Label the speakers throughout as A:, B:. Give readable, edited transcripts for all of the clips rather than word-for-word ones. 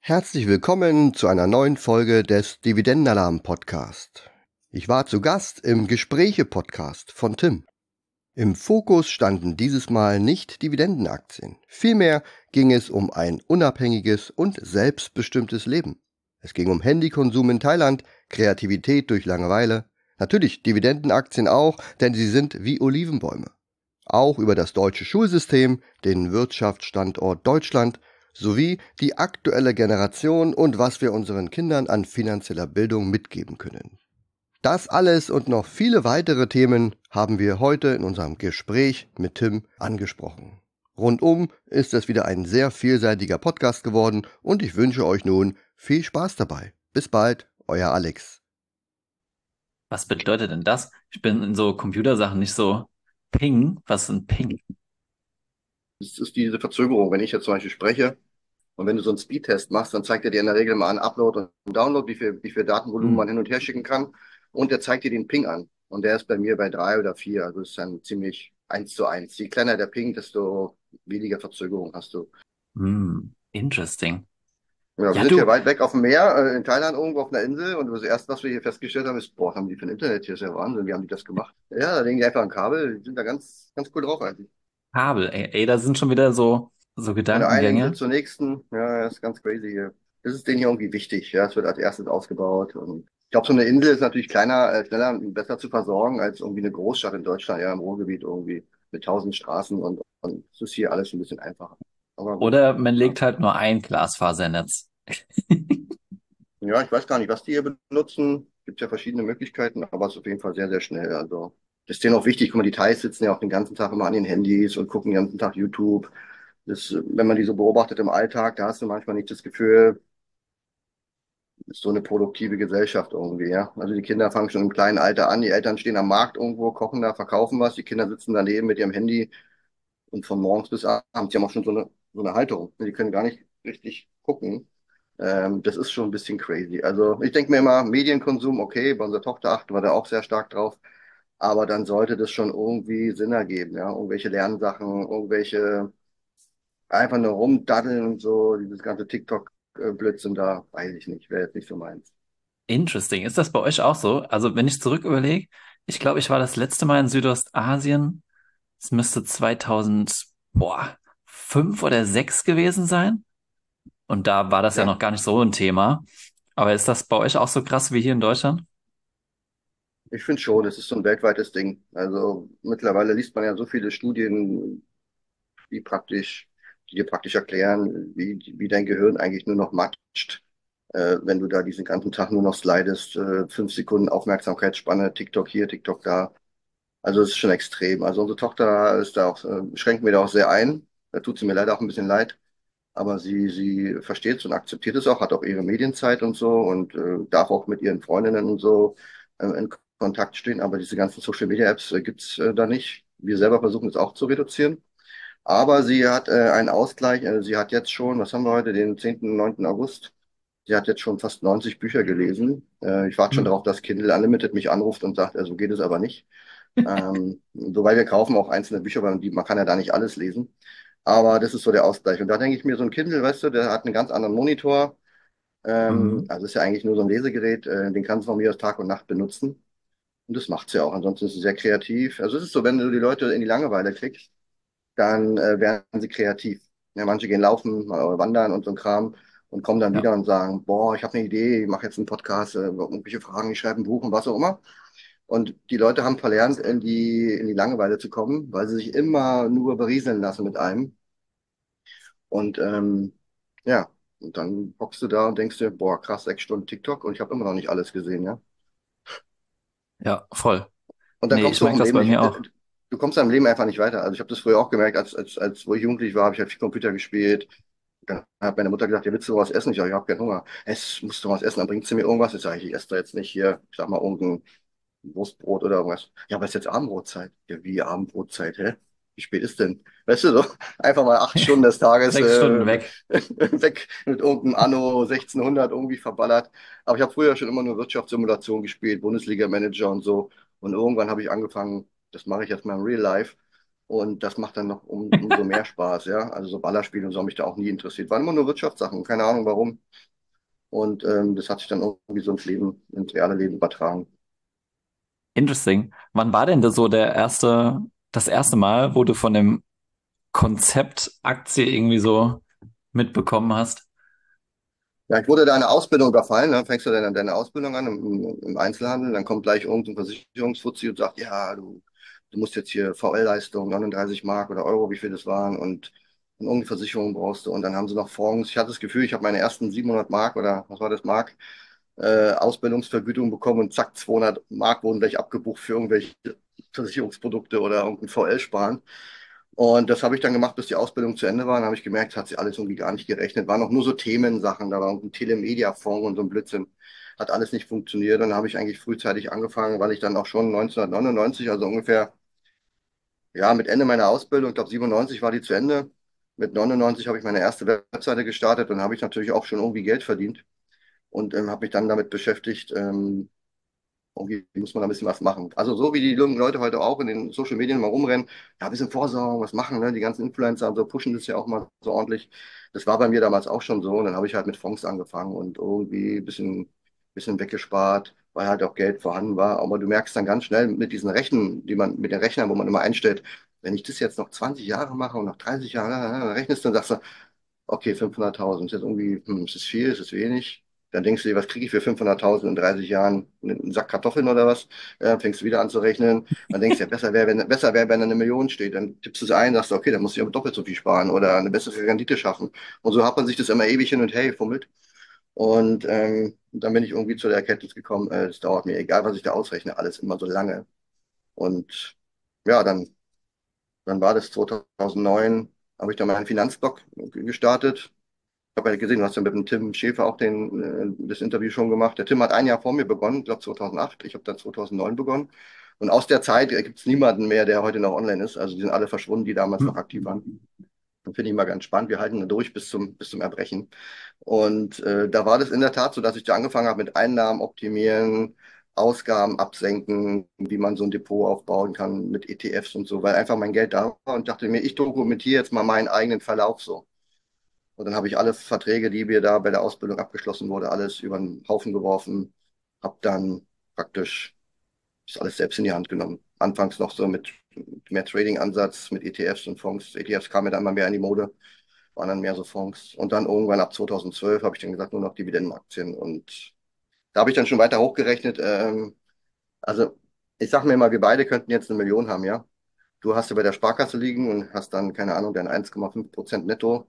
A: Herzlich willkommen zu einer neuen Folge des Dividendenalarm-Podcast. Ich war zu Gast im Gespräche-Podcast von Tim. Im Fokus standen dieses Mal nicht Dividendenaktien. Vielmehr ging es um ein unabhängiges und selbstbestimmtes Leben. Es ging um Handykonsum in Thailand, Kreativität durch Langeweile, natürlich Dividendenaktien auch, denn sie sind wie Olivenbäume. Auch über das deutsche Schulsystem, den Wirtschaftsstandort Deutschland sowie die aktuelle Generation und was wir unseren Kindern an finanzieller Bildung mitgeben können. Das alles und noch viele weitere Themen haben wir heute in unserem Gespräch mit Tim angesprochen. Rundum ist es wieder ein sehr vielseitiger Podcast geworden und ich wünsche euch nun viel Spaß dabei. Bis bald, euer Alex.
B: Was bedeutet denn das? Ich bin in so Computersachen nicht so Ping. Was ist ein Ping?
A: Das ist diese Verzögerung, wenn ich jetzt zum Beispiel spreche und wenn du so einen Speedtest machst, dann zeigt er dir in der Regel mal an Upload und Download, wie viel Datenvolumen
B: Hm.
A: man hin und her schicken kann und der zeigt dir den Ping an. Und der ist bei mir bei 3 oder 4, also ist dann ziemlich 1:1. Je kleiner der Ping, desto weniger Verzögerung hast du.
B: Interesting.
A: Ja, wir
B: Ja,
A: sind hier
B: du,
A: weit weg auf dem Meer, in Thailand irgendwo auf einer Insel und das Erste, was wir hier festgestellt haben, ist, boah, was haben die für ein Internet hier? Ist ja Wahnsinn, wie haben die das gemacht? Ja, da legen die einfach ein Kabel, die sind da ganz, ganz cool drauf eigentlich.
B: Kabel, ey, da sind schon wieder so
A: Von der einen Insel
B: Gedankengänge.
A: zur nächsten, ja, das ist ganz crazy hier. Das ist denen hier irgendwie wichtig, ja, es wird als erstes ausgebaut und ich glaube, so eine Insel ist natürlich kleiner, schneller und besser zu versorgen als irgendwie eine Großstadt in Deutschland, ja, im Ruhrgebiet irgendwie mit 1000 Straßen und es ist hier alles ein bisschen einfacher. Aber gut.
B: Oder man
A: Ja.
B: legt halt nur ein Glasfasernetz.
A: Ja, ich weiß gar nicht, was die hier benutzen. Gibt ja verschiedene Möglichkeiten, aber es ist auf jeden Fall sehr, sehr schnell. Also, das ist denen auch wichtig. Guck mal, die Thais sitzen ja auch den ganzen Tag immer an den Handys und gucken den ganzen Tag YouTube. Das, wenn man die so beobachtet im Alltag, da hast du manchmal nicht das Gefühl, ist so eine produktive Gesellschaft irgendwie, ja. Also die Kinder fangen schon im kleinen Alter an, die Eltern stehen am Markt irgendwo, kochen da, verkaufen was, die Kinder sitzen daneben mit ihrem Handy und von morgens bis abends, die haben auch schon so eine Halterung. Die können gar nicht richtig gucken. Das ist schon ein bisschen crazy. Also ich denke mir immer, Medienkonsum, okay, bei unserer Tochter achten wir da auch sehr stark drauf, aber dann sollte das schon irgendwie Sinn ergeben, ja. Irgendwelche Lernsachen, irgendwelche einfach nur rumdaddeln und so, dieses ganze TikTok-Blödsinn da, weiß ich nicht, wäre jetzt nicht so meins.
B: Interesting. Ist das bei euch auch so? Also, wenn ich zurück überlege, ich glaube, ich war das letzte Mal in Südostasien. Es müsste 2005 oder 6 gewesen sein. Und da war das ja
A: Ja.
B: noch gar nicht so ein Thema. Aber ist das bei euch auch so krass wie hier in Deutschland?
A: Ich finde schon, es ist so ein weltweites Ding. Also mittlerweile liest man ja so viele Studien, die praktisch, die dir praktisch erklären, wie dein Gehirn eigentlich nur noch matscht, wenn du da diesen ganzen Tag nur noch slidest, 5 Sekunden Aufmerksamkeitsspanne, TikTok hier, TikTok da. Also es ist schon extrem. Also unsere Tochter ist da auch, schränkt mir da auch sehr ein. Da tut sie mir leider auch ein bisschen leid. Aber sie versteht es und akzeptiert es auch, hat auch ihre Medienzeit und so und darf auch mit ihren Freundinnen und so in Kontakt stehen. Aber diese ganzen Social Media Apps gibt's da nicht. Wir selber versuchen es auch zu reduzieren. Aber sie hat einen Ausgleich. Sie hat jetzt schon, was haben wir heute, den 10., 9. August. Sie hat jetzt schon fast 90 Bücher gelesen. Ich warte schon
B: Hm.
A: darauf, dass Kindle Unlimited mich anruft und sagt, so geht es aber nicht. Wobei wir kaufen auch einzelne Bücher, weil man kann ja da nicht alles lesen. Aber das ist so der Ausgleich. Und da denke ich mir, so ein Kindle, weißt du, der hat einen ganz anderen Monitor.
B: Mhm.
A: Also ist ja eigentlich nur so ein Lesegerät, den kannst du von mir aus Tag und Nacht benutzen. Und das macht's ja auch. Ansonsten ist es sehr kreativ. Also es ist so, wenn du die Leute in die Langeweile kriegst, dann werden sie kreativ. Ja, manche gehen laufen, wandern und so ein Kram und kommen dann
B: Ja.
A: wieder und sagen, boah, ich habe eine Idee, ich mache jetzt einen Podcast, irgendwelche Fragen, ich schreibe ein Buch und was auch immer. Und die Leute haben verlernt, in die Langeweile zu kommen, weil sie sich immer nur berieseln lassen mit einem. Und ja, und dann hockst du da und denkst dir, boah, krass, 6 Stunden TikTok und ich habe immer noch nicht alles gesehen, ja.
B: Ja, voll.
A: Und dann
B: Nee,
A: kommst
B: ich
A: du auch
B: merke
A: im
B: das
A: Leben
B: bei
A: nicht,
B: mir auch.
A: du kommst da im Leben einfach nicht weiter. Also ich habe das früher auch gemerkt, als wo ich jugendlich war, habe ich halt viel Computer gespielt. Dann hat meine Mutter gesagt, ja, willst du was essen? Ich sage, ich habe keinen Hunger. Es musst du was essen, dann bringt sie mir irgendwas. Ich sage, ich esse da jetzt nicht hier, ich sag mal, irgendein Wurstbrot oder irgendwas. Ja, aber es ist jetzt Abendbrotzeit. Ja, wie Abendbrotzeit, hä? Wie spät ist denn? Weißt du, so einfach mal 8 Stunden des Tages
B: 6 Stunden weg.
A: weg mit irgendeinem Anno 1600 irgendwie verballert. Aber ich habe früher schon immer nur Wirtschaftssimulation gespielt, Bundesliga-Manager und so. Und irgendwann habe ich angefangen, das mache ich jetzt mal im Real Life, Und das macht dann noch umso mehr Spaß, ja. Also so Ballerspiele und so haben mich da auch nie interessiert. Waren immer nur Wirtschaftssachen, keine Ahnung warum. Und das hat sich dann irgendwie so ins Leben, ins reale Leben übertragen.
B: Interesting. Wann war denn das so das erste Mal, wo du von dem Konzept Aktie irgendwie so mitbekommen hast?
A: Ja, ich wurde da in der Ausbildung überfallen, dann fängst du deine Ausbildung an im Einzelhandel, dann kommt gleich irgendein Versicherungsfuzzi und sagt, ja, du musst jetzt hier VL-Leistung, 39 Mark oder Euro, wie viel das waren und irgendeine Versicherung brauchst du und dann haben sie noch Fonds. Ich hatte das Gefühl, ich habe meine ersten 700 Mark oder was war das, Mark, Ausbildungsvergütung bekommen und zack, 200 Mark wurden gleich abgebucht für irgendwelche Versicherungsprodukte oder irgendein VL-Sparen. Und das habe ich dann gemacht, bis die Ausbildung zu Ende war. Dann habe ich gemerkt, hat sich alles irgendwie gar nicht gerechnet. Waren auch nur so Themensachen. Da war ein Telemedia-Fonds und so ein Blödsinn. Hat alles nicht funktioniert. Und dann habe ich eigentlich frühzeitig angefangen, weil ich dann auch schon 1999, also ungefähr, ja, mit Ende meiner Ausbildung, ich glaube 97 war die zu Ende. Mit 99 habe ich meine erste Webseite gestartet und habe ich natürlich auch schon irgendwie Geld verdient und habe mich dann damit beschäftigt, irgendwie muss man da ein bisschen was machen. Also so wie die jungen Leute heute auch in den Social Medien mal rumrennen, ja, ein bisschen Vorsorgen, was machen, ne? Die ganzen Influencer und so pushen das ja auch mal so ordentlich. Das war bei mir damals auch schon so. Und dann habe ich halt mit Fonds angefangen und irgendwie bisschen weggespart, weil halt auch Geld vorhanden war. Aber du merkst dann ganz schnell mit diesen Rechen, mit den Rechnern, wo man immer einstellt, wenn ich das jetzt noch 20 Jahre mache und noch 30 Jahre, dann rechnest du und sagst du, okay, 500.000 ist jetzt irgendwie, ist es viel, ist es wenig? Dann denkst du dir, was kriege ich für 500.000 in 30 Jahren? Einen Sack Kartoffeln oder was? Ja, fängst du wieder an zu rechnen. Dann denkst du, ja, besser wäre, wenn da eine Million steht. Dann tippst du es ein, sagst du, okay, dann musst du aber doppelt so viel sparen oder eine bessere Rendite schaffen. Und so hat man sich das immer ewig hin und her gefummelt. Und dann bin ich irgendwie zu der Erkenntnis gekommen, es dauert mir, egal was ich da ausrechne, alles immer so lange. Und ja, dann war das 2009, habe ich dann meinen Finanzblog gestartet. Ich habe ja gesehen, du hast ja mit dem Tim Schäfer auch das Interview schon gemacht. Der Tim hat ein Jahr vor mir begonnen, ich glaube 2008. Ich habe dann 2009 begonnen. Und aus der Zeit gibt es niemanden mehr, der heute noch online ist. Also die sind alle verschwunden, die damals noch aktiv waren. Das finde ich mal ganz spannend. Wir halten da durch bis zum Erbrechen. Und da war das in der Tat so, dass ich da angefangen habe mit Einnahmen optimieren, Ausgaben absenken, wie man so ein Depot aufbauen kann mit ETFs und so, weil einfach mein Geld da war und dachte mir, ich dokumentiere jetzt mal meinen eigenen Verlauf so. Und dann habe ich alle Verträge, die mir da bei der Ausbildung abgeschlossen wurde, alles über den Haufen geworfen, habe dann praktisch das alles selbst in die Hand genommen. Anfangs noch so mit mehr Trading-Ansatz, mit ETFs und Fonds. ETFs kamen mir dann immer mehr in die Mode, waren dann mehr so Fonds. Und dann irgendwann ab 2012 habe ich dann gesagt, nur noch Dividendenaktien. Und da habe ich dann schon weiter hochgerechnet. Also ich sage mir immer, wir beide könnten jetzt 1 Million haben, ja. Du hast ja bei der Sparkasse liegen und hast dann, keine Ahnung, dein 1,5% netto.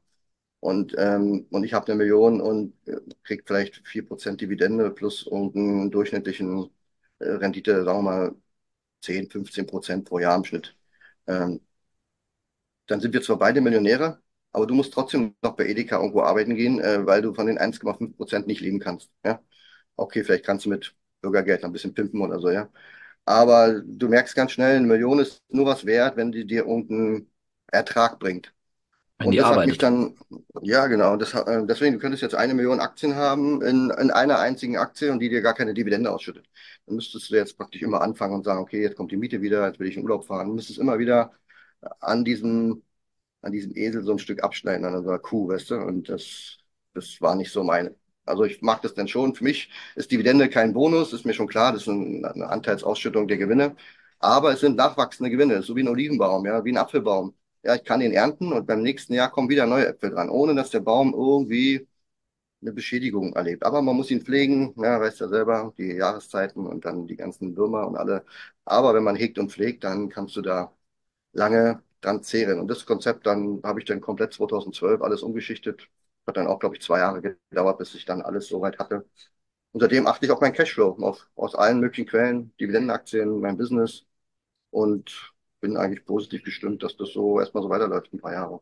A: Und ich habe 1 Million und krieg vielleicht 4% Dividende plus irgendeinen durchschnittlichen Rendite, sagen wir mal 10, 15% pro Jahr im Schnitt. Ähm, Dann sind wir zwar beide Millionäre, aber du musst trotzdem noch bei Edeka irgendwo arbeiten gehen, weil du von den 1,5% nicht leben kannst. Ja? Okay, vielleicht kannst du mit Bürgergeld noch ein bisschen pimpen oder so, ja. Aber du merkst ganz schnell, 1 Million ist nur was wert, wenn die dir irgendeinen Ertrag bringt.
B: Wenn
A: Und
B: die
A: das hat mich
B: arbeitet.
A: dann, ja genau, deswegen, du könntest jetzt 1 Million Aktien haben in einer einzigen Aktie und die dir gar keine Dividende ausschüttet. Dann müsstest du jetzt praktisch immer anfangen und sagen, okay, jetzt kommt die Miete wieder, jetzt will ich in Urlaub fahren. Du müsstest immer wieder an an diesem Esel so ein Stück abschneiden, an so einer Kuh, weißt du? Und das war nicht so meine. Also ich mag das dann schon. Für mich ist Dividende kein Bonus, ist mir schon klar, das ist eine Anteilsausschüttung der Gewinne. Aber es sind nachwachsende Gewinne, so wie ein Olivenbaum, ja, wie ein Apfelbaum. Ja, ich kann den ernten und beim nächsten Jahr kommen wieder neue Äpfel dran, ohne dass der Baum irgendwie eine Beschädigung erlebt. Aber man muss ihn pflegen, ja, weißt ja selber, die Jahreszeiten und dann die ganzen Würmer und alle. Aber wenn man hegt und pflegt, dann kannst du da lange dran zehren. Und das Konzept dann habe ich dann komplett 2012 alles umgeschichtet. Hat dann auch, glaube ich, 2 Jahre gedauert, bis ich dann alles soweit hatte. Und seitdem achte ich auf meinen Cashflow aus allen möglichen Quellen, Dividendenaktien, mein Business und bin eigentlich positiv gestimmt, dass das so erstmal so weiterläuft, ein paar Jahre.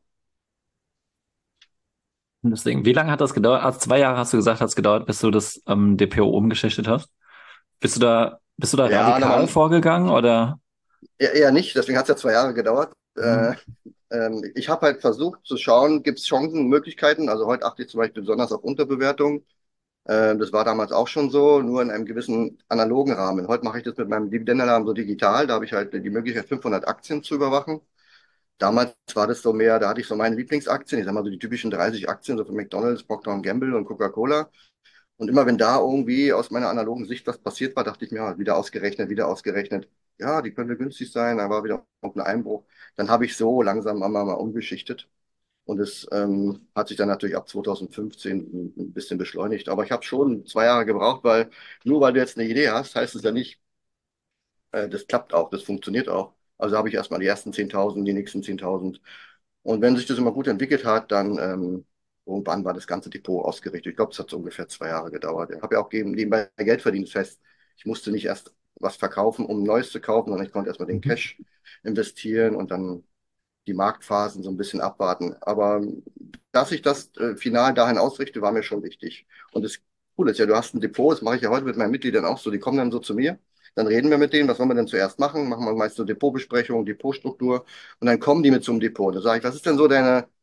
B: Und deswegen, wie lange hat das gedauert? Also 2 Jahre hast du gesagt, hat es gedauert, bis du das DPO umgeschichtet hast. Bist du da
A: Ja,
B: radikal
A: nochmal,
B: vorgegangen oder?
A: eher nicht, deswegen hat es ja 2 Jahre gedauert.
B: Hm.
A: Ich habe halt versucht zu schauen, gibt es Chancen, Möglichkeiten. Also heute achte ich zum Beispiel besonders auf Unterbewertung. Das war damals auch schon so, nur in einem gewissen analogen Rahmen. Heute mache ich das mit meinem Dividendenalarm so digital. Da habe ich halt die Möglichkeit, 500 Aktien zu überwachen. Damals war das so mehr, da hatte ich so meine Lieblingsaktien, ich sag mal so die typischen 30 Aktien, so von McDonald's, Procter Gamble und Coca-Cola. Und immer wenn da irgendwie aus meiner analogen Sicht was passiert war, dachte ich mir, ja, wieder ausgerechnet, wieder ausgerechnet. Ja, die könnte günstig sein, da war wieder ein Einbruch. Dann habe ich so langsam mal umgeschichtet. Und es hat sich dann natürlich ab 2015 ein bisschen beschleunigt. Aber ich habe schon 2 Jahre gebraucht, weil nur weil du jetzt eine Idee hast, heißt es ja nicht, das klappt auch, das funktioniert auch. Also habe ich erstmal die ersten 10.000, die nächsten 10.000. Und wenn sich das immer gut entwickelt hat, dann irgendwann war das ganze Depot ausgerichtet. Ich glaube, es hat so ungefähr 2 Jahre gedauert. Ich habe ja auch nebenbei Geld verdient. Das heißt, ich musste nicht erst was verkaufen, um Neues zu kaufen, sondern ich konnte erstmal den
B: Mhm.
A: Cash investieren und dann die Marktphasen so ein bisschen abwarten. Aber dass ich das final dahin ausrichte, war mir schon wichtig. Und das Coole ist ja, du hast ein Depot, das mache ich ja heute mit meinen Mitgliedern auch so, die kommen dann so zu mir, dann reden wir mit denen, was wollen wir denn zuerst machen? Machen wir meist so Depotbesprechung, Depotstruktur und dann kommen die mit zum Depot. Da sage ich, was ist denn so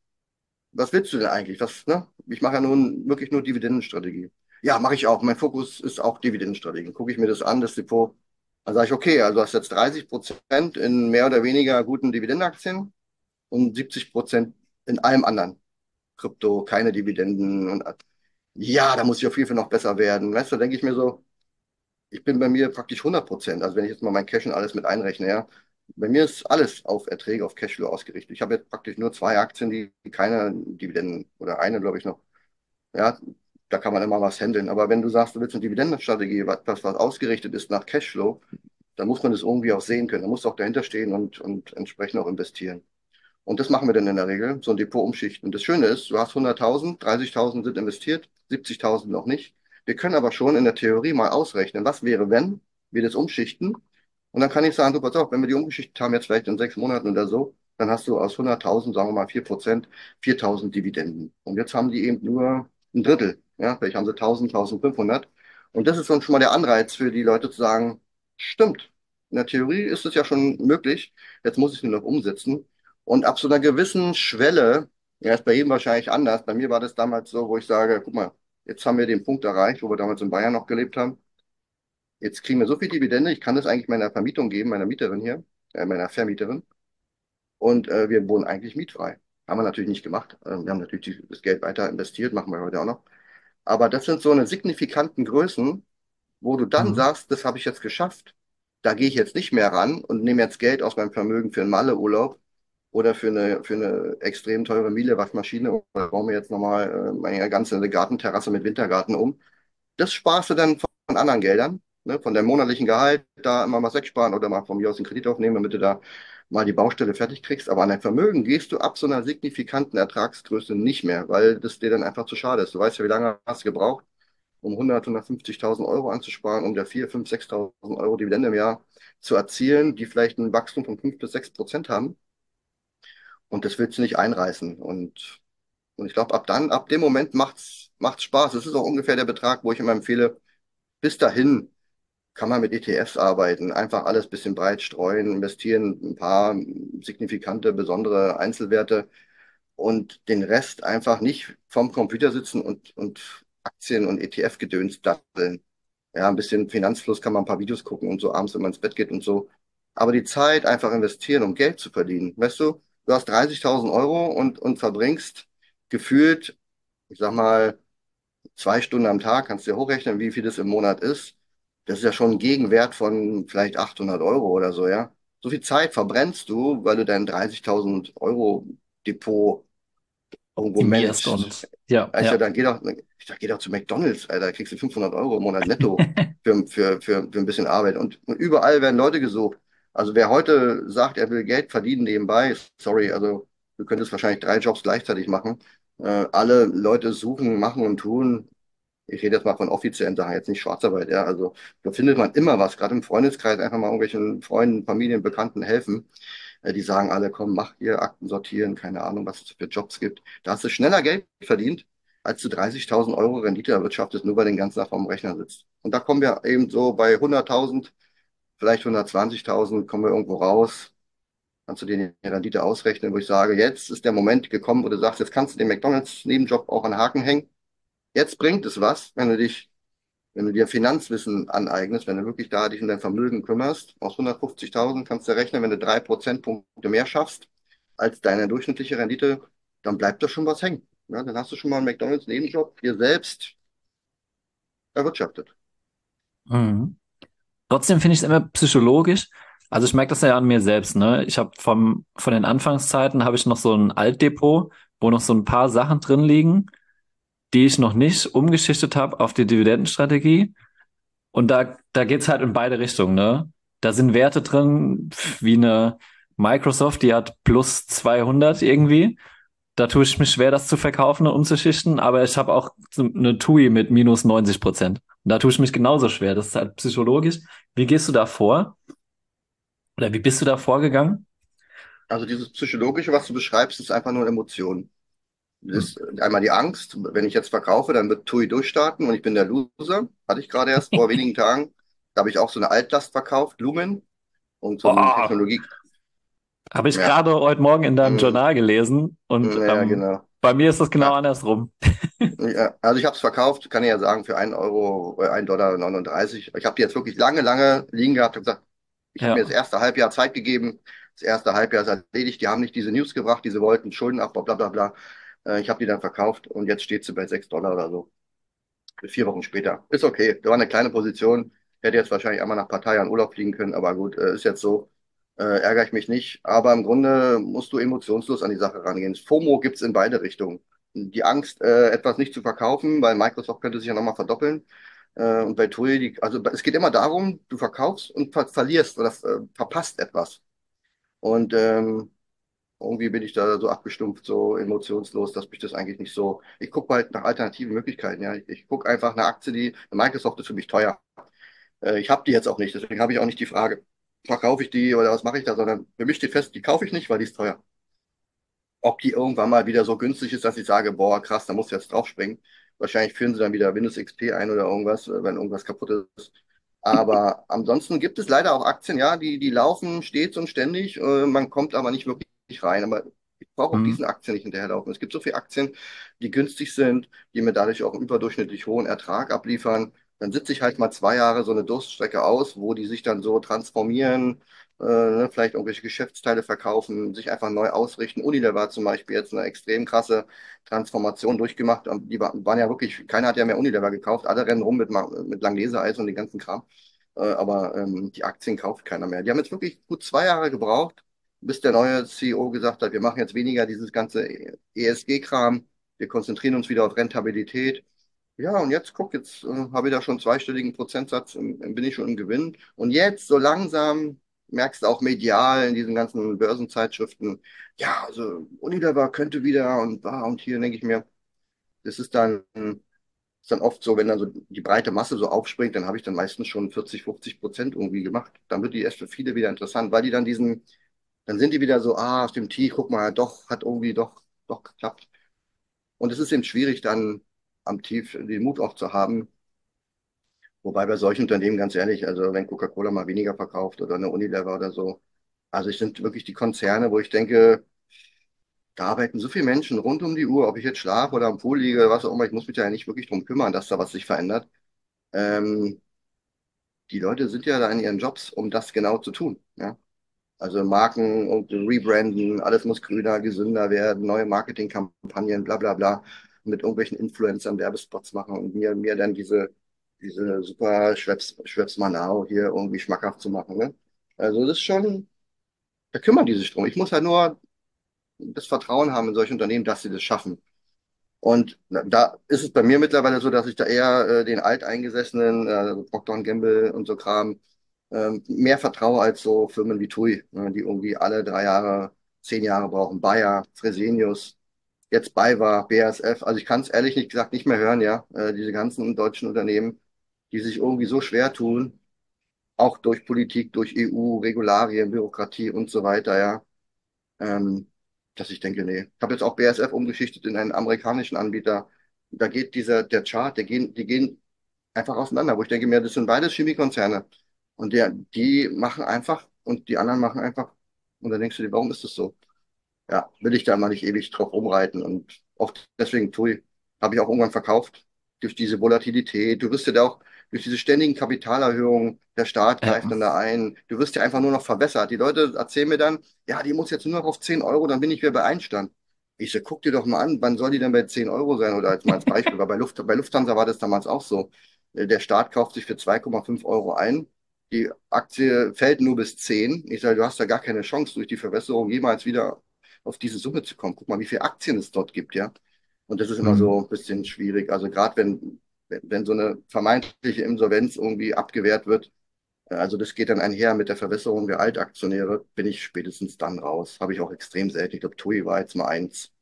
A: was willst du denn eigentlich? Was, ne? Ich mache ja nun wirklich nur Dividendenstrategie. Ja, mache ich auch. Mein Fokus ist auch Dividendenstrategie. Gucke ich mir das an, das Depot. Dann sage ich, okay, also hast jetzt 30% in mehr oder weniger guten Dividendenaktien und 70% in allem anderen. Krypto, keine Dividenden und ja, da muss ich auf jeden Fall noch besser werden. Weißt du, denke ich mir so, ich bin bei mir praktisch 100%. Also wenn ich jetzt mal mein Cash und alles mit einrechne, ja, bei mir ist alles auf Erträge, auf Cashflow ausgerichtet. Ich habe jetzt praktisch nur 2 Aktien, die keine Dividenden oder eine, glaube ich, noch. Ja, da kann man immer was handeln. Aber wenn du sagst, du willst eine Dividendenstrategie, was ausgerichtet ist nach Cashflow, dann muss man das irgendwie auch sehen können. Da muss auch dahinter stehen und entsprechend auch investieren. Und das machen wir dann in der Regel, so ein Depot umschichten. Und das Schöne ist, du hast 100.000, 30.000 sind investiert, 70.000 noch nicht. Wir können aber schon in der Theorie mal ausrechnen, was wäre, wenn wir das umschichten. Und dann kann ich sagen, du, pass auf, wenn wir die umgeschichtet haben, jetzt vielleicht in 6 Monaten oder so, dann hast du aus 100.000, sagen wir mal 4%, 4.000 Dividenden. Und jetzt haben die eben nur ein Drittel. Ja, vielleicht haben sie 1.000, 1.500. Und das ist dann schon mal der Anreiz für die Leute zu sagen, stimmt. In der Theorie ist es ja schon möglich. Jetzt muss ich es nur noch umsetzen. Und ab so einer gewissen Schwelle, ja, ist bei jedem wahrscheinlich anders. Bei mir war das damals so, wo ich sage, guck mal, jetzt haben wir den Punkt erreicht, wo wir damals in Bayern noch gelebt haben. Jetzt kriegen wir so viel Dividende, ich kann das eigentlich meiner Vermietung geben, meiner Mieterin hier, meiner Vermieterin. Und wir wohnen eigentlich mietfrei. Haben wir natürlich nicht gemacht. Wir haben natürlich das Geld weiter investiert, machen wir heute auch noch. Aber das sind so eine signifikanten Größen, wo du dann
B: Mhm.
A: sagst, das habe ich jetzt geschafft. Da gehe ich jetzt nicht mehr ran und nehme jetzt Geld aus meinem Vermögen für einen Malle-Urlaub oder für eine extrem teure Miele-Waschmaschine oder baue mir jetzt nochmal meine ganze Gartenterrasse mit Wintergarten um. Das sparst du dann von anderen Geldern, ne, von deinem monatlichen Gehalt, da immer was wegsparen oder mal von mir aus einen Kredit aufnehmen, damit du da mal die Baustelle fertig kriegst. Aber an dein Vermögen gehst du ab so einer signifikanten Ertragsgröße nicht mehr, weil das dir dann einfach zu schade ist. Du weißt ja, wie lange hast du gebraucht, um 100, 150.000 Euro anzusparen, um der 4, 5, 6.000 Euro Dividende im Jahr zu erzielen, die vielleicht ein Wachstum von 5 bis 6% haben. Und das willst du nicht einreißen. Und ich glaube, ab dem Moment macht's Spaß. Es ist auch ungefähr der Betrag, wo ich immer empfehle, bis dahin kann man mit ETFs arbeiten. Einfach alles bisschen breit streuen, investieren, ein paar signifikante, besondere Einzelwerte und den Rest einfach nicht vorm Computer sitzen und Aktien und ETF-Gedöns datteln. Ja, ein bisschen Finanzfluss kann man ein paar Videos gucken und so abends, wenn man ins Bett geht und so. Aber die Zeit einfach investieren, um Geld zu verdienen. Weißt du hast 30.000 Euro und verbringst gefühlt, ich sag mal, 2 Stunden am Tag, kannst dir hochrechnen, wie viel das im Monat ist. Das ist ja schon ein Gegenwert von vielleicht 800 Euro oder so, ja. So viel Zeit verbrennst du, weil du dein 30.000 Euro Depot irgendwo
B: Optimierst
A: managst.
B: und ja,
A: Ich sag,
B: ja.
A: geh doch zu McDonald's, Alter, da kriegst du 500 Euro im Monat netto für ein bisschen Arbeit. Und überall werden Leute gesucht. Also wer heute sagt, er will Geld verdienen nebenbei, sorry, also du könntest wahrscheinlich 3 Jobs gleichzeitig machen. Alle Leute suchen, machen und tun. Ich rede jetzt mal von offiziellen Sachen, jetzt nicht Schwarzarbeit, ja. Also da findet man immer was, gerade im Freundeskreis einfach mal irgendwelchen Freunden, Familien, Bekannten helfen. Die sagen alle, komm, mach hier Akten sortieren, keine Ahnung, was es für Jobs gibt. Da hast du schneller Geld verdient, als du 30.000 Euro Rendite erwirtschaftest, nur weil du den ganzen Tag vorm Rechner sitzt. Und da kommen wir eben so bei 100.000, vielleicht 120.000, kommen wir irgendwo raus. Kannst du dir die Rendite ausrechnen, wo ich sage, jetzt ist der Moment gekommen, wo du sagst, jetzt kannst du den McDonalds-Nebenjob auch an den Haken hängen. Jetzt bringt es was, wenn du dir Finanzwissen aneignest, wenn du wirklich da dich um dein Vermögen kümmerst. Aus 150.000 kannst du rechnen, wenn du 3 Prozentpunkte mehr schaffst, als deine durchschnittliche Rendite, dann bleibt da schon was hängen. Ja, dann hast du schon mal einen McDonald's-Nebenjob dir selbst erwirtschaftet.
B: Mhm. Trotzdem finde ich es immer psychologisch. Also ich merke das ja an mir selbst, ne? Ich habe von den Anfangszeiten habe ich noch so ein Altdepot, wo noch so ein paar Sachen drin liegen, die ich noch nicht umgeschichtet habe auf die Dividendenstrategie. Und da geht's halt in beide Richtungen, ne? Da sind Werte drin, wie eine Microsoft, die hat plus 200 irgendwie. Da tue ich mich schwer, das zu verkaufen und umzuschichten, aber ich habe auch so eine TUI mit minus 90%. Und da tue ich mich genauso schwer. Das ist halt psychologisch. Wie gehst du da vor? Oder wie bist du da vorgegangen?
A: Also dieses Psychologische, was du beschreibst, ist einfach nur Emotion.
B: Hm.
A: Das ist einmal die Angst, wenn ich jetzt verkaufe, dann wird TUI durchstarten und ich bin der Loser. Hatte ich gerade erst vor wenigen Tagen. Da habe ich auch so eine Altlast verkauft, Lumen, und so ein
B: Oh,
A: Technologie.
B: habe ich
A: Ja,
B: gerade heute Morgen in deinem
A: mm,
B: Journal gelesen und
A: ja, genau.
B: bei mir ist das genau
A: Ja,
B: andersrum.
A: ja. Also ich habe es verkauft, kann ich ja sagen, für 1 Euro, 1,39 $. Ich habe die jetzt wirklich lange, lange liegen gehabt und gesagt, ich habe mir das
B: Ja.
A: erste Halbjahr Zeit gegeben. Das erste Halbjahr ist erledigt. Die haben nicht diese News gebracht, diese wollten Schuldenabbau, bla bla bla. Ich habe die dann verkauft und jetzt steht sie bei 6 $ oder so. 4 Wochen später. Ist okay. Da war eine kleine Position. Hätte jetzt wahrscheinlich einmal nach ein paar Tagen Urlaub fliegen können, aber gut, ist jetzt so. Ärgere ich mich nicht. Aber im Grunde musst du emotionslos an die Sache rangehen. FOMO gibt's in beide Richtungen. Die Angst, etwas nicht zu verkaufen, weil Microsoft könnte sich ja nochmal verdoppeln. Und bei TUI, also es geht immer darum, du verkaufst und verlierst oder verpasst etwas. Und irgendwie bin ich da so abgestumpft, so emotionslos, dass mich das eigentlich nicht so. Ich gucke halt nach alternativen Möglichkeiten. Ja, ich gucke einfach eine Aktie, die Microsoft ist für mich teuer. Ich habe die jetzt auch nicht, deswegen habe ich auch nicht die Frage, verkaufe ich die oder was mache ich da, sondern für mich steht fest, die kaufe ich nicht, weil die ist teuer. Ob die irgendwann mal wieder so günstig ist, dass ich sage, boah, krass, da musst du jetzt draufspringen. Wahrscheinlich führen sie dann wieder Windows XP ein oder irgendwas, wenn irgendwas kaputt ist. Aber ansonsten gibt es leider auch Aktien, ja, die laufen stets und ständig. Man kommt aber nicht wirklich rein. Aber ich brauche auch
B: Hm.
A: diesen Aktien nicht hinterherlaufen. Es gibt so viele Aktien, die günstig sind, die mir dadurch auch einen überdurchschnittlich hohen Ertrag abliefern. Dann sitze ich halt mal 2 Jahre so eine Durststrecke aus, wo die sich dann so transformieren, ne, vielleicht irgendwelche Geschäftsteile verkaufen, sich einfach neu ausrichten. Unilever hat zum Beispiel jetzt eine extrem krasse Transformation durchgemacht. Und die waren ja wirklich, keiner hat ja mehr Unilever gekauft. Alle rennen rum mit Langnese-Eis und den ganzen Kram. Aber die Aktien kauft keiner mehr. Die haben jetzt wirklich gut 2 Jahre gebraucht, bis der neue CEO gesagt hat, wir machen jetzt weniger dieses ganze ESG-Kram. Wir konzentrieren uns wieder auf Rentabilität. Ja, und jetzt guck, jetzt habe ich da schon zweistelligen Prozentsatz, bin ich schon im Gewinn. Und jetzt so langsam merkst du auch medial in diesen ganzen Börsenzeitschriften, ja, also Unilever könnte wieder und hier denke ich mir, das ist dann oft so, wenn dann so die breite Masse so aufspringt, dann habe ich dann meistens schon 40, 50% irgendwie gemacht. Dann wird die erst für viele wieder interessant, weil die dann dann sind die wieder so, auf dem Tee, guck mal, doch, hat irgendwie doch geklappt. Und es ist eben schwierig, dann am Tief den Mut auch zu haben. Wobei bei solchen Unternehmen, ganz ehrlich, also wenn Coca-Cola mal weniger verkauft oder eine Unilever oder so, also es sind wirklich die Konzerne, wo ich denke, da arbeiten so viele Menschen rund um die Uhr, ob ich jetzt schlafe oder am Pool liege, was auch immer, ich muss mich da ja nicht wirklich drum kümmern, dass da was sich verändert. Ähm, Die Leute sind ja da in ihren Jobs, um das genau zu tun. Ja? Also Marken und Rebranden, alles muss grüner, gesünder werden, neue Marketingkampagnen, bla bla bla, mit irgendwelchen Influencern Werbespots machen und mir dann diese super Schweppes Manao hier irgendwie schmackhaft zu machen. Ne? Also das ist schon, da kümmern die sich drum. Ich muss halt nur das Vertrauen haben in solche Unternehmen, dass sie das schaffen. Und da ist es bei mir mittlerweile so, dass ich da eher den Alteingesessenen, also Procter Gamble und so Kram, mehr vertraue als so Firmen wie TUI, ne, die irgendwie alle 3 Jahre, 10 Jahre brauchen. Bayer, Fresenius, jetzt BayWa, BASF. Also ich kann es ehrlich nicht gesagt nicht mehr hören, ja. Diese ganzen deutschen Unternehmen, die sich irgendwie so schwer tun, auch durch Politik, durch EU, Regularien, Bürokratie und so weiter, ja. Ähm, Dass ich denke, nee. Ich habe jetzt auch BASF umgeschichtet in einen amerikanischen Anbieter. Da geht der Chart, die gehen einfach auseinander, wo ich denke mir, das sind beides Chemiekonzerne. Und die machen einfach und die anderen machen einfach. Und dann denkst du dir, warum ist das so? Ja, will ich da mal nicht ewig drauf rumreiten. Und auch deswegen habe ich auch irgendwann verkauft durch diese Volatilität. Du wirst ja da auch, durch diese ständigen Kapitalerhöhungen, der Staat
B: Ja.
A: greift dann da ein, du wirst ja einfach nur noch verwässert. Die Leute erzählen mir dann, ja, die muss jetzt nur noch auf 10 Euro, dann bin ich wieder bei Einstand. Ich so, guck dir doch mal an, wann soll die denn bei 10 Euro sein? Oder als mal als Beispiel, weil bei Lufthansa war das damals auch so. Der Staat kauft sich für 2,5 Euro ein. Die Aktie fällt nur bis 10. Ich sage, du hast da gar keine Chance, durch die Verwässerung jemals wieder auf diese Summe zu kommen. Guck mal, wie viele Aktien es dort gibt, ja. Und das ist immer
B: Mhm.
A: so ein bisschen schwierig. Also gerade wenn so eine vermeintliche Insolvenz irgendwie abgewehrt wird, also das geht dann einher mit der Verwässerung der Altaktionäre, bin ich spätestens dann raus. Habe ich auch extrem selten. Ich glaube, TUI war jetzt mal eins.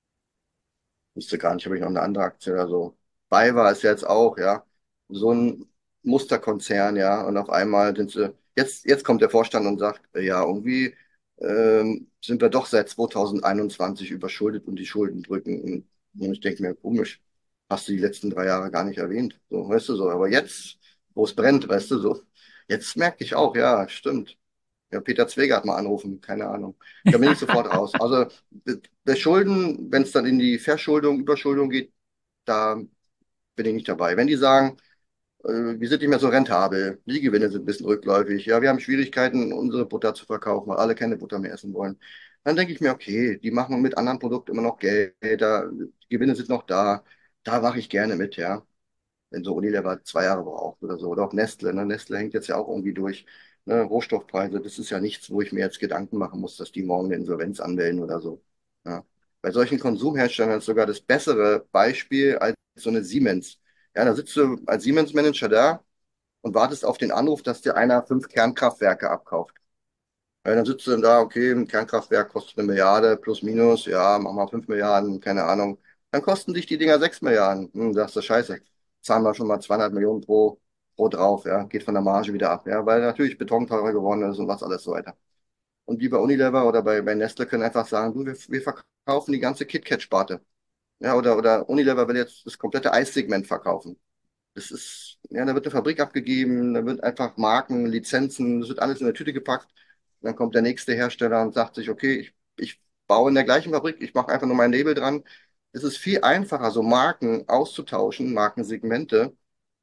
A: Wusste gar nicht, habe ich noch eine andere Aktie oder so. BayWa ist ja jetzt auch, ja, so ein Musterkonzern, ja, und auf einmal sind sie, jetzt kommt der Vorstand und sagt, ja, irgendwie sind wir doch seit 2021 überschuldet und die Schulden drücken. Und ich denke mir, komisch, hast du die letzten 3 Jahre gar nicht erwähnt. So, weißt du so, aber jetzt, wo es brennt, weißt du so, jetzt merke ich auch, ja, stimmt. Ja, Peter Zwegert mal anrufen, keine Ahnung. Da bin ich sofort raus. Also bei Schulden, wenn es dann in die Verschuldung, Überschuldung geht, da bin ich nicht dabei. Wenn die sagen, wir sind nicht mehr so rentabel, die Gewinne sind ein bisschen rückläufig, ja, wir haben Schwierigkeiten, unsere Butter zu verkaufen, weil alle keine Butter mehr essen wollen, dann denke ich mir, okay, die machen mit anderen Produkten immer noch Geld, die Gewinne sind noch da, da mache ich gerne mit, ja, wenn so Unilever 2 Jahre braucht oder so. Oder auch Nestle. Ne? Nestle hängt jetzt ja auch irgendwie durch. Ne? Rohstoffpreise, das ist ja nichts, wo ich mir jetzt Gedanken machen muss, dass die morgen eine Insolvenz anmelden oder so. Ja. Bei solchen Konsumherstellern ist sogar das bessere Beispiel als so eine Siemens. Ja, da sitzt du als Siemens-Manager da und wartest auf den Anruf, dass dir einer 5 Kernkraftwerke abkauft. Ja, dann sitzt du dann da, okay, ein Kernkraftwerk kostet 1 Milliarde plus minus, ja, mach mal 5 Milliarden, keine Ahnung. Dann kosten dich die Dinger 6 Milliarden. Sagst du, scheiße, zahlen wir schon mal 200 Millionen pro drauf, ja, geht von der Marge wieder ab, ja, weil natürlich Beton teurer geworden ist und was alles so weiter. Und die bei Unilever oder bei Nestle können einfach sagen, du, wir verkaufen die ganze KitKat-Sparte. Ja, oder Unilever will jetzt das komplette Eissegment verkaufen. Das ist, ja, da wird eine Fabrik abgegeben, da wird einfach Marken, Lizenzen, das wird alles in eine Tüte gepackt. Und dann kommt der nächste Hersteller und sagt sich, okay, ich baue in der gleichen Fabrik, ich mache einfach nur mein Label dran. Es ist viel einfacher, so Marken auszutauschen, Markensegmente,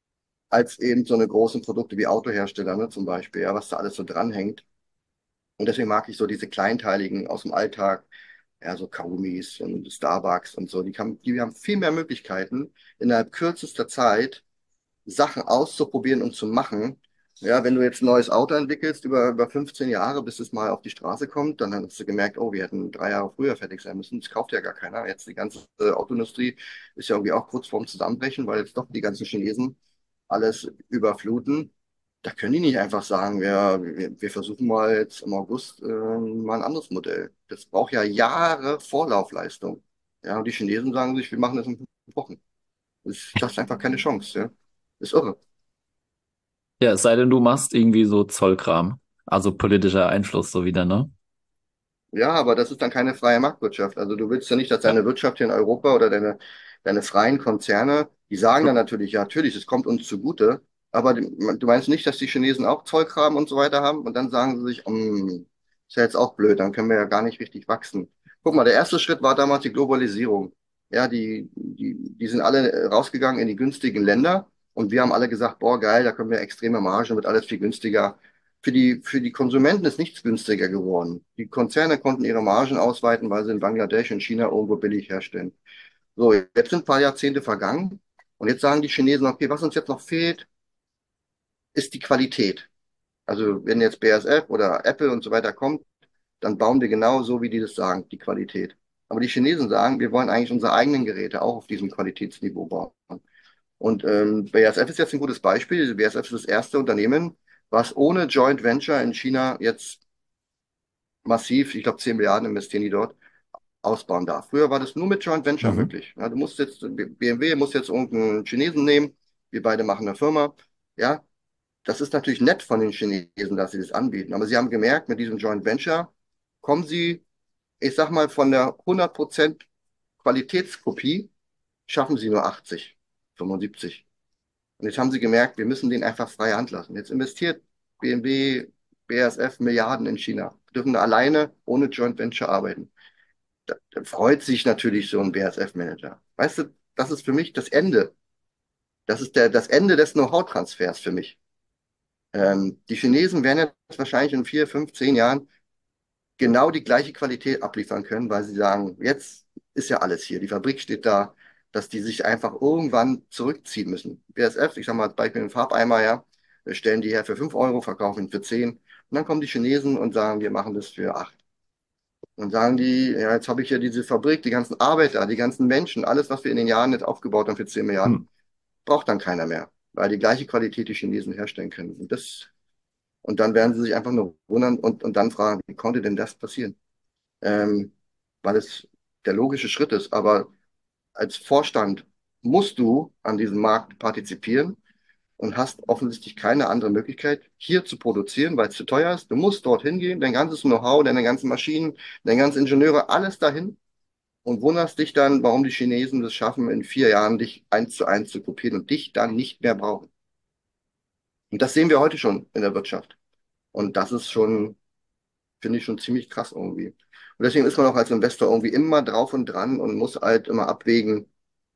A: als eben so eine großen Produkte wie Autohersteller, ne, zum Beispiel, ja, was da alles so dranhängt. Und deswegen mag ich so diese kleinteiligen aus dem Alltag, ja, so Kaugummis und Starbucks und so, die haben viel mehr Möglichkeiten, innerhalb kürzester Zeit Sachen auszuprobieren und zu machen. Ja, wenn du jetzt ein neues Auto entwickelst über 15 Jahre, bis es mal auf die Straße kommt, dann hast du gemerkt, oh, wir hätten 3 Jahre früher fertig sein müssen. Das kauft ja gar keiner. Jetzt die ganze Autoindustrie ist ja irgendwie auch kurz vorm Zusammenbrechen, weil jetzt doch die ganzen Chinesen alles überfluten. Da können die nicht einfach sagen, wir versuchen mal jetzt im August mal ein anderes Modell. Das braucht ja Jahre Vorlaufleistung. Ja, und die Chinesen sagen sich, wir machen das in 5 Wochen. Das ist einfach keine Chance, ja. Ist irre.
B: Ja, es sei denn, du machst irgendwie so Zollkram. Also politischer Einfluss so wieder, ne?
A: Ja, aber das ist dann keine freie Marktwirtschaft. Also du willst ja nicht, dass
B: Ja.
A: deine Wirtschaft hier in Europa oder deine freien Konzerne, die sagen dann natürlich, ja, natürlich, es kommt uns zugute, aber du meinst nicht, dass die Chinesen auch Zollkram und so weiter haben und dann sagen sie sich, ist ja jetzt auch blöd, dann können wir ja gar nicht richtig wachsen. Guck mal, der erste Schritt war damals die Globalisierung. Ja, die sind alle rausgegangen in die günstigen Länder und wir haben alle gesagt, boah, geil, da können wir extreme Margen, wird alles viel günstiger. Für die Konsumenten ist nichts günstiger geworden. Die Konzerne konnten ihre Margen ausweiten, weil sie in Bangladesch und China irgendwo billig herstellen. So, jetzt sind ein paar Jahrzehnte vergangen und jetzt sagen die Chinesen, okay, was uns jetzt noch fehlt, ist die Qualität. Also wenn jetzt BASF oder Apple und so weiter kommt, dann bauen wir genau so, wie die das sagen, die Qualität. Aber die Chinesen sagen, wir wollen eigentlich unsere eigenen Geräte auch auf diesem Qualitätsniveau bauen. Und BASF ist jetzt ein gutes Beispiel. BASF ist das erste Unternehmen, was ohne Joint Venture in China jetzt massiv, ich glaube 10 Milliarden investieren die dort, ausbauen darf. Früher war das nur mit Joint Venture
B: Mhm.
A: möglich. Ja, du musst jetzt, BMW muss jetzt irgendeinen Chinesen nehmen, wir beide machen eine Firma. Ja, das ist natürlich nett von den Chinesen, dass sie das anbieten. Aber sie haben gemerkt, mit diesem Joint Venture kommen sie, ich sag mal, von der 100% Qualitätskopie schaffen sie nur 80, 75. Und jetzt haben sie gemerkt, wir müssen den einfach freie Hand lassen. Jetzt investiert BMW, BASF Milliarden in China, dürfen da alleine ohne Joint Venture arbeiten. Da freut sich natürlich so ein BASF-Manager. Weißt du, das ist für mich das Ende. Das ist das Ende des Know-how-Transfers für mich. Die Chinesen werden jetzt wahrscheinlich in 4, 5, 10 Jahren genau die gleiche Qualität abliefern können, weil sie sagen, jetzt ist ja alles hier, die Fabrik steht da, dass die sich einfach irgendwann zurückziehen müssen. BASF, ich sage mal als Beispiel einen Farbeimer, ja, stellen die her für 5 Euro, verkaufen ihn für 10. Und dann kommen die Chinesen und sagen, wir machen das für 8. Und sagen die, ja, jetzt habe ich hier diese Fabrik, die ganzen Arbeiter, die ganzen Menschen, alles, was wir in den Jahren jetzt aufgebaut haben für 10
B: Hm.
A: Milliarden, braucht dann keiner mehr, weil die gleiche Qualität die Chinesen herstellen können. Und dann werden sie sich einfach nur wundern und dann fragen, wie konnte denn das passieren? Ähm, weil es der logische Schritt ist. Aber als Vorstand musst du an diesem Markt partizipieren und hast offensichtlich keine andere Möglichkeit, hier zu produzieren, weil es zu teuer ist. Du musst dorthin gehen, dein ganzes Know-how, deine ganzen Maschinen, deine ganzen Ingenieure, alles dahin und wunderst dich dann, warum die Chinesen es schaffen, in 4 Jahren dich 1:1 zu kopieren und dich dann nicht mehr brauchen. Und das sehen wir heute schon in der Wirtschaft. Und das ist schon, finde ich schon ziemlich krass irgendwie. Und deswegen ist man auch als Investor irgendwie immer drauf und dran und muss halt immer abwägen,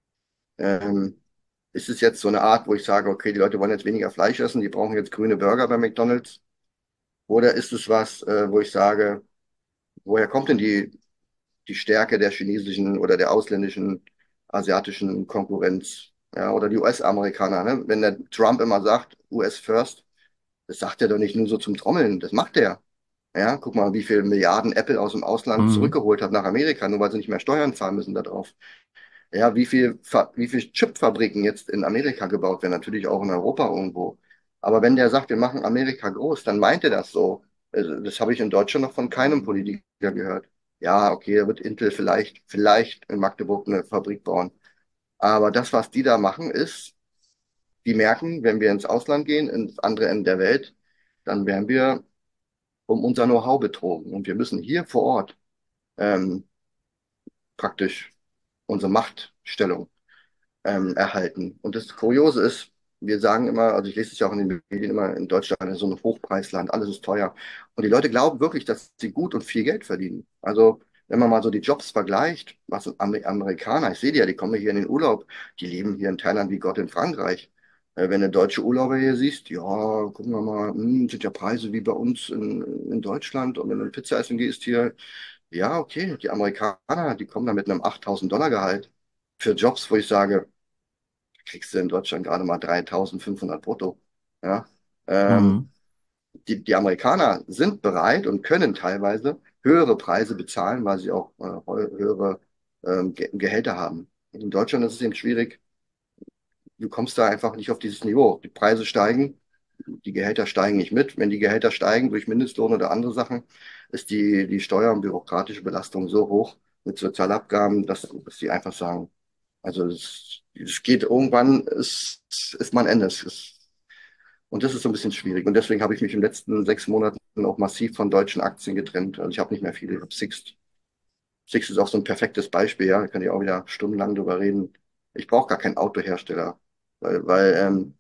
A: ähm, ist es jetzt so eine Art, wo ich sage, okay, die Leute wollen jetzt weniger Fleisch essen, die brauchen jetzt grüne Burger bei McDonald's? Oder ist es was, wo ich sage, woher kommt denn die Stärke der chinesischen oder der ausländischen, asiatischen Konkurrenz? Ja, oder die US-Amerikaner, ne? Wenn der Trump immer sagt, US first, das sagt er doch nicht nur so zum Trommeln, das macht er. Ja, guck mal, wie viel Milliarden Apple aus dem Ausland
B: Mhm.
A: zurückgeholt hat nach Amerika, nur weil sie nicht mehr Steuern zahlen müssen darauf. Ja, wie viel Chipfabriken jetzt in Amerika gebaut werden, natürlich auch in Europa irgendwo. Aber wenn der sagt, wir machen Amerika groß, dann meint er das so. Also, das habe ich in Deutschland noch von keinem Politiker gehört. Ja, okay, da wird Intel vielleicht in Magdeburg eine Fabrik bauen. Aber das, was die da machen, ist, die merken, wenn wir ins Ausland gehen, ins andere Ende der Welt, dann werden wir um unser Know-how betrogen. Und wir müssen hier vor Ort ähm, praktisch unsere Machtstellung erhalten. Und das Kuriose ist, wir sagen immer, also ich lese es ja auch in den Medien immer, in Deutschland ist so ein Hochpreisland, alles ist teuer. Und die Leute glauben wirklich, dass sie gut und viel Geld verdienen. Also wenn man mal so die Jobs vergleicht, was sind Amerikaner, ich sehe die ja, die kommen hier in den Urlaub, die leben hier in Thailand wie Gott in Frankreich. Wenn du deutsche Urlauber hier siehst, ja, gucken wir mal, sind ja Preise wie bei uns in Deutschland. Und wenn du Pizza essen gehst hier, ja, okay, die Amerikaner, die kommen da mit einem 8.000 $ Gehalt für Jobs, wo ich sage, kriegst du in Deutschland gerade mal 3.500 brutto. Ja? Ähm,
B: Mhm.
A: die Amerikaner sind bereit und können teilweise höhere Preise bezahlen, weil sie auch höhere Gehälter haben. In Deutschland ist es eben schwierig. Du kommst da einfach nicht auf dieses Niveau. Die Preise steigen, die Gehälter steigen nicht mit. Wenn die Gehälter steigen durch Mindestlohn oder andere Sachen, ist die Steuer- und bürokratische Belastung so hoch mit Sozialabgaben, dass sie einfach sagen, also es geht irgendwann, es ist mein Ende. Und das ist so ein bisschen schwierig. Und deswegen habe ich mich in den letzten 6 Monaten auch massiv von deutschen Aktien getrennt. Also ich habe nicht mehr viele. Ich habe Sixt. Sixt ist auch so ein perfektes Beispiel, ja. Da kann ich auch wieder stundenlang drüber reden. Ich brauche gar keinen Autohersteller, weil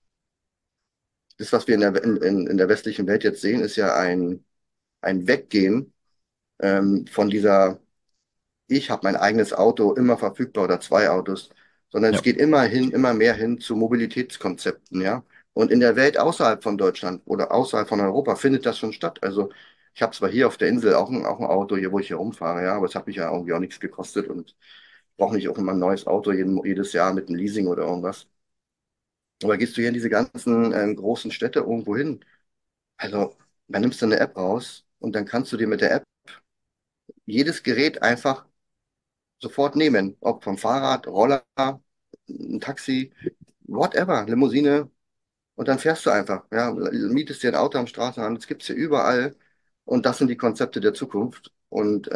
A: das, was wir in der westlichen Welt jetzt sehen, ist ja ein Weggehen von dieser ich habe mein eigenes Auto immer verfügbar oder 2 Autos, sondern es
B: Ja.
A: geht immer mehr hin zu Mobilitätskonzepten, ja. Und in der Welt außerhalb von Deutschland oder außerhalb von Europa findet das schon statt. Also ich habe zwar hier auf der Insel auch ein Auto, hier, wo ich hier rumfahre, ja, aber es hat mich ja irgendwie auch nichts gekostet und brauche nicht auch immer ein neues Auto jedes Jahr mit einem Leasing oder irgendwas. Aber gehst du hier in diese ganzen großen Städte irgendwo hin? Also, dann nimmst du eine App raus und dann kannst du dir mit der App jedes Gerät einfach sofort nehmen. Ob vom Fahrrad, Roller, ein Taxi, whatever, Limousine. Und dann fährst du einfach. Ja, mietest dir ein Auto am Straßenrand. Das gibt's hier überall. Und das sind die Konzepte der Zukunft. Und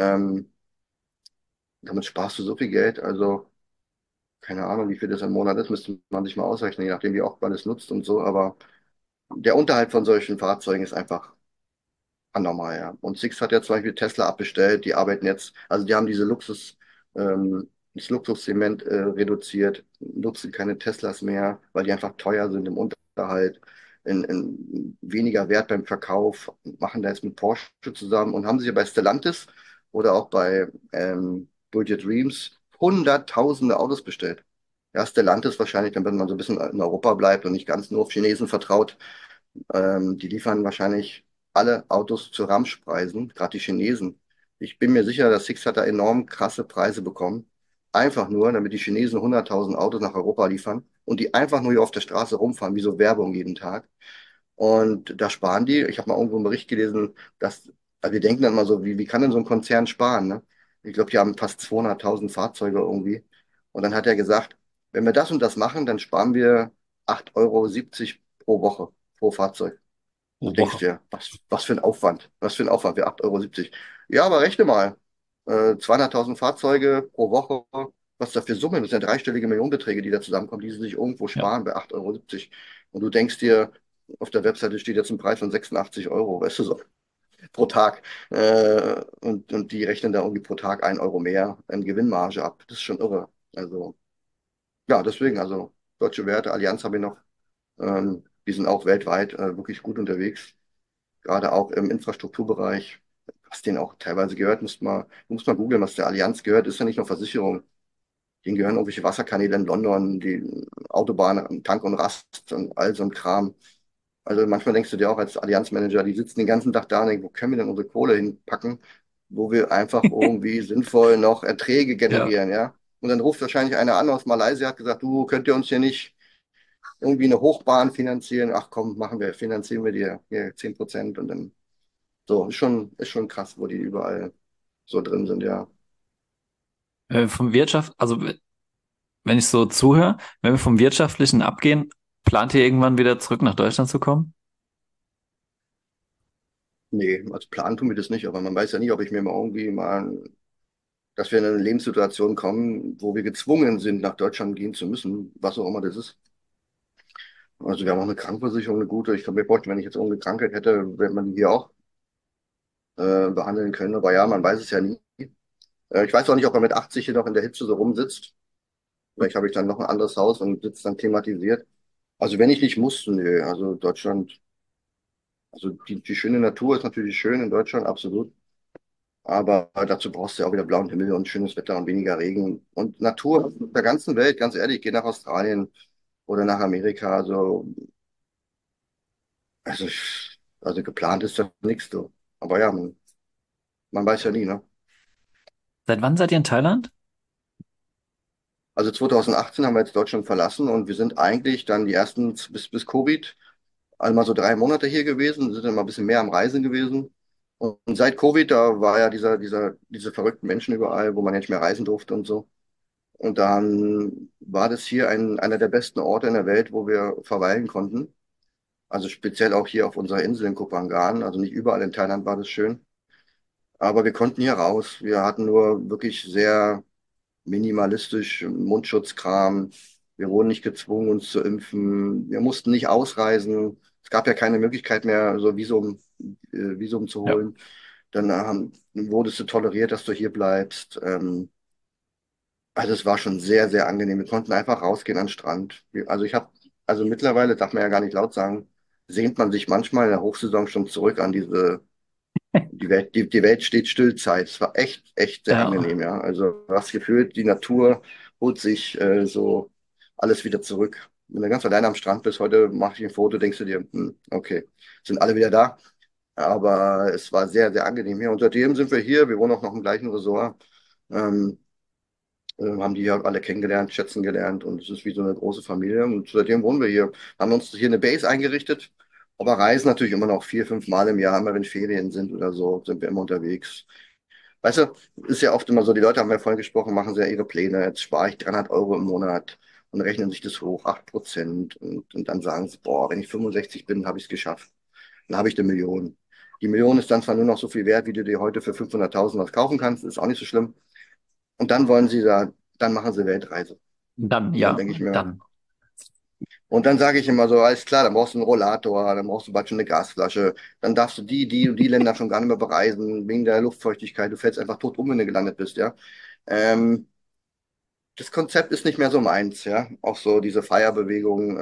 A: damit sparst du so viel Geld. Also, keine Ahnung, wie viel das im Monat ist, müsste man sich mal ausrechnen, je nachdem, wie oft man es nutzt und so. Aber der Unterhalt von solchen Fahrzeugen ist einfach anormal, ja. Und Sixt hat ja zum Beispiel Tesla abbestellt, die arbeiten jetzt, also die haben das Luxussegment reduziert, nutzen keine Teslas mehr, weil die einfach teuer sind im Unterhalt, in weniger Wert beim Verkauf, machen da jetzt mit Porsche zusammen und haben sich ja bei Stellantis oder auch bei Brilliant Dreams hunderttausende Autos bestellt. Ja, Stellantis wahrscheinlich, wenn man so ein bisschen in Europa bleibt und nicht ganz nur auf Chinesen vertraut. Die liefern wahrscheinlich alle Autos zu Ramschpreisen, gerade die Chinesen. Ich bin mir sicher, dass Sixt hat da enorm krasse Preise bekommen. Einfach nur, damit die Chinesen 100.000 Autos nach Europa liefern und die einfach nur hier auf der Straße rumfahren, wie so Werbung jeden Tag. Und da sparen die. Ich habe mal irgendwo einen Bericht gelesen, dass, also wir denken dann mal so, wie kann denn so ein Konzern sparen, ne? Ich glaube, die haben fast 200.000 Fahrzeuge irgendwie. Und dann hat er gesagt, wenn wir das und das machen, dann sparen wir 8,70 € pro Woche, pro Fahrzeug. Du
B: Pro
A: denkst
B: Woche.
A: dir, was für ein Aufwand, was für ein Aufwand für 8,70 €. Ja, aber rechne mal, 200.000 Fahrzeuge pro Woche, was da für Summen, das sind ja dreistellige Millionenbeträge, die da zusammenkommen, die sie sich irgendwo
B: Ja.
A: sparen bei 8,70 €. Und du denkst dir, auf der Webseite steht jetzt ein Preis von 86 €, weißt du so, pro Tag. Und die rechnen da irgendwie pro Tag 1 € mehr an Gewinnmarge ab. Das ist schon irre. Also, ja, deswegen, also Deutsche Werte, Allianz habe ich noch, die sind auch weltweit wirklich gut unterwegs, gerade auch im Infrastrukturbereich, was denen auch teilweise gehört, muss mal googeln, was der Allianz gehört, ist ja nicht nur Versicherung. Denen gehören irgendwelche Wasserkanäle in London, die Autobahnen, Tank und Rast und all so ein Kram. Also manchmal denkst du dir auch als Allianzmanager, die sitzen den ganzen Tag da und denken, wo können wir denn unsere Kohle hinpacken, wo wir einfach irgendwie sinnvoll noch Erträge
B: Ja.
A: generieren, ja? Und dann ruft wahrscheinlich einer an aus Malaysia, hat gesagt, du, könnt ihr uns hier nicht irgendwie eine Hochbahn finanzieren? Ach komm, finanzieren wir dir hier 10%. Und dann so, ist schon krass, wo die überall so drin sind, ja.
B: Vom Wirtschaft, also wenn ich so zuhöre, wenn wir vom Wirtschaftlichen abgehen, plant ihr irgendwann wieder zurück nach Deutschland zu kommen?
A: Nee, als Plan tun wir das nicht, aber man weiß ja nie, ob ich mir mal irgendwie mal, dass wir in eine Lebenssituation kommen, wo wir gezwungen sind, nach Deutschland gehen zu müssen, was auch immer das ist. Also wir haben auch eine Krankenversicherung, eine gute. Ich kann mir vorstellen, wenn ich jetzt irgendeine Krankheit hätte, wird man die hier auch behandeln können. Aber ja, man weiß es ja nie. Ich weiß auch nicht, ob man mit 80 hier noch in der Hitze so rumsitzt. Vielleicht habe ich dann noch ein anderes Haus und sitze dann klimatisiert. Also wenn ich nicht muss, nö. Also Deutschland, also die schöne Natur ist natürlich schön in Deutschland, absolut. Aber dazu brauchst du ja auch wieder blauen Himmel und schönes Wetter und weniger Regen. Und Natur der ganzen Welt, ganz ehrlich, geh nach Australien oder nach Amerika. Also, also geplant ist ja nichts so. Aber ja, man weiß ja nie, ne?
B: Seit wann seid ihr in Thailand?
A: Also 2018 haben wir jetzt Deutschland verlassen und wir sind eigentlich dann die ersten bis Covid einmal so 3 Monate hier gewesen, sind dann mal ein bisschen mehr am Reisen gewesen. Und seit Covid, da war ja diese verrückten Menschen überall, wo man ja nicht mehr reisen durfte und so. Und dann war das hier einer der besten Orte in der Welt, wo wir verweilen konnten. Also speziell auch hier auf unserer Insel in Koh Phangan. Also nicht überall in Thailand war das schön. Aber wir konnten hier raus. Wir hatten nur wirklich sehr minimalistisch Mundschutzkram. Wir wurden nicht gezwungen, uns zu impfen. Wir mussten nicht ausreisen. Es gab ja keine Möglichkeit mehr, so Visum zu
B: Ja.
A: holen. Dann wurdest du toleriert, dass du hier bleibst. Also es war schon sehr, sehr angenehm. Wir konnten einfach rausgehen an den Strand. Also mittlerweile, darf man ja gar nicht laut sagen, sehnt man sich manchmal in der Hochsaison schon zurück an die Welt steht still Zeit. Es war echt, echt sehr
B: Ja.
A: angenehm, ja. Also du hast gefühlt, die Natur holt sich so alles wieder zurück. Wenn du ganz alleine am Strand bist, heute mache ich ein Foto, denkst du dir, okay, sind alle wieder da. Aber es war sehr, sehr angenehm hier. Und seitdem sind wir hier. Wir wohnen auch noch im gleichen Resort. Ähm, haben die ja alle kennengelernt, schätzen gelernt und es ist wie so eine große Familie. Und seitdem wohnen wir hier, haben uns hier eine Base eingerichtet, aber reisen natürlich immer noch 4, 5 Mal im Jahr, immer wenn Ferien sind oder so, sind wir immer unterwegs. Weißt du, ist ja oft immer so, die Leute haben ja vorhin gesprochen, machen sie ja ihre Pläne, jetzt spare ich 300 € im Monat und rechnen sich das hoch, 8%. Und dann sagen sie, boah, wenn ich 65 bin, habe ich es geschafft. Dann habe ich eine Million. Die Million ist dann zwar nur noch so viel wert, wie du dir heute für 500.000 was kaufen kannst, ist auch nicht so schlimm. Und dann machen sie Weltreise.
B: Dann,
A: Und dann
B: ja,
A: denke ich mir,
B: dann.
A: und dann sage ich immer so, alles klar, dann brauchst du einen Rollator, dann brauchst du bald schon eine Gasflasche, dann darfst du die und die Länder schon gar nicht mehr bereisen, wegen der Luftfeuchtigkeit. Du fällst einfach tot um, wenn du gelandet bist, ja. Ähm, Das Konzept ist nicht mehr so meins, ja. Auch so diese Feierbewegung.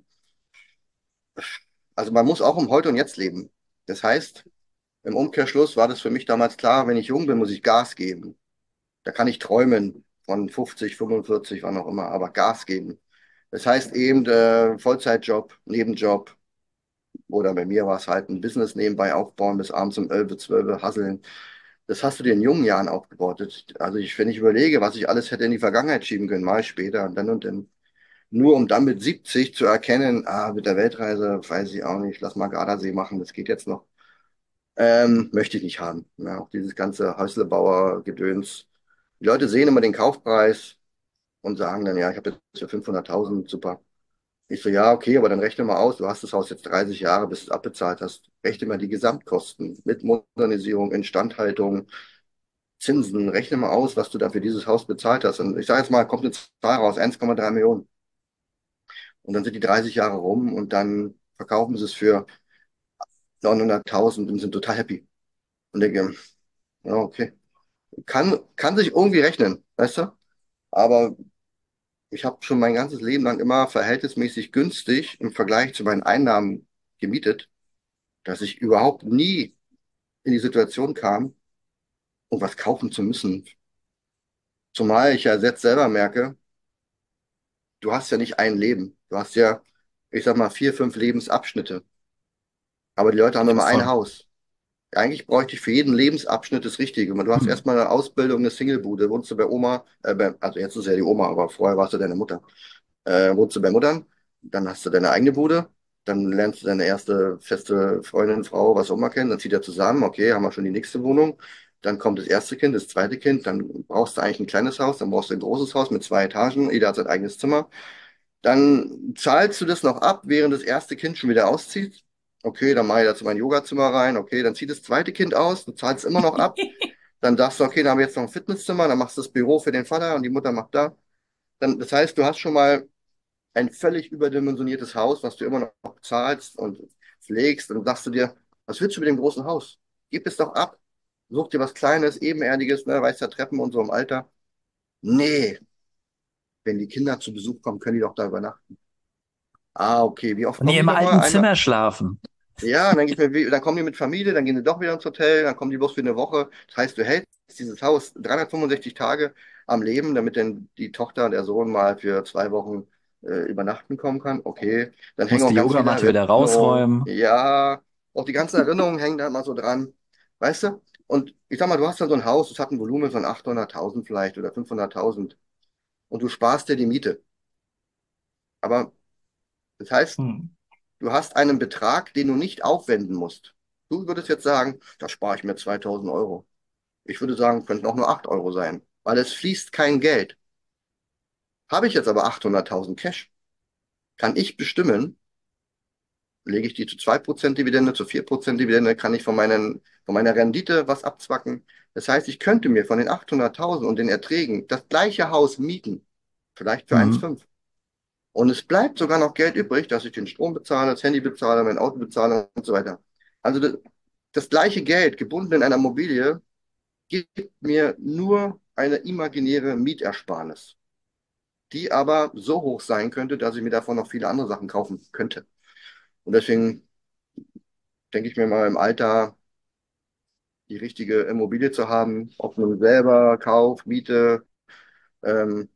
A: Also man muss auch im Heute und Jetzt leben. Das heißt, im Umkehrschluss war das für mich damals klar, wenn ich jung bin, muss ich Gas geben. Da kann ich träumen von 50, 45, wann auch immer, aber Gas geben. Das heißt eben Vollzeitjob, Nebenjob oder bei mir war es halt ein Business nebenbei aufbauen, bis abends um 11, 12 hasseln. Das hast du dir in jungen Jahren aufgebaut. Also wenn ich überlege, was ich alles hätte in die Vergangenheit schieben können, mal später und dann. Nur um dann mit 70 zu erkennen, mit der Weltreise, weiß ich auch nicht, lass mal Gardasee machen, das geht jetzt noch. Möchte ich nicht haben. Ja, auch dieses ganze Häuslebauer-Gedöns. Die Leute sehen immer den Kaufpreis und sagen dann, ja, ich habe jetzt für 500.000, super. Ich so, ja, okay, aber dann rechne mal aus, du hast das Haus jetzt 30 Jahre, bis du es abbezahlt hast. Rechne mal die Gesamtkosten mit Modernisierung, Instandhaltung, Zinsen. Rechne mal aus, was du da für dieses Haus bezahlt hast. Und ich sage jetzt mal, kommt eine Zahl raus, 1,3 Millionen. Und dann sind die 30 Jahre rum und dann verkaufen sie es für 900.000 und sind total happy. Und denke, ja, okay. Kann sich irgendwie rechnen, weißt du? Aber ich habe schon mein ganzes Leben lang immer verhältnismäßig günstig im Vergleich zu meinen Einnahmen gemietet, dass ich überhaupt nie in die Situation kam, um was kaufen zu müssen. Zumal ich ja jetzt selber merke, du hast ja nicht ein Leben. Du hast ja, ich sag mal, 4, 5 Lebensabschnitte. Aber die Leute haben
B: Ja,
A: immer ein
B: voll.
A: Haus. Eigentlich bräuchte ich für jeden Lebensabschnitt das Richtige. Du hast
B: Hm.
A: erstmal eine Ausbildung, eine Singlebude, wohnst du bei Oma, also jetzt ist ja die Oma, aber vorher warst du deine Mutter. Wohnst du bei Muttern, dann hast du deine eigene Bude, dann lernst du deine erste feste Freundin, Frau, was auch immer kennen, dann zieht ihr zusammen, okay, haben wir schon die nächste Wohnung. Dann kommt das erste Kind, das zweite Kind, dann brauchst du eigentlich ein kleines Haus, dann brauchst du ein großes Haus mit 2 Etagen, jeder hat sein eigenes Zimmer. Dann zahlst du das noch ab, während das erste Kind schon wieder auszieht. Okay, dann mache ich das in mein Yogazimmer rein. Okay, dann zieht das zweite Kind aus, du zahlst immer noch ab. Dann sagst du, okay, dann haben wir jetzt noch ein Fitnesszimmer, dann machst du das Büro für den Vater und die Mutter macht da. Dann, das heißt, du hast schon mal ein völlig überdimensioniertes Haus, was du immer noch bezahlst und pflegst. Und dann sagst du dir, was willst du mit dem großen Haus? Gib es doch ab. Such dir was Kleines, Ebenerdiges, ne, weißt ja, Treppen und so im Alter. Nee, wenn die Kinder zu Besuch kommen, können die doch da übernachten. Ah, okay. Wie oft
B: Und die
A: kommen die
B: im
A: nochmal?
B: alten
A: Einmal.
B: Zimmer schlafen.
A: Ja, und dann, dann kommen die mit Familie, dann gehen sie doch wieder ins Hotel, dann kommen die bloß für eine Woche. Das heißt, du hältst dieses Haus 365 Tage am Leben, damit dann die Tochter, der Sohn mal für 2 Wochen übernachten kommen kann. Okay, dann hängen
B: Muss
A: auch
B: die
A: ganz viele
B: Yogamatte wieder
A: Erinnerungen.
B: rausräumen.
A: Ja, auch die ganzen Erinnerungen hängen da immer so dran. Weißt du? Und ich sag mal, du hast dann so ein Haus, das hat ein Volumen von 800.000 vielleicht oder 500.000 und du sparst dir die Miete. Aber das heißt,
B: Hm.
A: du hast einen Betrag, den du nicht aufwenden musst. Du würdest jetzt sagen, da spare ich mir 2.000 Euro. Ich würde sagen, könnten auch nur 8 Euro sein, weil es fließt kein Geld. Habe ich jetzt aber 800.000 Cash, kann ich bestimmen, lege ich die zu 2% Dividende, zu 4% Dividende, kann ich von meiner Rendite was abzwacken. Das heißt, ich könnte mir von den 800.000 und den Erträgen das gleiche Haus mieten, vielleicht für
B: Hm.
A: 1,5. Und es bleibt sogar noch Geld übrig, dass ich den Strom bezahle, das Handy bezahle, mein Auto bezahle und so weiter. Also das gleiche Geld gebunden in einer Immobilie gibt mir nur eine imaginäre Mietersparnis, die aber so hoch sein könnte, dass ich mir davon noch viele andere Sachen kaufen könnte. Und deswegen denke ich mir mal im Alter, die richtige Immobilie zu haben, ob nun selber, Kauf, Miete, ähm,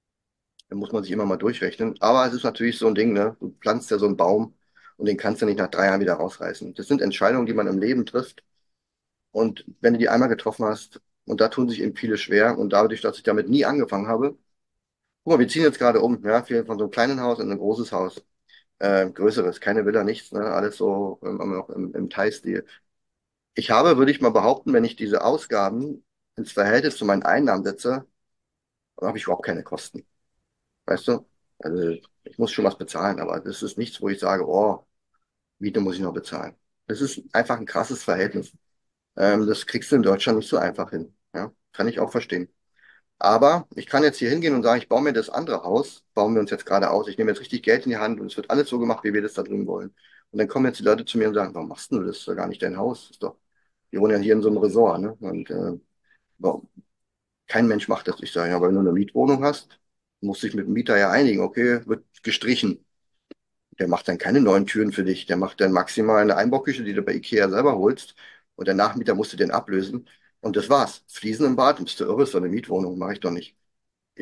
A: da muss man sich immer mal durchrechnen. Aber es ist natürlich so ein Ding, ne? Du pflanzt ja so einen Baum und den kannst du nicht nach 3 Jahren wieder rausreißen. Das sind Entscheidungen, die man im Leben trifft. Und wenn du die einmal getroffen hast, und da tun sich eben viele schwer, und dadurch, dass ich damit nie angefangen habe, guck mal, wir ziehen jetzt gerade um, ja, von so einem kleinen Haus in ein großes Haus, größeres, keine Villa, nichts, ne, alles so noch im Thai-Stil. Ich habe, würde ich mal behaupten, wenn ich diese Ausgaben ins Verhältnis zu meinen Einnahmen setze, dann habe ich überhaupt keine Kosten. Weißt du? Also ich muss schon was bezahlen, aber das ist nichts, wo ich sage, oh, Miete muss ich noch bezahlen. Das ist einfach ein krasses Verhältnis. Das kriegst du in Deutschland nicht so einfach hin. Ja? Kann ich auch verstehen. Aber ich kann jetzt hier hingehen und sagen, ich baue mir das andere Haus, bauen wir uns jetzt gerade aus. Ich nehme jetzt richtig Geld in die Hand und es wird alles so gemacht, wie wir das da drüben wollen. Und dann kommen jetzt die Leute zu mir und sagen, warum machst du das? Das ist doch gar nicht dein Haus. Das ist doch, wir wohnen ja hier in so einem Resort, ne? Und warum? Kein Mensch macht das. Ich sage, ja, weil du eine Mietwohnung hast, musst dich mit dem Mieter ja einigen. Okay, wird gestrichen. Der macht dann keine neuen Türen für dich. Der macht dann maximal eine Einbauküche, die du bei Ikea selber holst. Und der Nachmieter musst du den ablösen. Und das war's. Fliesen im Bad, bist du irre, ist doch eine Mietwohnung, mache ich doch nicht.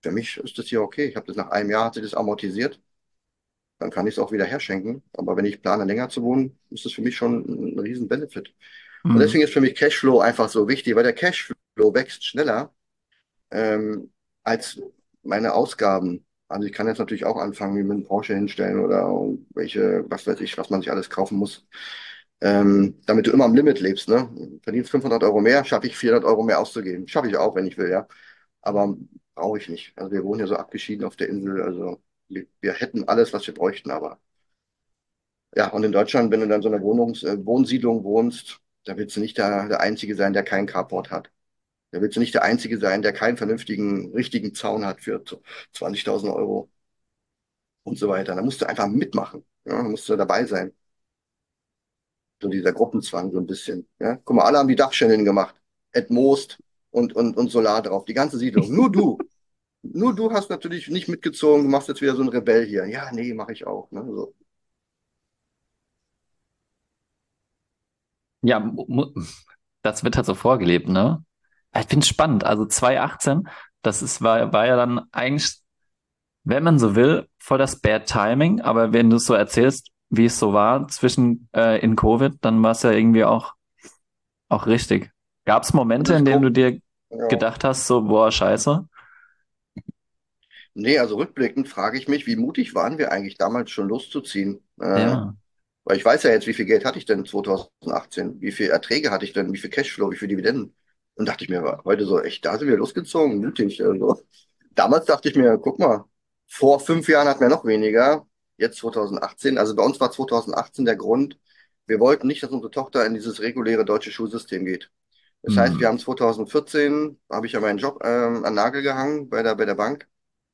A: für mich ist das hier okay. Ich habe das nach einem Jahr hat sich das amortisiert, dann kann ich es auch wieder herschenken. Aber wenn ich plane, länger zu wohnen, ist das für mich schon ein riesen Benefit. Und
B: Mhm.
A: deswegen ist für mich Cashflow einfach so wichtig, weil der Cashflow wächst schneller ähm, als meine Ausgaben. Also ich kann jetzt natürlich auch anfangen, wie mit einem Porsche hinstellen oder welche, was weiß ich, was man sich alles kaufen muss, damit du immer am Limit lebst, ne? Verdienst 500 € mehr, schaffe ich 400 € mehr auszugeben. Schaffe ich auch, wenn ich will, ja. Aber brauche ich nicht. Also wir wohnen ja so abgeschieden auf der Insel, also wir hätten alles, was wir bräuchten, aber ja, und in Deutschland, wenn du dann so in einer Wohnsiedlung wohnst, da willst du nicht der Einzige sein, der keinen Carport hat. Da willst du nicht der Einzige sein, der keinen vernünftigen, richtigen Zaun hat für 20.000 € und so weiter. Da musst du einfach mitmachen. Ja, da musst du dabei sein. So dieser Gruppenzwang so ein bisschen. Ja, guck mal, alle haben die Dachschindeln gemacht. Most und Solar drauf. Die ganze Siedlung. Nur du. Nur du hast natürlich nicht mitgezogen. Du machst jetzt wieder so ein Rebell hier. Ja, nee, mache ich auch. Ne? So.
B: Ja, das wird halt so vorgelebt, ne? Ich finde spannend. Also 2018, war ja dann eigentlich, wenn man so will, voll das Bad Timing. Aber wenn du es so erzählst, wie es so war in Covid, dann war es ja irgendwie auch richtig. Gab es
A: Also
B: Momente,
A: das
B: in denen du
A: Gro
B: dir
A: ja.
B: gedacht hast, so, boah, scheiße?
A: Nee, also rückblickend frage ich mich, wie mutig waren wir eigentlich damals schon loszuziehen?
B: Ja.
A: Weil ich weiß ja jetzt, wie viel Geld hatte ich denn 2018? Wie viel Erträge hatte ich denn? Wie viel Cashflow? Wie viel Dividenden? Und dachte ich mir, heute so, echt, da sind wir losgezogen, mutig. Also. Damals dachte ich mir, guck mal, vor 5 Jahren hatten wir noch weniger, jetzt 2018. Also bei uns war 2018 der Grund, wir wollten nicht, dass unsere Tochter in dieses reguläre deutsche Schulsystem geht. Das heißt, wir
B: Hm.
A: haben 2014, habe ich ja meinen Job an den Nagel gehangen bei der Bank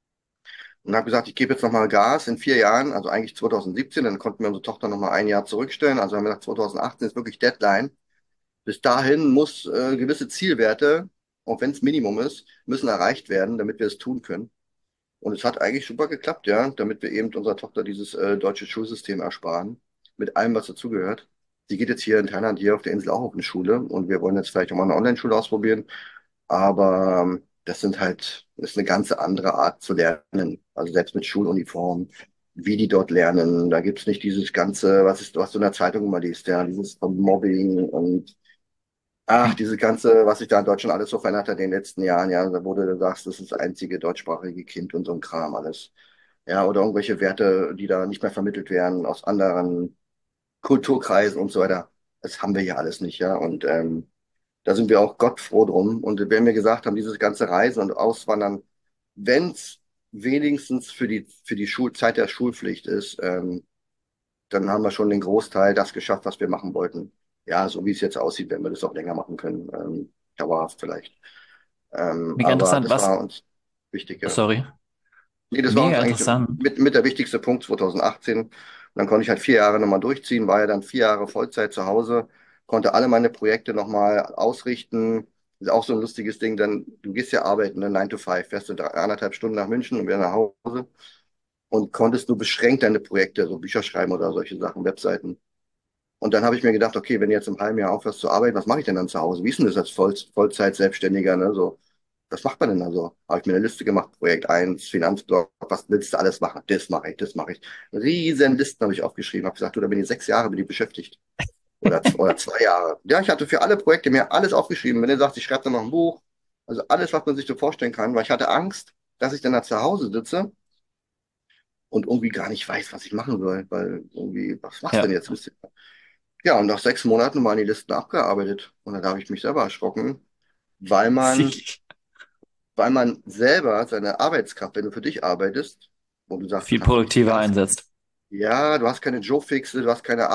A: und habe gesagt, ich gebe jetzt nochmal Gas in 4 Jahren, also eigentlich 2017, dann konnten wir unsere Tochter nochmal ein Jahr zurückstellen. Also haben wir gesagt, 2018 ist wirklich Deadline. Bis dahin muss gewisse Zielwerte, auch wenn es Minimum ist, müssen erreicht werden, damit wir es tun können. Und es hat eigentlich super geklappt, ja, damit wir eben unserer Tochter dieses deutsche Schulsystem ersparen, mit allem, was dazugehört. Sie geht jetzt hier in Thailand, hier auf der Insel auch auf eine Schule und wir wollen jetzt vielleicht auch mal eine Online-Schule ausprobieren. Aber das ist eine ganz andere Art zu lernen. Also selbst mit Schuluniform, wie die dort lernen. Da gibt's nicht dieses Ganze, was du in der Zeitung immer liest, ja, dieses Mobbing und ach, diese ganze, was sich da in Deutschland alles so verändert hat in den letzten Jahren, ja, da wurde du sagst, das ist das einzige deutschsprachige Kind und so ein Kram alles. Ja, oder irgendwelche Werte, die da nicht mehr vermittelt werden aus anderen Kulturkreisen und so weiter. Das haben wir hier alles nicht, ja. Und da sind wir auch Gott froh drum. Und wenn wir gesagt haben, dieses ganze Reisen und Auswandern, wenn's wenigstens für die Schulzeit der Schulpflicht ist, dann haben wir schon den Großteil das geschafft, was wir machen wollten. Ja, so wie es jetzt aussieht, wenn wir das auch länger machen können, dauerhaft vielleicht.
B: Mega
A: Aber
B: interessant.
A: das war uns wichtig, ja.
B: Sorry.
A: Nee, das war uns
B: Mega
A: eigentlich
B: interessant.
A: mit der wichtigste Punkt 2018. Und dann konnte ich halt 4 Jahre nochmal durchziehen, war ja dann 4 Jahre Vollzeit zu Hause, konnte alle meine Projekte nochmal ausrichten. Ist auch so ein lustiges Ding, dann du gehst ja arbeiten, ne, 9 to 5, fährst du 1,5 Stunden nach München und wieder nach Hause und konntest nur beschränkt deine Projekte, so Bücher schreiben oder solche Sachen, Webseiten. Und dann habe ich mir gedacht, okay, wenn du jetzt im halben Jahr aufhörst zu arbeiten, was mache ich denn dann zu Hause? Wie ist denn das als Vollzeit-Selbstständiger, ne? So, was macht man denn da so? Habe ich mir eine Liste gemacht, Projekt eins, Finanzblock, was willst du alles machen? Das mache ich, das mache ich. Riesen Listen habe ich aufgeschrieben, habe gesagt, du, da bin ich 6 Jahre bin ich beschäftigt. Oder 2 Jahre. Ja, ich hatte für alle Projekte mir alles aufgeschrieben. Wenn du sagst, ich schreibe dann noch ein Buch, also alles, was man sich so vorstellen kann, weil ich hatte Angst, dass ich dann da zu Hause sitze und irgendwie gar nicht weiß, was ich machen soll, weil irgendwie, was machst du denn
B: Ja.
A: jetzt? Ja, und nach 6 Monaten waren die Listen abgearbeitet. Und dann habe ich mich selber erschrocken, weil man, weil man selber seine Arbeitskraft, wenn du für dich arbeitest, und du sagst, du
B: Viel
A: kannst nicht die
B: produktiver
A: ganze,
B: einsetzt.
A: ja, du hast keine Joe-Fixe, du hast keine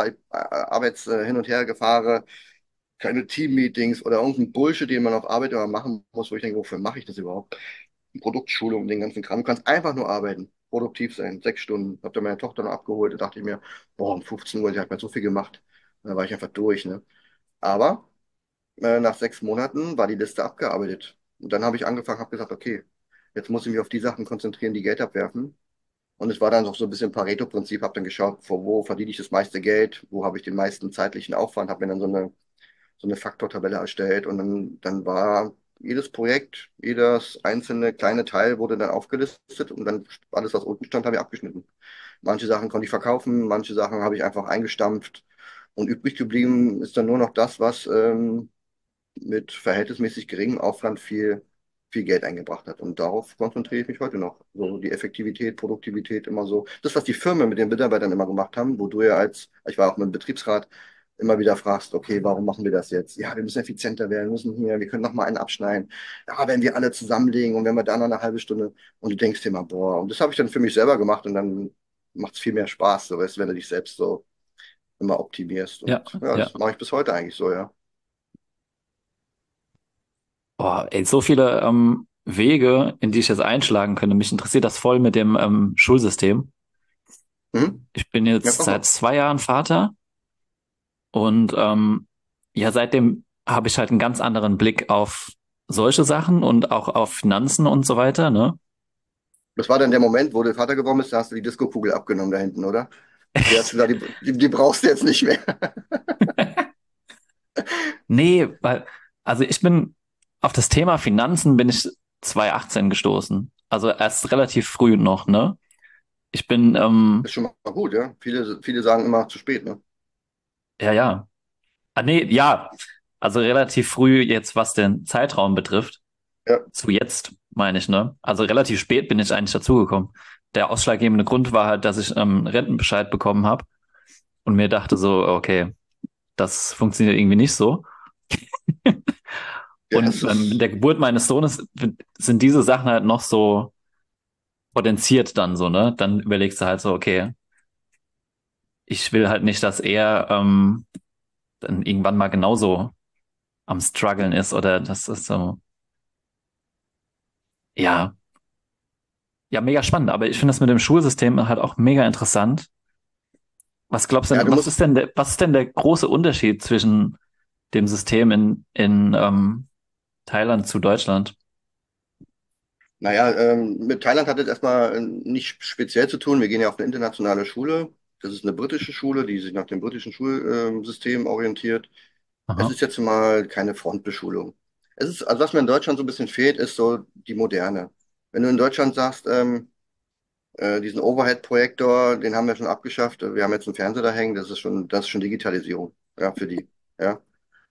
A: Hin- und Hergefahre, keine Team-Meetings oder irgendein Bullshit, den man auf Arbeit immer machen muss, wo ich denke, wofür mache ich das überhaupt? Produktschulung, den ganzen Kram. Du kannst einfach nur arbeiten, produktiv sein, 6 Stunden. Hab dann meine Tochter noch abgeholt, da dachte ich mir, boah, um 15 Uhr, sie hat mir so viel gemacht. Da war ich einfach durch, ne? Aber nach 6 Monaten war die Liste abgearbeitet. Und dann habe ich angefangen, habe gesagt, okay, jetzt muss ich mich auf die Sachen konzentrieren, die Geld abwerfen. Und es war dann auch so ein bisschen Pareto-Prinzip, habe dann geschaut, wo verdiene ich das meiste Geld, wo habe ich den meisten zeitlichen Aufwand, habe mir dann so eine Faktortabelle erstellt und dann war jedes Projekt, jedes einzelne kleine Teil wurde dann aufgelistet und dann alles, was unten stand, habe ich abgeschnitten. Manche Sachen konnte ich verkaufen, manche Sachen habe ich einfach eingestampft und übrig geblieben ist dann nur noch das, was mit verhältnismäßig geringem Aufwand viel Geld eingebracht hat. Und darauf konzentriere ich mich heute noch. So die Effektivität, Produktivität immer so. Das, was die Firmen mit den Mitarbeitern immer gemacht haben, wo du ja ich war auch mit dem Betriebsrat, immer wieder fragst, okay, warum machen wir das jetzt? Ja, wir müssen effizienter werden, wir können noch mal einen abschneiden. Ja, wenn wir alle zusammenlegen und wenn wir da noch eine halbe Stunde und du denkst dir mal, boah, und das habe ich dann für mich selber gemacht und dann macht es viel mehr Spaß, so weißt, du, wenn du dich selbst so immer optimierst.
B: Ja,
A: Und ja,
B: ja.
A: das mache ich bis heute eigentlich so, ja.
B: Boah, ey, so viele Wege, in die ich jetzt einschlagen könnte. Mich interessiert das voll mit dem Schulsystem.
A: Hm?
B: Ich bin
A: Ja,
B: jetzt
A: frag
B: seit
A: mal.
B: 2 Jahren Vater und ja, seitdem habe ich halt einen ganz anderen Blick auf solche Sachen und auch auf Finanzen und so weiter, ne?
A: Das war dann der Moment, wo du Vater geworden bist, da hast du die Diskokugel abgenommen da hinten, oder? Die hast du gesagt, die brauchst du jetzt nicht mehr.
B: Nee, weil, also ich bin auf das Thema Finanzen bin ich 2018 gestoßen. Also erst relativ früh noch, ne? Ich bin,
A: Ist schon mal gut, ja. Viele sagen immer zu spät, ne?
B: ja, ja. Ah, nee, ja. Also relativ früh jetzt, was den Zeitraum betrifft.
A: Ja,
B: Zu jetzt, meine ich, ne? Also relativ spät bin ich eigentlich dazugekommen. Der ausschlaggebende Grund war halt, dass ich Rentenbescheid bekommen habe und mir dachte so, okay, das funktioniert irgendwie nicht so.
A: ja,
B: Und
A: es
B: mit
A: ist,
B: der Geburt meines Sohnes sind diese Sachen halt noch so potenziert dann so, ne? Dann überlegst du halt so, okay, ich will halt nicht, dass er dann irgendwann mal genauso am Struggeln ist oder das ist so, ja, ja, mega spannend. Aber ich finde das mit dem Schulsystem halt auch mega interessant. Was glaubst du
A: ja,
B: denn,
A: du musst,
B: was ist denn der große Unterschied zwischen dem System in Thailand zu Deutschland?
A: naja, mit Thailand hat es erstmal nicht speziell zu tun. Wir gehen ja auf eine internationale Schule. Das ist eine britische Schule, die sich nach dem britischen Schulsystem orientiert. Es
B: Aha.
A: ist jetzt mal keine Frontbeschulung. Also was mir in Deutschland so ein bisschen fehlt, ist so die Moderne. Wenn du in Deutschland sagst, diesen Overhead-Projektor, den haben wir schon abgeschafft. Wir haben jetzt einen Fernseher da hängen. Das ist schon Digitalisierung, ja, für die. Ja.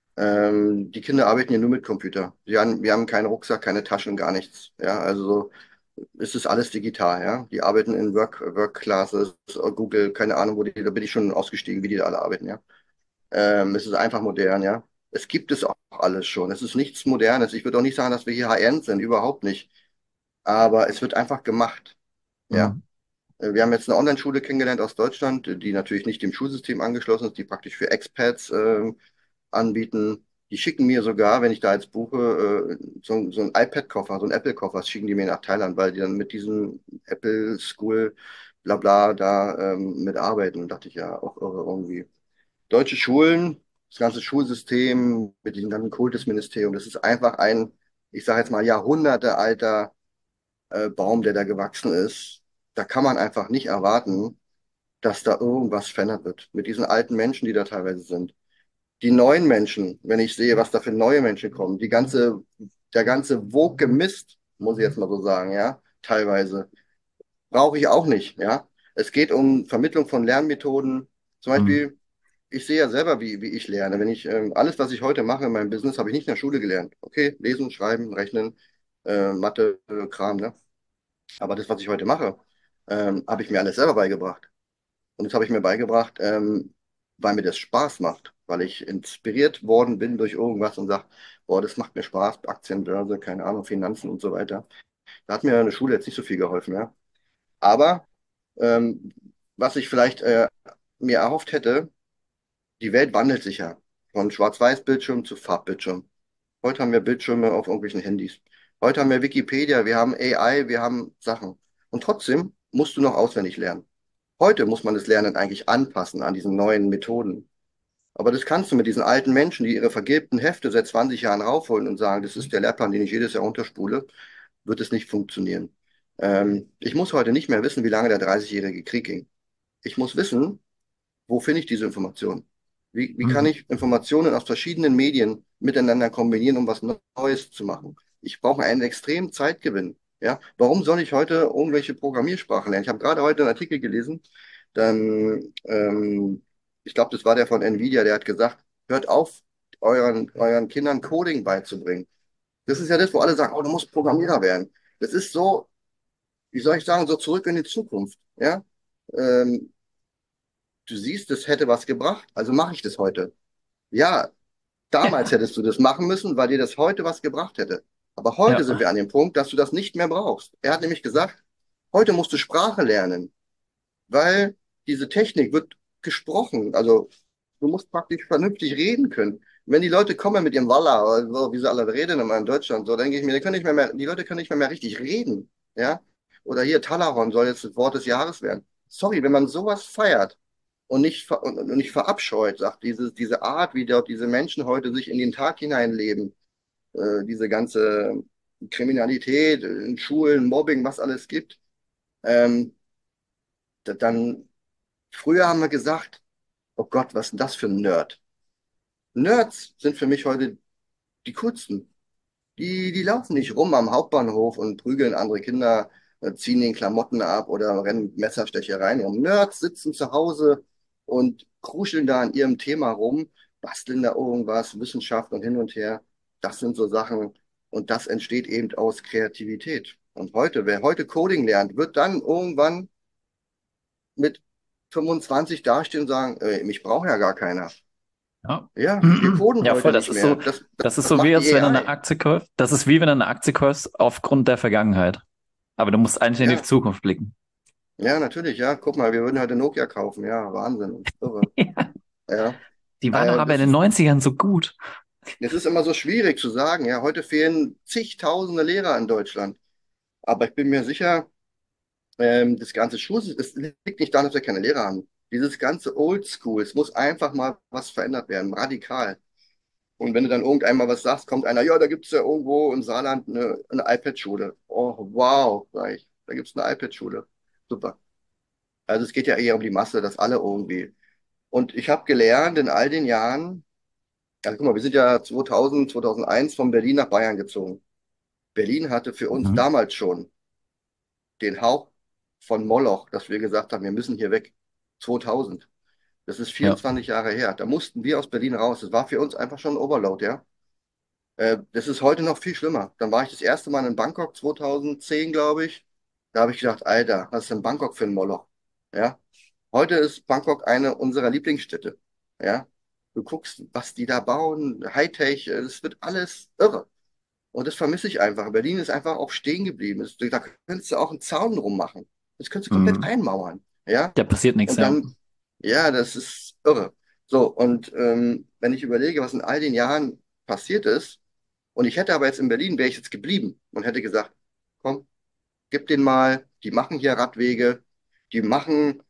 A: Die Kinder arbeiten hier nur mit Computer. Wir haben keinen Rucksack, keine Taschen, gar nichts. Ja, also es ist alles digital. Ja, die arbeiten in Work Classes, Google, keine Ahnung, da bin ich schon ausgestiegen, wie die da alle arbeiten. Ja, es ist einfach modern. Ja, es gibt es auch alles schon. Es ist nichts Modernes. Ich würde auch nicht sagen, dass wir hier High-End sind, überhaupt nicht. Aber es wird einfach gemacht. Ja.
B: Mhm.
A: Wir haben jetzt eine Online-Schule kennengelernt aus Deutschland, die natürlich nicht dem Schulsystem angeschlossen ist, die praktisch für Expats anbieten. Die schicken mir sogar, wenn ich da jetzt buche, so ein iPad-Koffer, so ein Apple-Koffer, schicken die mir nach Thailand, weil die dann mit diesem Apple School Blabla da mitarbeiten. Und dachte ich ja auch irre irgendwie. Deutsche Schulen, das ganze Schulsystem mit diesem ganzen Kultusministerium, das ist einfach ich sage jetzt mal, Jahrhunderte alter Baum, der da gewachsen ist. Da kann man einfach nicht erwarten, dass da irgendwas verändert wird. Mit diesen alten Menschen, die da teilweise sind. Die neuen Menschen, wenn ich sehe, was da für neue Menschen kommen, der ganze woke Mist, muss ich jetzt mal so sagen, ja, teilweise, brauche ich auch nicht, ja. Es geht um Vermittlung von Lernmethoden. Zum
B: Mhm.
A: Beispiel, ich sehe ja selber, wie ich lerne. Alles, was ich heute mache in meinem Business, habe ich nicht in der Schule gelernt. Okay, lesen, schreiben, rechnen, Mathe, Kram, ne? Aber das, was ich heute mache, habe ich mir alles selber beigebracht. Und das habe ich mir beigebracht, weil mir das Spaß macht, weil ich inspiriert worden bin durch irgendwas und sage, boah, das macht mir Spaß, Aktienbörse, keine Ahnung, Finanzen und so weiter. Da hat mir eine Schule jetzt nicht so viel geholfen, ja. Aber ähm, was ich vielleicht mir erhofft hätte, die Welt wandelt sich ja von Schwarz-Weiß-Bildschirm zu Farbbildschirm. Heute haben wir Bildschirme auf irgendwelchen Handys. Heute haben wir Wikipedia, wir haben AI, wir haben Sachen. Und trotzdem musst du noch auswendig lernen. Heute muss man das Lernen eigentlich anpassen an diesen neuen Methoden. Aber das kannst du mit diesen alten Menschen, die ihre vergilbten Hefte seit 20 Jahren raufholen und sagen, das ist der Lehrplan, den ich jedes Jahr unterspule, wird es nicht funktionieren. Ich muss heute nicht mehr wissen, wie lange der 30-jährige Krieg ging. Ich muss wissen, wo finde ich diese Informationen? Wie kann
B: Mhm.
A: ich Informationen aus verschiedenen Medien miteinander kombinieren, um was Neues zu machen. Ich brauche einen extremen Zeitgewinn. Ja, warum soll ich heute irgendwelche Programmiersprachen lernen? Ich habe gerade heute einen Artikel gelesen, dann, ich glaube, das war der von Nvidia, der hat gesagt, hört auf, euren Kindern Coding beizubringen. Das ist ja das, wo alle sagen, oh, du musst Programmierer werden. Das ist so, wie soll ich sagen, so zurück in die Zukunft. Ja, ähm, du siehst, das hätte was gebracht, also mache ich das heute. Ja, damals hättest du das machen müssen, weil dir das heute was gebracht hätte. Aber heute sind
B: Ja,
A: wir an dem Punkt, dass du das nicht mehr brauchst. Er hat nämlich gesagt, heute musst du Sprache lernen, weil diese Technik wird gesprochen. Also du musst praktisch vernünftig reden können. Wenn die Leute kommen mit ihrem Walla, oder so, wie sie alle reden immer in Deutschland, so denke ich mir, die Leute können nicht mehr richtig reden. Ja? Oder hier Talaron soll jetzt das Wort des Jahres werden. Sorry, wenn man sowas feiert und nicht verabscheut, sagt diese Art, wie dort diese Menschen heute sich in den Tag hineinleben, diese ganze Kriminalität in Schulen, Mobbing, was alles gibt, ähm, dann früher haben wir gesagt, oh Gott, was ist denn das für ein Nerd? Nerds sind für mich heute die coolsten. Die laufen nicht rum am Hauptbahnhof und prügeln andere Kinder, ziehen den Klamotten ab oder rennen mit Messerstechereien rum. Nerds sitzen zu Hause und kruscheln da an ihrem Thema rum, basteln da irgendwas, Wissenschaft und hin und her. Das sind so Sachen und das entsteht eben aus Kreativität. Und heute, wer heute Coding lernt, wird dann irgendwann mit 25 dastehen und sagen, mich braucht ja gar keiner.
B: ja.
A: Ja, wir coden
B: Ja, voll,
A: heute nicht mehr.
B: das ist
A: Das
B: so wie,
A: macht
B: als
A: die
B: wenn du eine
A: AI.
B: Aktie kaufst. Das ist wie wenn du eine Aktie kaufst aufgrund der Vergangenheit. Aber du musst eigentlich in die
A: Ja,
B: Zukunft blicken.
A: ja, natürlich, ja. Guck mal, wir würden heute Nokia kaufen. Ja, Wahnsinn. Irre. Ja.
B: Die waren doch aber in den Neunzigern so gut.
A: Es ist immer so schwierig zu sagen. Ja, heute fehlen zigtausende Lehrer in Deutschland. Aber ich bin mir sicher, das ganze Schulsystem, es liegt nicht daran, dass wir keine Lehrer haben. Dieses ganze Oldschool, es muss einfach mal was verändert werden, radikal. Und wenn du dann irgendeinmal was sagst, kommt einer, ja, da gibt es ja irgendwo im Saarland eine iPad-Schule. Oh, wow, sag ich, da gibt es eine iPad-Schule. Super. Also es geht ja eher um die Masse, dass alle irgendwie. Und ich habe gelernt in all den Jahren, also guck mal, wir sind ja 2000, 2001 von Berlin nach Bayern gezogen. Berlin hatte für uns
B: Mhm.
A: damals schon den Hauch von Moloch, dass wir gesagt haben, wir müssen hier weg. 2000. Das ist
B: Ja.
A: 24 Jahre her. Da mussten wir aus Berlin raus. Das war für uns einfach schon ein Overload, ja. Das ist heute noch viel schlimmer. Dann war ich das erste Mal in Bangkok 2010, glaube ich. Da habe ich gedacht, Alter, was ist denn Bangkok für ein Moloch? Ja. Heute ist Bangkok eine unserer Lieblingsstädte. Ja. Du guckst, was die da bauen, Hightech, es wird alles irre. Und das vermisse ich einfach. Berlin ist einfach auch stehen geblieben. Da könntest du auch einen Zaun drum machen. Das könntest du komplett
B: Mhm.
A: einmauern. Ja.
B: Da passiert nichts,
A: Und
B: ja.
A: dann, ja, das ist irre. So, und wenn ich überlege, was in all den Jahren passiert ist, und ich hätte aber jetzt in Berlin, wäre ich jetzt geblieben und hätte gesagt, komm, gib den mal, die machen hier Radwege, die machen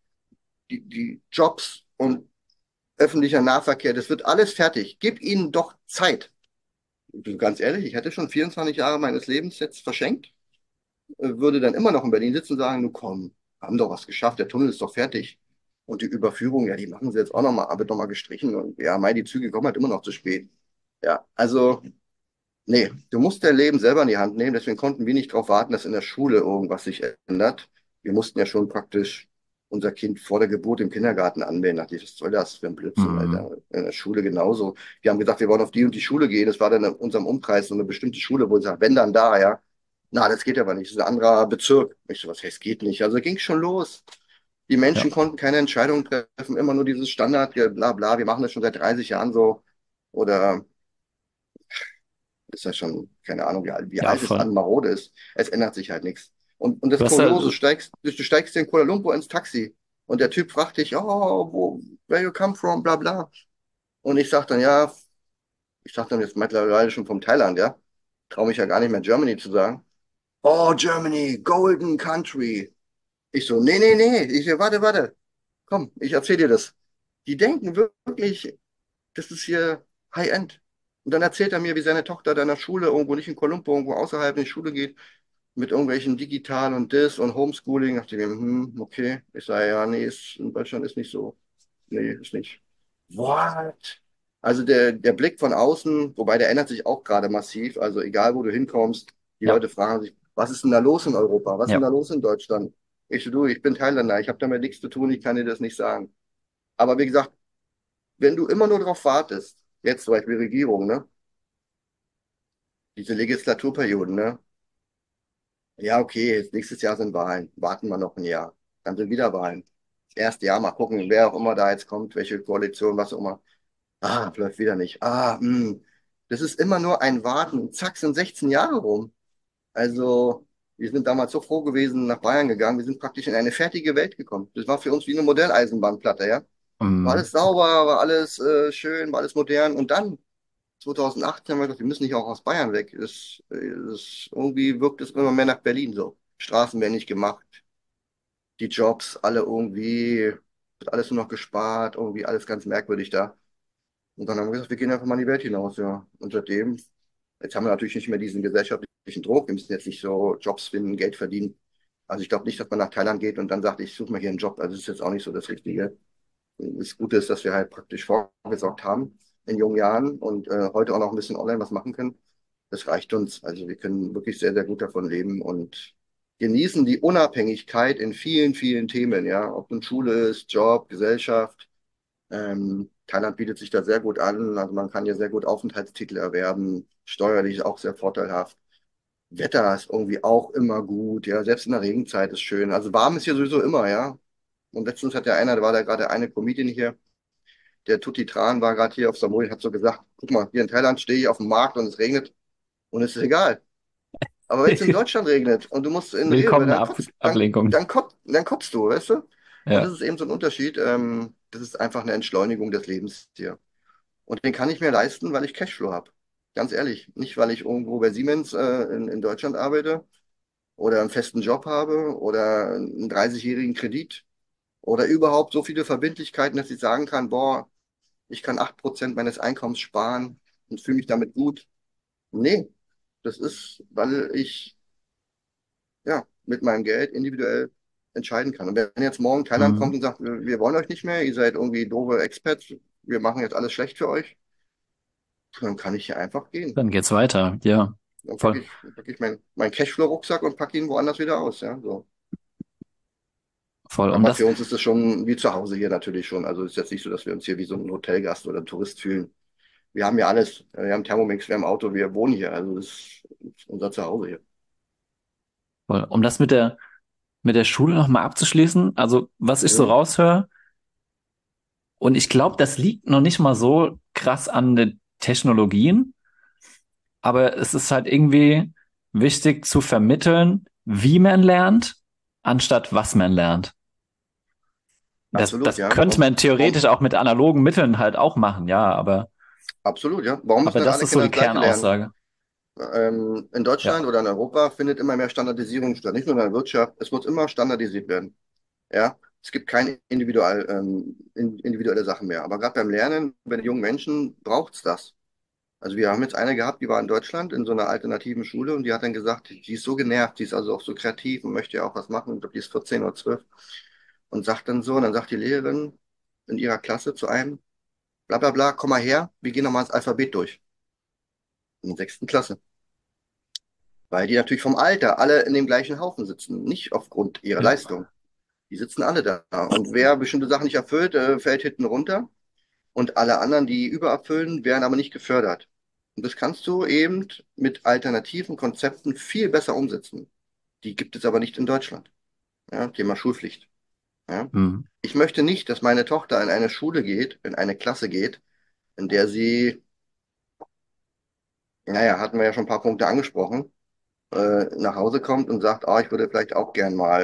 A: die Jobs und öffentlicher Nahverkehr, das wird alles fertig. Gib ihnen doch Zeit. Du, ganz ehrlich, ich hätte schon 24 Jahre meines Lebens jetzt verschenkt, würde dann immer noch in Berlin sitzen und sagen, nu komm, haben doch was geschafft, der Tunnel ist doch fertig. Und die Überführung, ja, die machen sie jetzt auch nochmal, wird nochmal gestrichen und ja, mei, die Züge kommen halt immer noch zu spät. Ja, also, nee, du musst dein Leben selber in die Hand nehmen, deswegen konnten wir nicht darauf warten, dass in der Schule irgendwas sich ändert. Wir mussten ja schon praktisch unser Kind vor der Geburt im Kindergarten anmelden. Dachte ich, was soll das für ein Blödsinn,
B: Mhm.
A: Alter? In der Schule genauso. Wir haben gesagt, wir wollen auf die und die Schule gehen. Das war dann in unserem Umkreis so eine bestimmte Schule, wo sie sagt, wenn dann da, ja. Na, das geht aber nicht. Das ist ein anderer Bezirk. Ich so, was heißt, geht nicht? Also ging schon los. Die
B: Ja,
A: Menschen konnten keine Entscheidung treffen, immer nur dieses Standard, ja, bla bla, wir machen das schon seit 30 Jahren so. Oder ist ja schon, keine Ahnung, wie
B: ja,
A: alt es
B: voll.
A: an marode ist. Es ändert sich halt nichts. Und das
B: Du hast ja,
A: Kuriose, du steigst in Kuala Lumpur ins Taxi und der Typ fragt dich, oh, where you come from, bla bla. Und ich sag dann, ja, ich sag dann jetzt mittlerweile schon vom Thailand, ja. Traue mich ja gar nicht mehr Germany zu sagen. Oh, Germany, golden country. Ich so, nee, nee, nee. Ich so, warte, warte. Komm, ich erzähl dir das. Die denken wirklich, das ist hier High-End. Und dann erzählt er mir, wie seine Tochter da in der Schule, irgendwo nicht in Columbo, irgendwo außerhalb in die Schule geht, mit irgendwelchen Digital und das und Homeschooling. Da dachte ich mir, okay. Ich sage, ja, nee, in Deutschland ist nicht so. Nee, ist nicht. What? Also der Blick von außen, wobei der ändert sich auch gerade massiv. Also egal, wo du hinkommst, die
B: Ja,
A: Leute fragen sich, was ist denn da los in Europa? Was ist denn
B: ja.
A: da los in Deutschland? Ich so, du, ich bin Thailänder, ich habe damit nichts zu tun, ich kann dir das nicht sagen. Aber wie gesagt, wenn du immer nur darauf wartest, jetzt zum Beispiel Regierung, ne? Diese Legislaturperioden, ne? Ja, okay, jetzt nächstes Jahr sind Wahlen. Warten wir noch ein Jahr. Dann sind wieder Wahlen. Das erste Jahr mal gucken, wer auch immer da jetzt kommt, welche Koalition, was auch immer. Ah, läuft wieder nicht. Das ist immer nur ein Warten. Zack, sind 16 Jahre rum. Also, wir sind damals so froh gewesen, nach Bayern gegangen. Wir sind praktisch in eine fertige Welt gekommen. Das war für uns wie eine Modelleisenbahnplatte, ja. War
B: Mhm.
A: alles sauber, war alles schön, war alles modern. Und dann, 2018, haben wir gesagt, wir müssen nicht auch aus Bayern weg. Irgendwie wirkt es immer mehr nach Berlin so. Straßen werden nicht gemacht, die Jobs alle irgendwie, wird alles nur noch gespart, irgendwie alles ganz merkwürdig da. Und dann haben wir gesagt, wir gehen einfach mal in die Welt hinaus, ja. Und seitdem, jetzt haben wir natürlich nicht mehr diesen gesellschaftlichen Druck. Wir müssen jetzt nicht so Jobs finden, Geld verdienen. Also ich glaube nicht, dass man nach Thailand geht und dann sagt, ich suche mal hier einen Job. Also das ist jetzt auch nicht so das Richtige. Das Gute ist, dass wir halt praktisch vorgesorgt haben in jungen Jahren und heute auch noch ein bisschen online was machen können. Das reicht uns. Also wir können wirklich sehr, sehr gut davon leben und genießen die Unabhängigkeit in vielen, vielen Themen, ja. Ob nun Schule ist, Job, Gesellschaft. Thailand bietet sich da sehr gut an. Also man kann hier sehr gut Aufenthaltstitel erwerben. Steuerlich auch sehr vorteilhaft. Wetter ist irgendwie auch immer gut. Ja, selbst in der Regenzeit ist schön. Also warm ist hier sowieso immer, ja. Und letztens hat ja einer, da war da gerade eine Comedian hier, der Tutti Tran war gerade hier auf Samui, hat so gesagt, guck mal, hier in Thailand stehe ich auf dem Markt und es regnet und es ist egal. Aber wenn es in Deutschland regnet und du musst in Rewe,
B: Willkommene Ab Ablenkung.
A: dann kotzt du, weißt du? Und das
B: Ja.
A: ist eben so ein Unterschied. Das ist einfach eine Entschleunigung des Lebens hier. Und den kann ich mir leisten, weil ich Cashflow habe. Ganz ehrlich. Nicht, weil ich irgendwo bei Siemens in Deutschland arbeite oder einen festen Job habe oder einen 30-jährigen Kredit oder überhaupt so viele Verbindlichkeiten, dass ich sagen kann, boah, ich kann 8% meines Einkommens sparen und fühle mich damit gut. Nee, das ist, weil ich ja mit meinem Geld individuell entscheiden kann. Und wenn jetzt morgen Thailand kommt
B: Mhm.
A: und sagt, wir wollen euch nicht mehr, ihr seid irgendwie doofe Expats, wir machen jetzt alles schlecht für euch, dann kann ich hier einfach gehen.
B: Dann geht's weiter. Ja,
A: Dann
B: voll.
A: pack ich meinen Cashflow-Rucksack und packe ihn woanders wieder aus. Ja, so.
B: Voll.
A: Aber für uns ist es schon wie zu Hause hier natürlich schon. Also es ist jetzt nicht so, dass wir uns hier wie so ein Hotelgast oder ein Tourist fühlen. Wir haben ja alles. Wir haben Thermomix, wir haben Auto, wir wohnen hier. Also das ist unser Zuhause hier.
B: Voll. Um das mit der Schule nochmal abzuschließen, also was ich so
A: Mhm.
B: raushöre, und ich glaube, das liegt noch nicht mal so krass an den Technologien, aber es ist halt irgendwie wichtig zu vermitteln, wie man lernt, anstatt was man lernt.
A: Absolut,
B: Das
A: ja.
B: könnte man theoretisch
A: Warum,
B: auch mit analogen Mitteln halt auch machen, ja,
A: absolut, ja. Warum müssen
B: aber
A: dann
B: das
A: alle
B: ist so
A: Kinder
B: die
A: das Gleiche lernen?
B: Kernaussage.
A: In Deutschland
B: Ja,
A: oder in Europa findet immer mehr Standardisierung statt. Nicht nur in der Wirtschaft. Es muss immer standardisiert werden. Ja. Es gibt keine individuelle Sachen mehr. Aber gerade beim Lernen, bei den jungen Menschen, braucht es das. Also wir haben jetzt eine gehabt, die war in Deutschland in so einer alternativen Schule und die hat dann gesagt, die ist so genervt, die ist also auch so kreativ und möchte ja auch was machen. Ich glaube, die ist 14 oder 12 und sagt dann so, und dann sagt die Lehrerin in ihrer Klasse zu einem, bla bla bla, komm mal her, wir gehen nochmal das Alphabet durch. In der 6. Klasse. Weil die natürlich vom Alter alle in dem gleichen Haufen sitzen, nicht aufgrund ihrer
B: ja,
A: Leistung. Die sitzen alle da. Und wer bestimmte Sachen nicht erfüllt, fällt hinten runter. Und alle anderen, die übererfüllen, werden aber nicht gefördert. Und das kannst du eben mit alternativen Konzepten viel besser umsetzen. Die gibt es aber nicht in Deutschland. Ja, Thema Schulpflicht. Ja.
B: hm,
A: Ich möchte nicht, dass meine Tochter in eine Schule geht, in eine Klasse geht, in der sie, naja, hatten wir ja schon ein paar Punkte angesprochen, nach Hause kommt und sagt, ah, ich würde vielleicht auch gern mal,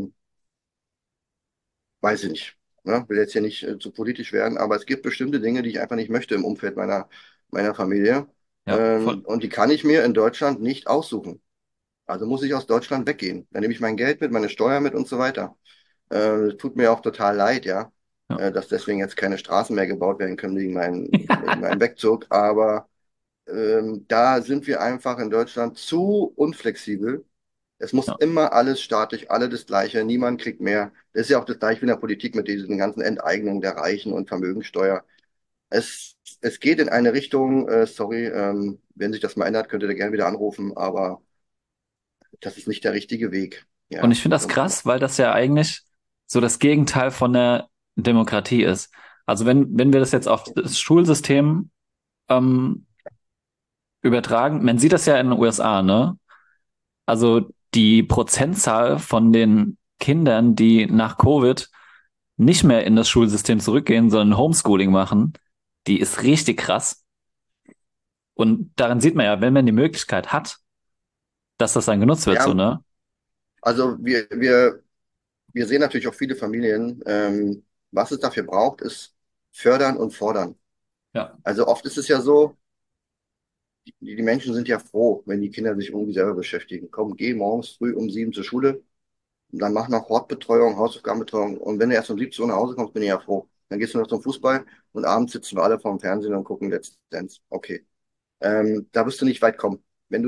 A: weiß ich nicht, ne? Will jetzt hier nicht zu politisch werden, aber es gibt bestimmte Dinge, die ich einfach nicht möchte im Umfeld meiner Familie.
B: ja, voll.
A: Und die kann ich mir in Deutschland nicht aussuchen. Also muss ich aus Deutschland weggehen. Dann nehme ich mein Geld mit, meine Steuer mit und so weiter. Tut mir auch total leid, ja,
B: Ja,
A: dass deswegen jetzt keine Straßen mehr gebaut werden können wegen meinem Wegzug. Aber da sind wir einfach in Deutschland zu unflexibel. Es muss
B: ja,
A: immer alles staatlich, alle das Gleiche, niemand kriegt mehr. Das ist ja auch das Gleiche wie in der Politik mit diesen ganzen Enteignungen der Reichen und Vermögensteuer. Es geht in eine Richtung, sorry, wenn sich das mal ändert, könnt ihr da gerne wieder anrufen, aber das ist nicht der richtige Weg.
B: Und
A: Ja,
B: ich finde das krass, weil das ja eigentlich so das Gegenteil von der Demokratie ist. Also wenn wir das jetzt auf das Schulsystem ähm, übertragen, man sieht das ja in den USA, ne? Also die Prozentzahl von den Kindern, die nach Covid nicht mehr in das Schulsystem zurückgehen, sondern Homeschooling machen, die ist richtig krass. Und daran sieht man ja, wenn man die Möglichkeit hat, dass das dann genutzt wird, so,
A: ja,
B: ne?
A: also wir sehen natürlich auch viele Familien. Was es dafür braucht, ist fördern und fordern.
B: Ja.
A: Also oft ist es ja so, die Menschen sind ja froh, wenn die Kinder sich irgendwie selber beschäftigen. Komm, geh morgens früh um 7 zur Schule, und dann mach noch Hortbetreuung, Hausaufgabenbetreuung. Und wenn du erst um 17 Uhr nach Hause kommst, bin ich ja froh. Dann gehst du noch zum Fußball und abends sitzen wir alle vorm Fernsehen und gucken Let's Dance. Okay. Da wirst du nicht weit kommen.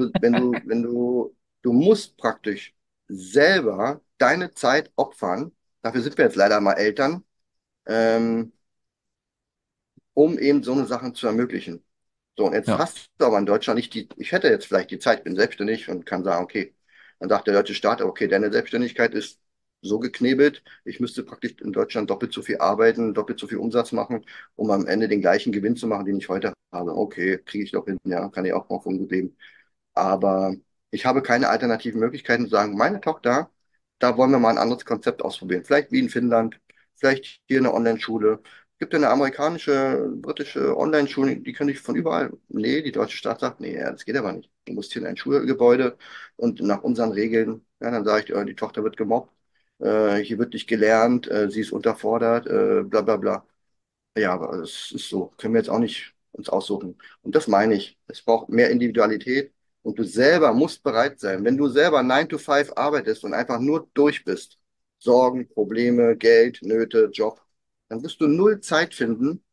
A: Du musst praktisch selber deine Zeit opfern. Dafür sind wir jetzt leider mal Eltern, ähm, um eben so eine Sachen zu ermöglichen. So, und jetzt
B: Ja.
A: hast du aber in Deutschland nicht ich hätte jetzt vielleicht die Zeit, bin selbstständig und kann sagen, okay, dann sagt der deutsche Staat, okay, deine Selbstständigkeit ist so geknebelt, ich müsste praktisch in Deutschland doppelt so viel arbeiten, doppelt so viel Umsatz machen, um am Ende den gleichen Gewinn zu machen, den ich heute habe. Okay, kriege ich doch hin, ja, kann ich auch mal von gut leben. Aber ich habe keine alternativen Möglichkeiten zu sagen, meine Tochter, da wollen wir mal ein anderes Konzept ausprobieren. Vielleicht wie in Finnland, vielleicht hier eine Online-Schule. Es gibt ja eine amerikanische, britische Online-Schule, die können ich von überall. Nee, die deutsche Staat sagt, nee, ja, das geht aber nicht. Du musst hier in ein Schulgebäude und nach unseren Regeln, ja, dann sage ich, die Tochter wird gemobbt, hier wird nicht gelernt, sie ist unterfordert, bla bla bla. Ja, aber es ist so. Können wir jetzt auch nicht uns aussuchen. Und das meine ich. Es braucht mehr Individualität. Und du selber musst bereit sein. Wenn du selber 9 to 5 arbeitest und einfach nur durch bist, Sorgen, Probleme, Geld, Nöte, Job, dann wirst du null Zeit finden,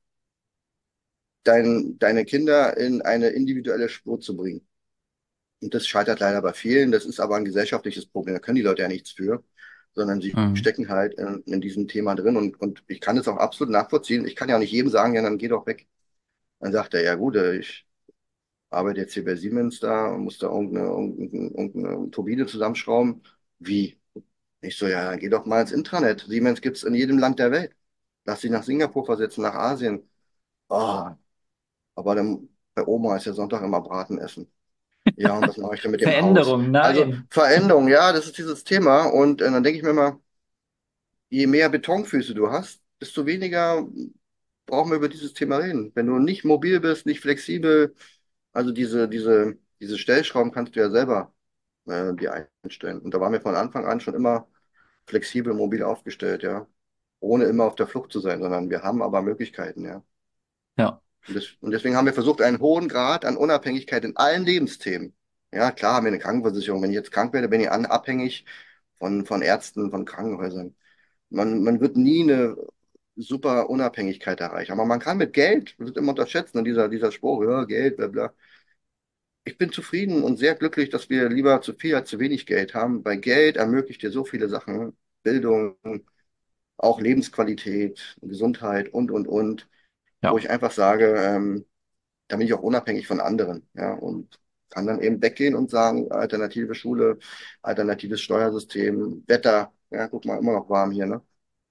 A: deine Kinder in eine individuelle Spur zu bringen. Und das scheitert leider bei vielen. Das ist aber ein gesellschaftliches Problem. Da können die Leute ja nichts für, sondern sie
B: Mhm.
A: stecken halt in diesem Thema drin. Und ich kann es auch absolut nachvollziehen. Ich kann ja auch nicht jedem sagen, ja, dann geh doch weg. Dann sagt er, ja gut, ich arbeite jetzt hier bei Siemens da und muss da irgendeine Turbine zusammenschrauben. Wie? Ich so, ja, dann geh doch mal ins Intranet. Siemens gibt's in jedem Land der Welt. Lass dich nach Singapur versetzen, nach Asien. Oh, aber dann bei Oma ist ja Sonntag immer Braten essen. Ja, und was mache ich denn mit dem Haus?
B: Veränderung,
A: Also
B: nein.
A: Veränderung, ja, das ist dieses Thema. Und dann denke ich mir mal, je mehr Betonfüße du hast, desto weniger brauchen wir über dieses Thema reden. Wenn du nicht mobil bist, nicht flexibel, also diese Stellschrauben kannst du ja selber dir einstellen. Und da waren wir von Anfang an schon immer flexibel, mobil aufgestellt, ja. Ohne immer auf der Flucht zu sein, sondern wir haben aber Möglichkeiten, ja.
B: Ja.
A: Und deswegen haben wir versucht, einen hohen Grad an Unabhängigkeit in allen Lebensthemen. Ja, klar haben wir eine Krankenversicherung. Wenn ich jetzt krank werde, bin ich abhängig von Ärzten, von Krankenhäusern. Man wird nie eine super Unabhängigkeit erreichen. Aber man kann mit Geld, das wird immer unterschätzt, ne, dieser Spruch, ja, Geld, bla bla. Ich bin zufrieden und sehr glücklich, dass wir lieber zu viel als zu wenig Geld haben. Bei Geld ermöglicht dir so viele Sachen, Bildung, auch Lebensqualität, Gesundheit und, wo
B: Ja.
A: ich einfach sage, da bin ich auch unabhängig von anderen, ja, und kann dann eben weggehen und sagen, alternative Schule, alternatives Steuersystem, Wetter, ja, guck mal, immer noch warm hier, ne?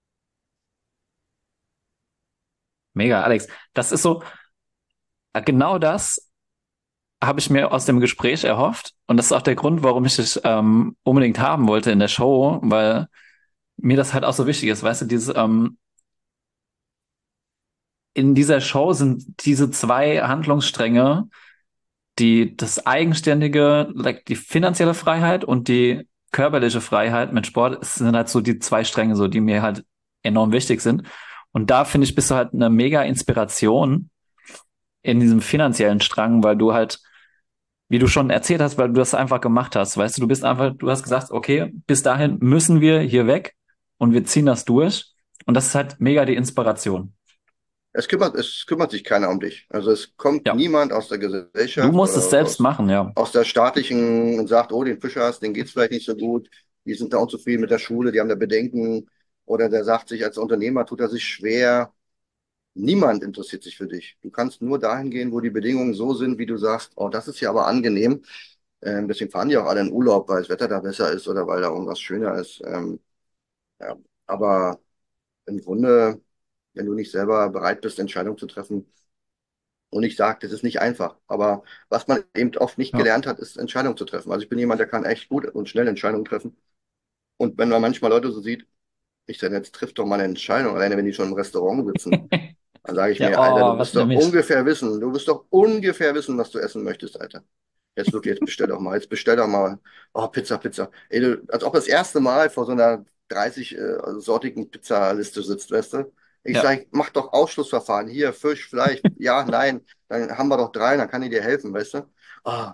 B: Mega, Alex. Das ist so, genau das habe ich mir aus dem Gespräch erhofft. Und das ist auch der Grund, warum ich dich unbedingt haben wollte in der Show, weil mir das halt auch so wichtig ist. Weißt du, in dieser Show sind diese zwei Handlungsstränge, das eigenständige, like die finanzielle Freiheit und die körperliche Freiheit mit Sport, es sind halt so die zwei Stränge, so, die mir halt enorm wichtig sind. Und da finde ich, bist du halt eine mega Inspiration in diesem finanziellen Strang, weil du halt, wie du schon erzählt hast, weil du das einfach gemacht hast. Weißt du, du hast gesagt, okay, bis dahin müssen wir hier weg und wir ziehen das durch. Und das ist halt mega die Inspiration.
A: Es kümmert sich keiner um dich. Also es kommt
B: Ja,
A: niemand aus der
B: du
A: Gesellschaft
B: musst
A: oder
B: es selbst machen, ja.
A: aus der staatlichen und sagt, oh, den Fischers, den geht's vielleicht nicht so gut, die sind da unzufrieden mit der Schule, die haben da Bedenken. Oder der sagt sich, als Unternehmer tut er sich schwer. Niemand interessiert sich für dich. Du kannst nur dahin gehen, wo die Bedingungen so sind, wie du sagst, oh, das ist ja aber angenehm. Deswegen fahren die auch alle in Urlaub, weil das Wetter da besser ist oder weil da irgendwas schöner ist. Ja. Aber im Grunde, wenn du nicht selber bereit bist, Entscheidungen zu treffen, und ich sage, das ist nicht einfach. Aber was man eben oft nicht
B: Ja.
A: gelernt hat, ist Entscheidungen zu treffen. Also ich bin jemand, der kann echt gut und schnell Entscheidungen treffen. Und wenn man manchmal Leute so sieht, ich sage, jetzt trifft doch mal eine Entscheidung, alleine wenn die schon im Restaurant sitzen. Dann sage ich
B: Ja,
A: mir, Alter,
B: oh, was nämlich?
A: Du wirst doch ungefähr wissen, was du essen möchtest, Alter. Jetzt wirklich, jetzt bestell doch mal, oh, Pizza, Pizza. Ey, du, als ob das erste Mal vor so einer 30-sortigen Pizzaliste sitzt, weißt du? Ich
B: Ja.
A: sage, mach doch Ausschlussverfahren. Hier, Fisch, Fleisch, ja, nein. Dann haben wir doch drei, dann kann ich dir helfen, weißt du? Ah,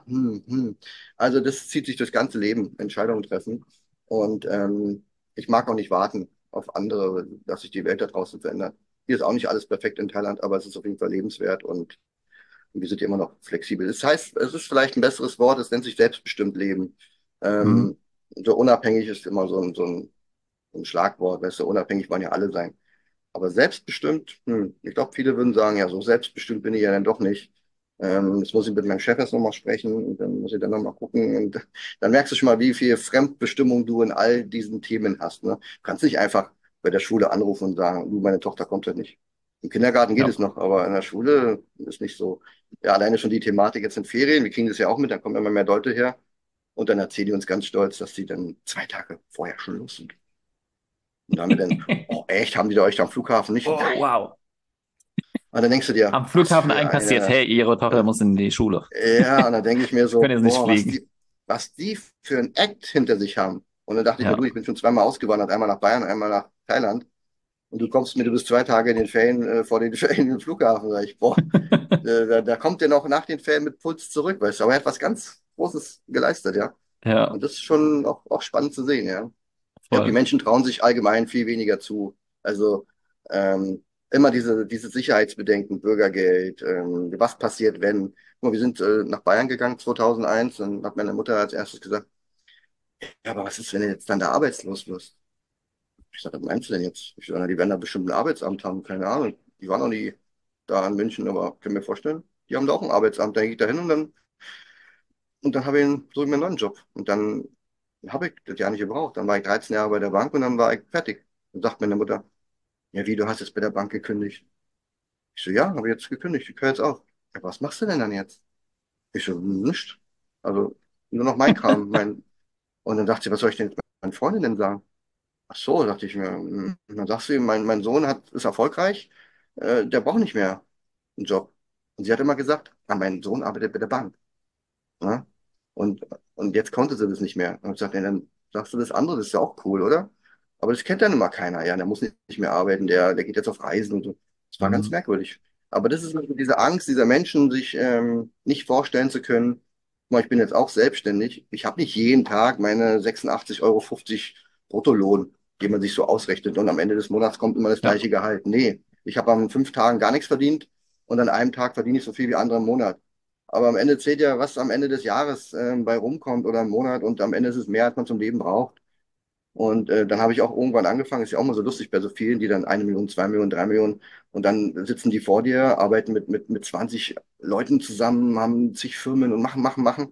A: Also das zieht sich durchs ganze Leben, Entscheidungen treffen. Und ich mag auch nicht warten auf andere, dass sich die Welt da draußen verändert. Hier ist auch nicht alles perfekt in Thailand, aber es ist auf jeden Fall lebenswert und wir sind ja immer noch flexibel. Das heißt, es ist vielleicht ein besseres Wort, es nennt sich selbstbestimmt Leben.
B: Mhm.
A: Ähm, so unabhängig ist immer so ein Schlagwort, weißt du, unabhängig wollen ja alle sein. Aber selbstbestimmt, ich glaube, viele würden sagen, ja, so selbstbestimmt bin ich ja dann doch nicht. Jetzt muss ich mit meinem Chef erst nochmal sprechen und dann muss ich dann nochmal gucken. Und dann merkst du schon mal, wie viel Fremdbestimmung du in all diesen Themen hast. Ne? Du kannst nicht einfach bei der Schule anrufen und sagen, du, meine Tochter kommt ja nicht. Im Kindergarten geht
B: Ja.
A: es noch, aber in der Schule ist nicht so. Ja, alleine schon die Thematik jetzt in Ferien, wir kriegen das ja auch mit, dann kommen immer mehr Leute her und dann erzählen die uns ganz stolz, dass die dann 2 Tage vorher schon los sind. Und dann haben wir dann, oh echt, haben die da euch am Flughafen nicht?
B: Oh,
A: Nein.
B: wow.
A: Und dann denkst du dir,
B: Am
A: was
B: Flughafen
A: für
B: einkassiert,
A: eine,
B: hey, Ihre Tochter
A: äh,
B: muss in die Schule.
A: ja, und dann denke ich mir
B: Sie können
A: so,
B: jetzt nicht
A: boah,
B: fliegen.
A: was die für ein Act hinter sich haben. Und dann dachte ich mir,
B: Ja.
A: du, ich bin schon zweimal ausgewandert, einmal nach Bayern, einmal nach Thailand. Und du bist 2 Tage in den Ferien, vor den Ferien im Flughafen. Da sag ich, boah, da kommt der noch nach den Ferien mit Puls zurück, weißt du. Aber er hat was ganz Großes geleistet, ja.
B: Ja,
A: Und das ist schon auch spannend zu sehen, ja. Ich glaube, die
B: voll.
A: Menschen trauen sich allgemein viel weniger zu. Also immer diese Sicherheitsbedenken, Bürgergeld, was passiert, wenn. Guck mal, wir sind nach Bayern gegangen 2001 und hat meine Mutter als erstes gesagt, ja, aber was ist, wenn du jetzt dann da arbeitslos wirst? Ich sage, was meinst du denn jetzt? Ich sage, na, die werden da bestimmt ein Arbeitsamt haben, keine Ahnung. Die waren noch nie da in München, aber können mir vorstellen, die haben da auch ein Arbeitsamt. Da gehe ich da hin und dann suche ich mir einen neuen Job. Und dann habe ich das ja nicht gebraucht. Dann war ich 13 Jahre bei der Bank und dann war ich fertig. Dann sagt meine Mutter, ja, wie, du hast jetzt bei der Bank gekündigt? Ich so, ja, habe jetzt gekündigt, ich höre jetzt auf. Ja, was machst du denn dann jetzt? Ich so, nichts. Also nur noch mein Kram. Und dann dachte sie, was soll ich denn jetzt meinen Freundinnen sagen? Ach so, dachte ich mir. Und dann sagst du ihm, mein Sohn ist erfolgreich, der braucht nicht mehr einen Job. Und sie hat immer gesagt, ah, mein Sohn arbeitet bei der Bank. Ne? Und, und jetzt konnte sie das nicht mehr. Und ich sagte, nee, dann sagst du das andere, das ist ja auch cool, oder? Aber das kennt dann immer keiner. Ja, der muss nicht mehr arbeiten, der geht jetzt auf Reisen und so. Das war ganz
B: Mhm.
A: merkwürdig. Aber das ist also diese Angst dieser Menschen, sich nicht vorstellen zu können, guck mal, ich bin jetzt auch selbstständig. Ich habe nicht jeden Tag meine 86,50 € Bruttolohn, den man sich so ausrechnet. Und am Ende des Monats kommt immer das
B: Ja.
A: gleiche Gehalt. Nee, ich habe an 5 Tagen gar nichts verdient und an einem Tag verdiene ich so viel wie andere im Monat. Aber am Ende zählt ja, was am Ende des Jahres bei rumkommt oder im Monat und am Ende ist es mehr, als man zum Leben braucht. Und dann habe ich auch irgendwann angefangen, ist ja auch mal so lustig bei so vielen, die dann 1 Million, 2 Millionen, 3 Millionen und dann sitzen die vor dir, arbeiten mit 20 Leuten zusammen, haben zig Firmen und machen, machen, machen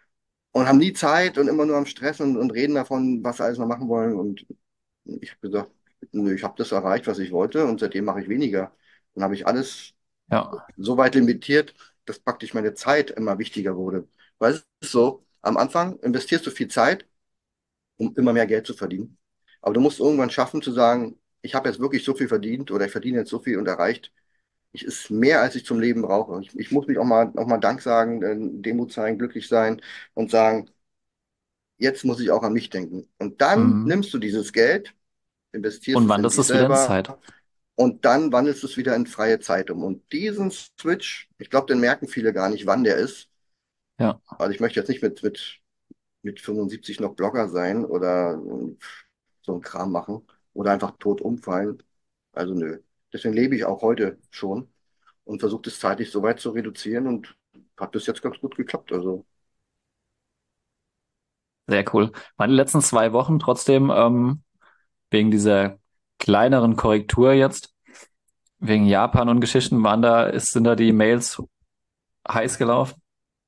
A: und haben nie Zeit und immer nur am Stress und reden davon, was sie alles noch machen wollen. Und ich habe gesagt, nö, ich habe das erreicht, was ich wollte und seitdem mache ich weniger. Dann habe ich alles
B: Ja.
A: so weit limitiert, dass praktisch meine Zeit immer wichtiger wurde. Weil es ist so, am Anfang investierst du viel Zeit, um immer mehr Geld zu verdienen. Aber du musst irgendwann schaffen zu sagen, ich habe jetzt wirklich so viel verdient oder ich verdiene jetzt so viel und erreicht. Ich ist mehr, als ich zum Leben brauche. Ich muss mich auch mal Dank sagen, Demut zeigen, glücklich sein und sagen, jetzt muss ich auch an mich denken. Und dann
B: Mhm.
A: nimmst du dieses Geld, investierst
B: Und
A: es in
B: wandelst
A: dich
B: es wieder in
A: selber
B: Zeit.
A: und dann wandelst du es wieder in freie Zeit um. Und diesen Switch, ich glaube, den merken viele gar nicht, wann der ist.
B: Ja.
A: Also ich möchte jetzt nicht mit 75 noch Blogger sein oder so ein Kram machen oder einfach tot umfallen. Also nö. Deswegen lebe ich auch heute schon und versuche das zeitlich so weit zu reduzieren und hat bis jetzt ganz gut geklappt. Also
B: Sehr cool. Meine letzten 2 Wochen trotzdem, wegen dieser kleineren Korrektur jetzt, wegen Japan und Geschichten sind da die Mails heiß gelaufen?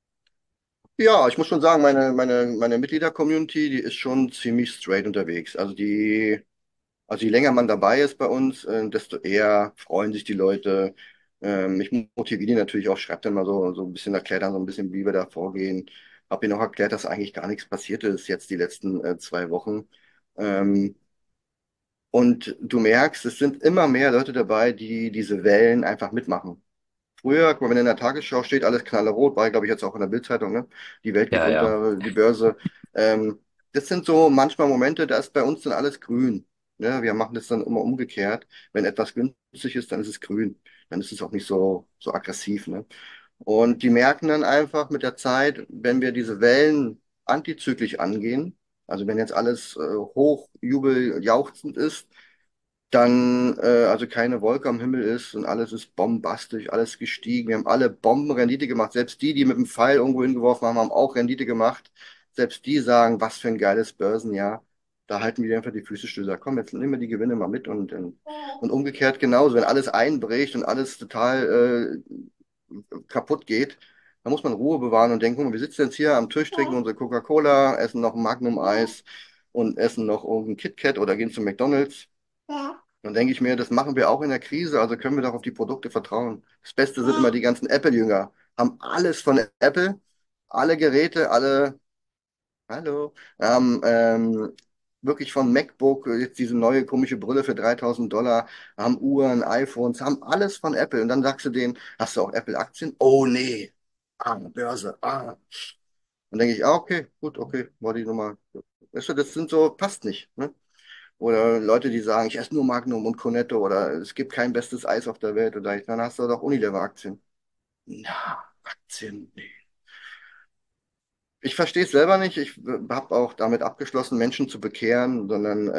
A: Ja, ich muss schon sagen, meine Mitglieder-Community, die ist schon ziemlich straight unterwegs. Also je länger man dabei ist bei uns, desto eher freuen sich die Leute. Ich motiviere die natürlich auch, schreibe dann mal so ein bisschen, erkläre dann so ein bisschen, wie wir da vorgehen. Habe ihnen auch erklärt, dass eigentlich gar nichts passiert ist jetzt die letzten 2 Wochen. Ähm, und du merkst, es sind immer mehr Leute dabei, die diese Wellen einfach mitmachen. Früher, guck mal, wenn in der Tagesschau steht, alles knallerot, war, glaube ich, jetzt auch in der Bildzeitung, ne? Die Welt geht
B: Ja, ja.
A: unter, die Börse. Ähm, Das sind so manchmal Momente, da ist bei uns dann alles grün. Ne? Wir machen das dann immer umgekehrt. Wenn etwas günstig ist, dann ist es grün. Dann ist es auch nicht so aggressiv, ne? Und die merken dann einfach mit der Zeit, wenn wir diese Wellen antizyklisch angehen, also wenn jetzt alles hoch, jubel, jauchzend ist, dann also keine Wolke am Himmel ist und alles ist bombastisch, alles gestiegen. Wir haben alle Bombenrendite gemacht. Selbst die, die mit dem Pfeil irgendwo hingeworfen haben, haben auch Rendite gemacht. Selbst die sagen, was für ein geiles Börsenjahr. Da halten wir einfach die Füße still. Sagen, komm, jetzt nehmen wir die Gewinne mal mit und umgekehrt genauso. Wenn alles einbricht und alles total kaputt geht, dann muss man Ruhe bewahren und denken, guck mal, wir sitzen jetzt hier am Tisch, trinken unsere Coca-Cola, essen noch ein Magnum-Eis und essen noch irgendein KitKat oder gehen zu McDonald's. Dann denke ich mir, das machen wir auch in der Krise, also können wir doch auf die Produkte vertrauen. Das Beste sind immer die ganzen Apple-Jünger, haben alles von Apple, alle Geräte, hallo, haben wirklich von MacBook, jetzt diese neue komische Brille für 3.000 $, haben Uhren, iPhones, haben alles von Apple. Und dann sagst du denen, hast du auch Apple-Aktien? Oh nee, Börse, Dann denke ich, okay, gut, okay, war die Nummer. Weißt du, das sind so, passt nicht, ne? Oder Leute, die sagen, ich esse nur Magnum und Cornetto oder es gibt kein bestes Eis auf der Welt. Oder dann hast du doch Unilever-Aktien. Na, Aktien, nee. Ich verstehe es selber nicht. Ich habe auch damit abgeschlossen, Menschen zu bekehren, sondern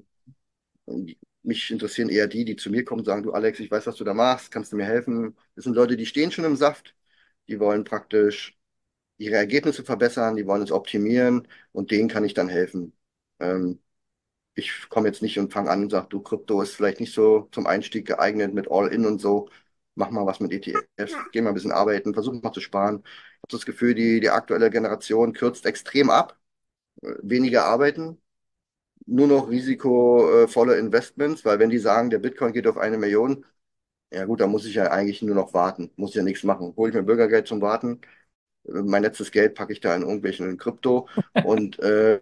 A: mich interessieren eher die, die zu mir kommen und sagen, du Alex, ich weiß, was du da machst, kannst du mir helfen? Das sind Leute, die stehen schon im Saft. Die wollen praktisch ihre Ergebnisse verbessern, die wollen es optimieren und denen kann ich dann helfen. Ähm, Ich komme jetzt nicht und fange an und sage, du, Krypto ist vielleicht nicht so zum Einstieg geeignet mit All-In und so. Mach mal was mit ETFs, geh mal ein bisschen arbeiten, versuch mal zu sparen. Ich habe das Gefühl, die aktuelle Generation kürzt extrem ab, weniger arbeiten, nur noch risikovolle Investments, weil wenn die sagen, der Bitcoin geht auf 1 Million, ja gut, dann muss ich ja eigentlich nur noch warten, muss ja nichts machen. Hole ich mir Bürgergeld zum Warten, mein letztes Geld packe ich da in irgendwelchen in Krypto und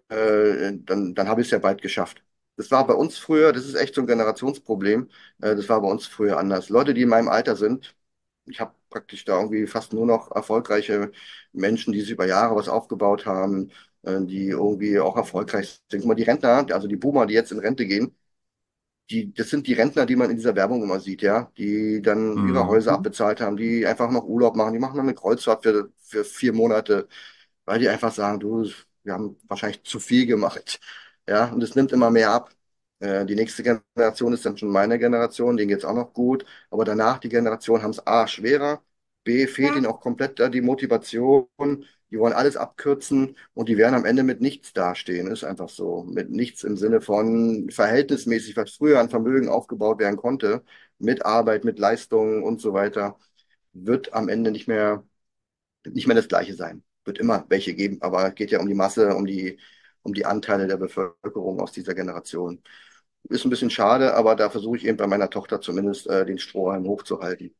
A: dann habe ich es ja bald geschafft. Das war bei uns früher, das ist echt so ein Generationsproblem. Das war bei uns früher anders. Leute, die in meinem Alter sind, ich habe praktisch da irgendwie fast nur noch erfolgreiche Menschen, die sich über Jahre was aufgebaut haben, die irgendwie auch erfolgreich sind. Guck mal, die Rentner, also die Boomer, die jetzt in Rente gehen, das sind die Rentner, die man in dieser Werbung immer sieht, ja, die dann ihre Häuser
B: Mhm.
A: abbezahlt haben, die einfach noch Urlaub machen, die machen dann eine Kreuzfahrt für 4 Monate, weil die einfach sagen, du, wir haben wahrscheinlich zu viel gemacht, ja, und es nimmt immer mehr ab. Die nächste Generation ist dann schon meine Generation, denen geht's auch noch gut, aber danach die Generation haben es A, schwerer, B, fehlt ihnen auch komplett da die Motivation, die wollen alles abkürzen und die werden am Ende mit nichts dastehen. Ist einfach so. Mit nichts im Sinne von verhältnismäßig, was früher an Vermögen aufgebaut werden konnte, mit Arbeit, mit Leistungen und so weiter, wird am Ende nicht mehr das Gleiche sein. Wird immer welche geben, aber es geht ja um die Masse, um die Anteile der Bevölkerung aus dieser Generation. Ist ein bisschen schade, aber da versuche ich eben bei meiner Tochter zumindest den Strohhalm hochzuhalten.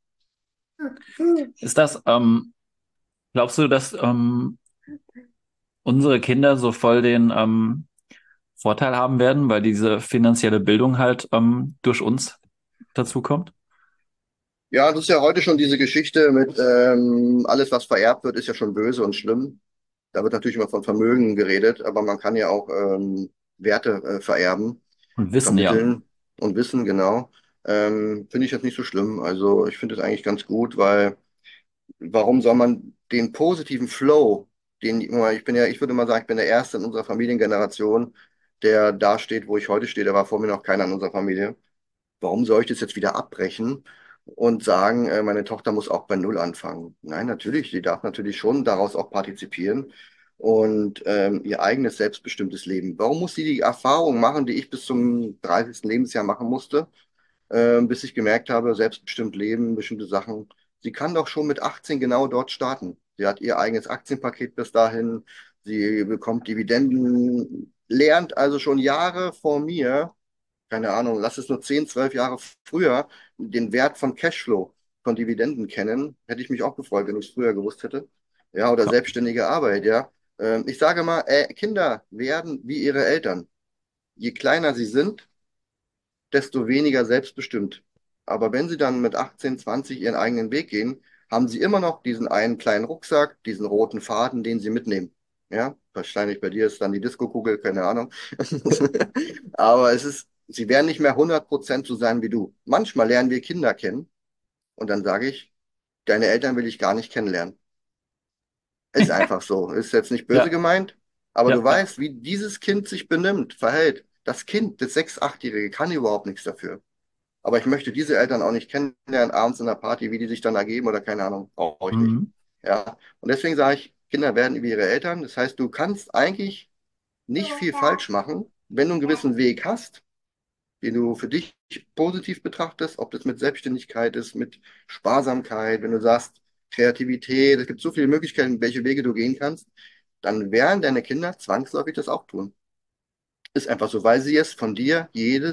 B: Ist das, glaubst du, dass unsere Kinder so voll den Vorteil haben werden, weil diese finanzielle Bildung halt durch uns dazukommt?
A: Ja, das ist ja heute schon diese Geschichte mit alles, was vererbt wird, ist ja schon böse und schlimm. Da wird natürlich immer von Vermögen geredet, aber man kann ja auch Werte vererben,
B: Und Wissen, ja.
A: vermitteln und wissen, genau. Finde ich jetzt nicht so schlimm. Also ich finde es eigentlich ganz gut, weil warum soll man den positiven Flow, ich würde mal sagen, ich bin der Erste in unserer Familiengeneration, der da steht, wo ich heute stehe. Da war vor mir noch keiner in unserer Familie. Warum soll ich das jetzt wieder abbrechen und sagen, meine Tochter muss auch bei Null anfangen? Nein, natürlich, sie darf natürlich schon daraus auch partizipieren und ihr eigenes selbstbestimmtes Leben. Warum muss sie die Erfahrung machen, die ich bis zum 30. Lebensjahr machen musste? bis ich gemerkt habe, selbstbestimmt leben, bestimmte Sachen. Sie kann doch schon mit 18 genau dort starten. Sie hat ihr eigenes Aktienpaket bis dahin. Sie bekommt Dividenden, lernt also schon Jahre vor mir, keine Ahnung, lass es nur 10, 12 Jahre früher, den Wert von Cashflow, von Dividenden kennen. Hätte ich mich auch gefreut, wenn ich es früher gewusst hätte. Ja, oder selbstständige Arbeit, ja. Ich sage mal, Kinder werden wie ihre Eltern. Je kleiner sie sind, desto weniger selbstbestimmt. Aber wenn sie dann mit 18, 20 ihren eigenen Weg gehen, haben sie immer noch diesen einen kleinen Rucksack, diesen roten Faden, den sie mitnehmen. Ja, wahrscheinlich bei dir ist dann die Diskokugel, keine Ahnung. Aber sie werden nicht mehr 100% so sein wie du. Manchmal lernen wir Kinder kennen und dann sage ich, deine Eltern will ich gar nicht kennenlernen. Ist einfach so. Ist jetzt nicht böse
B: Ja,
A: gemeint, aber du
B: ja, ja.
A: weißt, wie dieses Kind sich benimmt, verhält. Das Kind, das 6-, 8-Jährige, kann überhaupt nichts dafür. Aber ich möchte diese Eltern auch nicht kennenlernen, abends in der Party, wie die sich dann ergeben oder keine Ahnung, brauche ich nicht.
B: Mhm.
A: Ja. Und deswegen sage ich, Kinder werden wie ihre Eltern. Das heißt, du kannst eigentlich nicht viel falsch machen, wenn du einen gewissen Weg hast, den du für dich positiv betrachtest, ob das mit Selbstständigkeit ist, mit Sparsamkeit, wenn du sagst, Kreativität, es gibt so viele Möglichkeiten, welche Wege du gehen kannst, dann werden deine Kinder zwangsläufig das auch tun. Ist einfach so, weil sie es von dir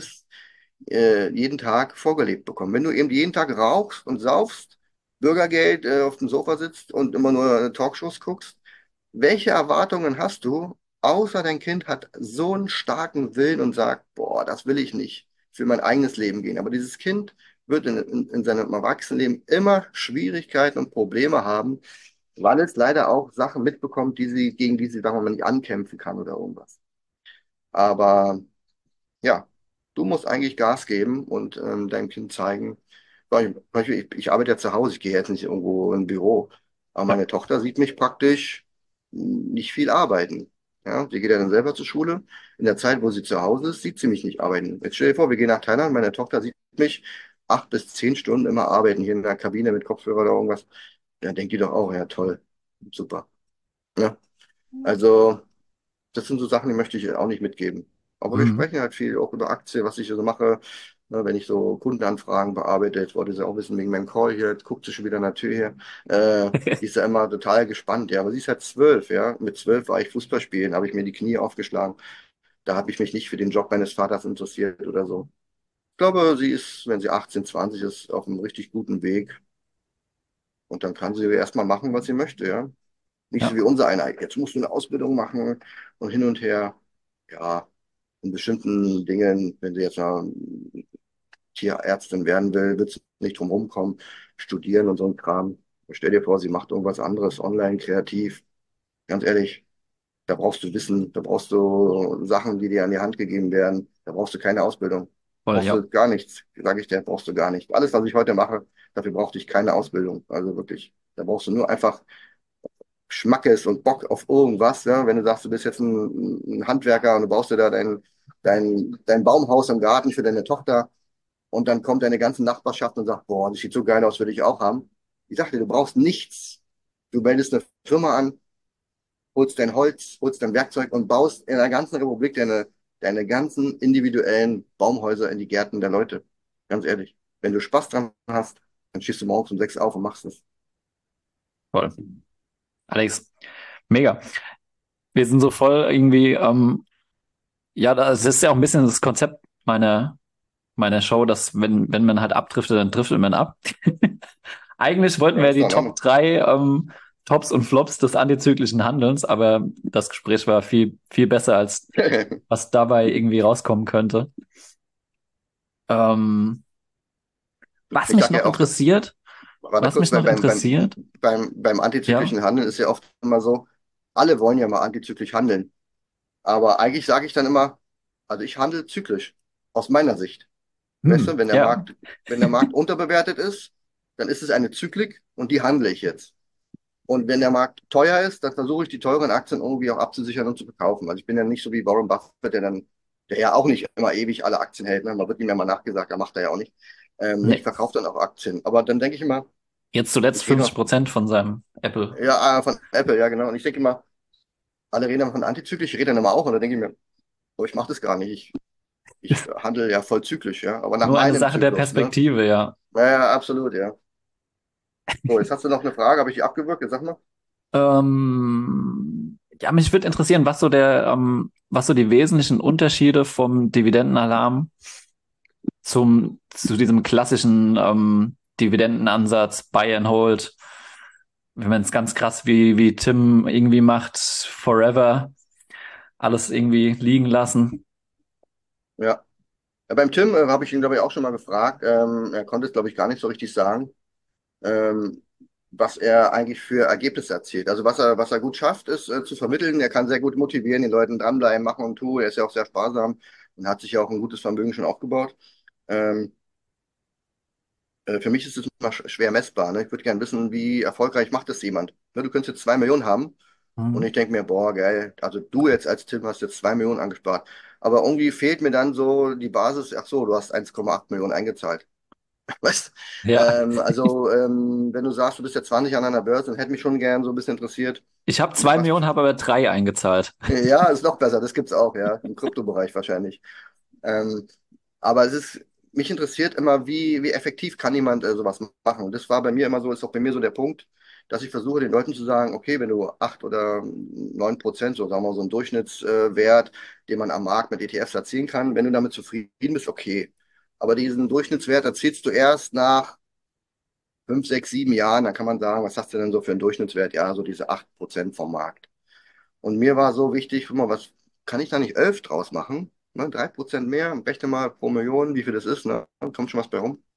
A: jeden Tag vorgelebt bekommen. Wenn du eben jeden Tag rauchst und saufst, Bürgergeld auf dem Sofa sitzt und immer nur Talkshows guckst, welche Erwartungen hast du, außer dein Kind hat so einen starken Willen und sagt, boah, das will ich nicht, ich will mein eigenes Leben gehen. Aber dieses Kind wird in seinem Erwachsenenleben immer Schwierigkeiten und Probleme haben, weil es leider auch Sachen mitbekommt, gegen die sie, sagen wir mal, nicht ankämpfen kann oder irgendwas. Aber ja, du musst eigentlich Gas geben und deinem Kind zeigen. Ich arbeite ja zu Hause, ich gehe jetzt nicht irgendwo in ein Büro, aber
B: Ja,
A: meine Tochter sieht mich praktisch nicht viel arbeiten. Ja, sie geht ja dann selber zur Schule. In der Zeit, wo sie zu Hause ist, sieht sie mich nicht arbeiten. Jetzt stell dir vor, wir gehen nach Thailand, meine Tochter sieht mich 8 bis 10 Stunden immer arbeiten, hier in der Kabine mit Kopfhörer oder irgendwas. Dann denkt die doch auch, ja toll, super. Ja, also. Das sind so Sachen, die möchte ich auch nicht mitgeben. Aber wir
B: mhm.
A: sprechen halt viel auch über Aktien, was ich so mache. Ne, wenn ich so Kundenanfragen bearbeite, jetzt wollte sie auch wissen wegen meinem Call hier, jetzt guckt sie schon wieder an der Tür hier. Die ist ja immer total gespannt, ja. Aber sie ist halt 12, ja. Mit 12 war ich Fußball spielen, habe ich mir die Knie aufgeschlagen. Da habe ich mich nicht für den Job meines Vaters interessiert oder so. Ich glaube, sie ist, wenn sie 18, 20 ist, auf einem richtig guten Weg. Und dann kann sie erstmal machen, was sie möchte, ja. Nicht so
B: Ja,
A: wie unser einer. Jetzt musst du eine Ausbildung machen und hin und her. Ja, in bestimmten Dingen, wenn sie jetzt mal Tierärztin werden will, wird sie nicht drum rumkommen, studieren und so ein Kram. Stell dir vor, sie macht irgendwas anderes, online, kreativ. Ganz ehrlich, da brauchst du Wissen, da brauchst du Sachen, die dir an die Hand gegeben werden. Da brauchst du keine Ausbildung.
B: voll,
A: Brauchst
B: ja.
A: du gar nichts, sage ich dir, brauchst du gar nicht. Alles, was ich heute mache, dafür brauchte ich keine Ausbildung. Also wirklich, da brauchst du nur einfach Schmackes und Bock auf irgendwas, ja? Wenn du sagst, du bist jetzt ein Handwerker und du baust dir da dein Baumhaus im Garten für deine Tochter und dann kommt deine ganze Nachbarschaft und sagt, boah, das sieht so geil aus, würde ich auch haben. Ich sag dir, du brauchst nichts. Du meldest eine Firma an, holst dein Holz, holst dein Werkzeug und baust in der ganzen Republik deine ganzen individuellen Baumhäuser in die Gärten der Leute. Ganz ehrlich. Wenn du Spaß dran hast, dann stehst du morgens um 6 auf und machst es.
B: Voll. Alex, mega. Wir sind so voll irgendwie, ja, das ist ja auch ein bisschen das Konzept meiner Show, dass wenn man halt abdriftet, dann driftet man ab. Eigentlich wollten
A: Ja,
B: wir
A: ist doch
B: die
A: in
B: Top
A: Ordnung.
B: 3 Tops und Flops des antizyklischen Handelns, aber das Gespräch war viel, viel besser, als was dabei irgendwie rauskommen könnte. Ähm, was
A: Ich
B: mich
A: sag
B: noch
A: ja auch,
B: interessiert,
A: warte
B: was
A: kurz,
B: mich noch interessiert,
A: beim
B: ja,
A: antizyklischen Handeln ist ja oft immer so, alle wollen ja mal antizyklisch handeln. Aber eigentlich sage ich dann immer, also ich handle zyklisch, aus meiner Sicht. Weißt du,
B: ja,
A: wenn der Markt unterbewertet ist, dann ist es eine Zyklik und die handle ich jetzt. Und wenn der Markt teuer ist, dann versuche ich die teuren Aktien irgendwie auch abzusichern und zu verkaufen. Also ich bin ja nicht so wie Warren Buffett, der ja auch nicht immer ewig alle Aktien hält. Ne? Man wird ihm ja mal nachgesagt, er macht er ja auch nicht. Ich
B: nee,
A: verkaufe dann auch Aktien. Aber dann denke ich immer,
B: jetzt zuletzt
A: ich rede
B: 50% von seinem Apple.
A: ja, von Apple, ja genau. Und ich denke immer, alle reden immer von antizyklisch, ich rede dann immer auch. Und dann denke ich mir, oh, ich mache das gar nicht. Ich handle ja voll zyklisch, ja, aber nach
B: Nur eine
A: meinem
B: Sache der
A: Zyklus, ne?
B: Perspektive, ja.
A: Ja, ja, absolut, ja. So, jetzt hast du noch eine Frage, habe ich die abgewürgt? Jetzt sag mal.
B: Ja, mich würde interessieren, was so die wesentlichen Unterschiede vom Dividendenalarm zu diesem klassischen Dividendenansatz Buy and Hold, wenn man es ganz krass wie Tim irgendwie macht, Forever, alles irgendwie liegen lassen.
A: Ja. Ja, beim Tim habe ich ihn, glaube ich, auch schon mal gefragt. Er konnte es, glaube ich, gar nicht so richtig sagen, ähm, was er eigentlich für Ergebnisse erzielt. Also was er gut schafft, ist zu vermitteln. Er kann sehr gut motivieren, den Leuten dranbleiben, machen und tun. Er ist ja auch sehr sparsam und hat sich ja auch ein gutes Vermögen schon aufgebaut. Ähm, für mich ist es immer schwer messbar. Ne? Ich würde gerne wissen, wie erfolgreich macht das jemand. Ne, du könntest jetzt 2 Millionen haben und
B: Mhm.
A: ich denke mir, boah, geil. Also du jetzt als Tim hast jetzt 2 Millionen angespart. Aber irgendwie fehlt mir dann so die Basis. Ach so, du hast 1,8 Millionen eingezahlt. Weißt?
B: Ja,
A: Wenn du sagst, du bist jetzt 20 an einer Börse, dann hätte mich schon gern so ein bisschen interessiert,
B: ich habe
A: mit
B: 2 Millionen,
A: was.
B: habe aber 3 eingezahlt.
A: Ja, ist noch besser, das gibt's auch, ja, im Kryptobereich wahrscheinlich. Ähm, aber mich interessiert immer, wie effektiv kann jemand sowas machen? Und das war bei mir immer so, ist auch bei mir so der Punkt, dass ich versuche, den Leuten zu sagen, okay, wenn du 8 oder 9%, so sagen wir mal, so einen Durchschnittswert, den man am Markt mit ETFs erzielen kann, wenn du damit zufrieden bist, okay. Aber diesen Durchschnittswert erzielst du erst nach 5, 6, 7 Jahren, dann kann man sagen, was hast du denn so für einen Durchschnittswert? Ja, so diese 8% vom Markt. Und mir war so wichtig, guck mal, was kann ich da nicht 11 draus machen? Ne, 3% mehr, rechne mal pro Million, wie viel das ist, ne? Kommt schon was bei rum.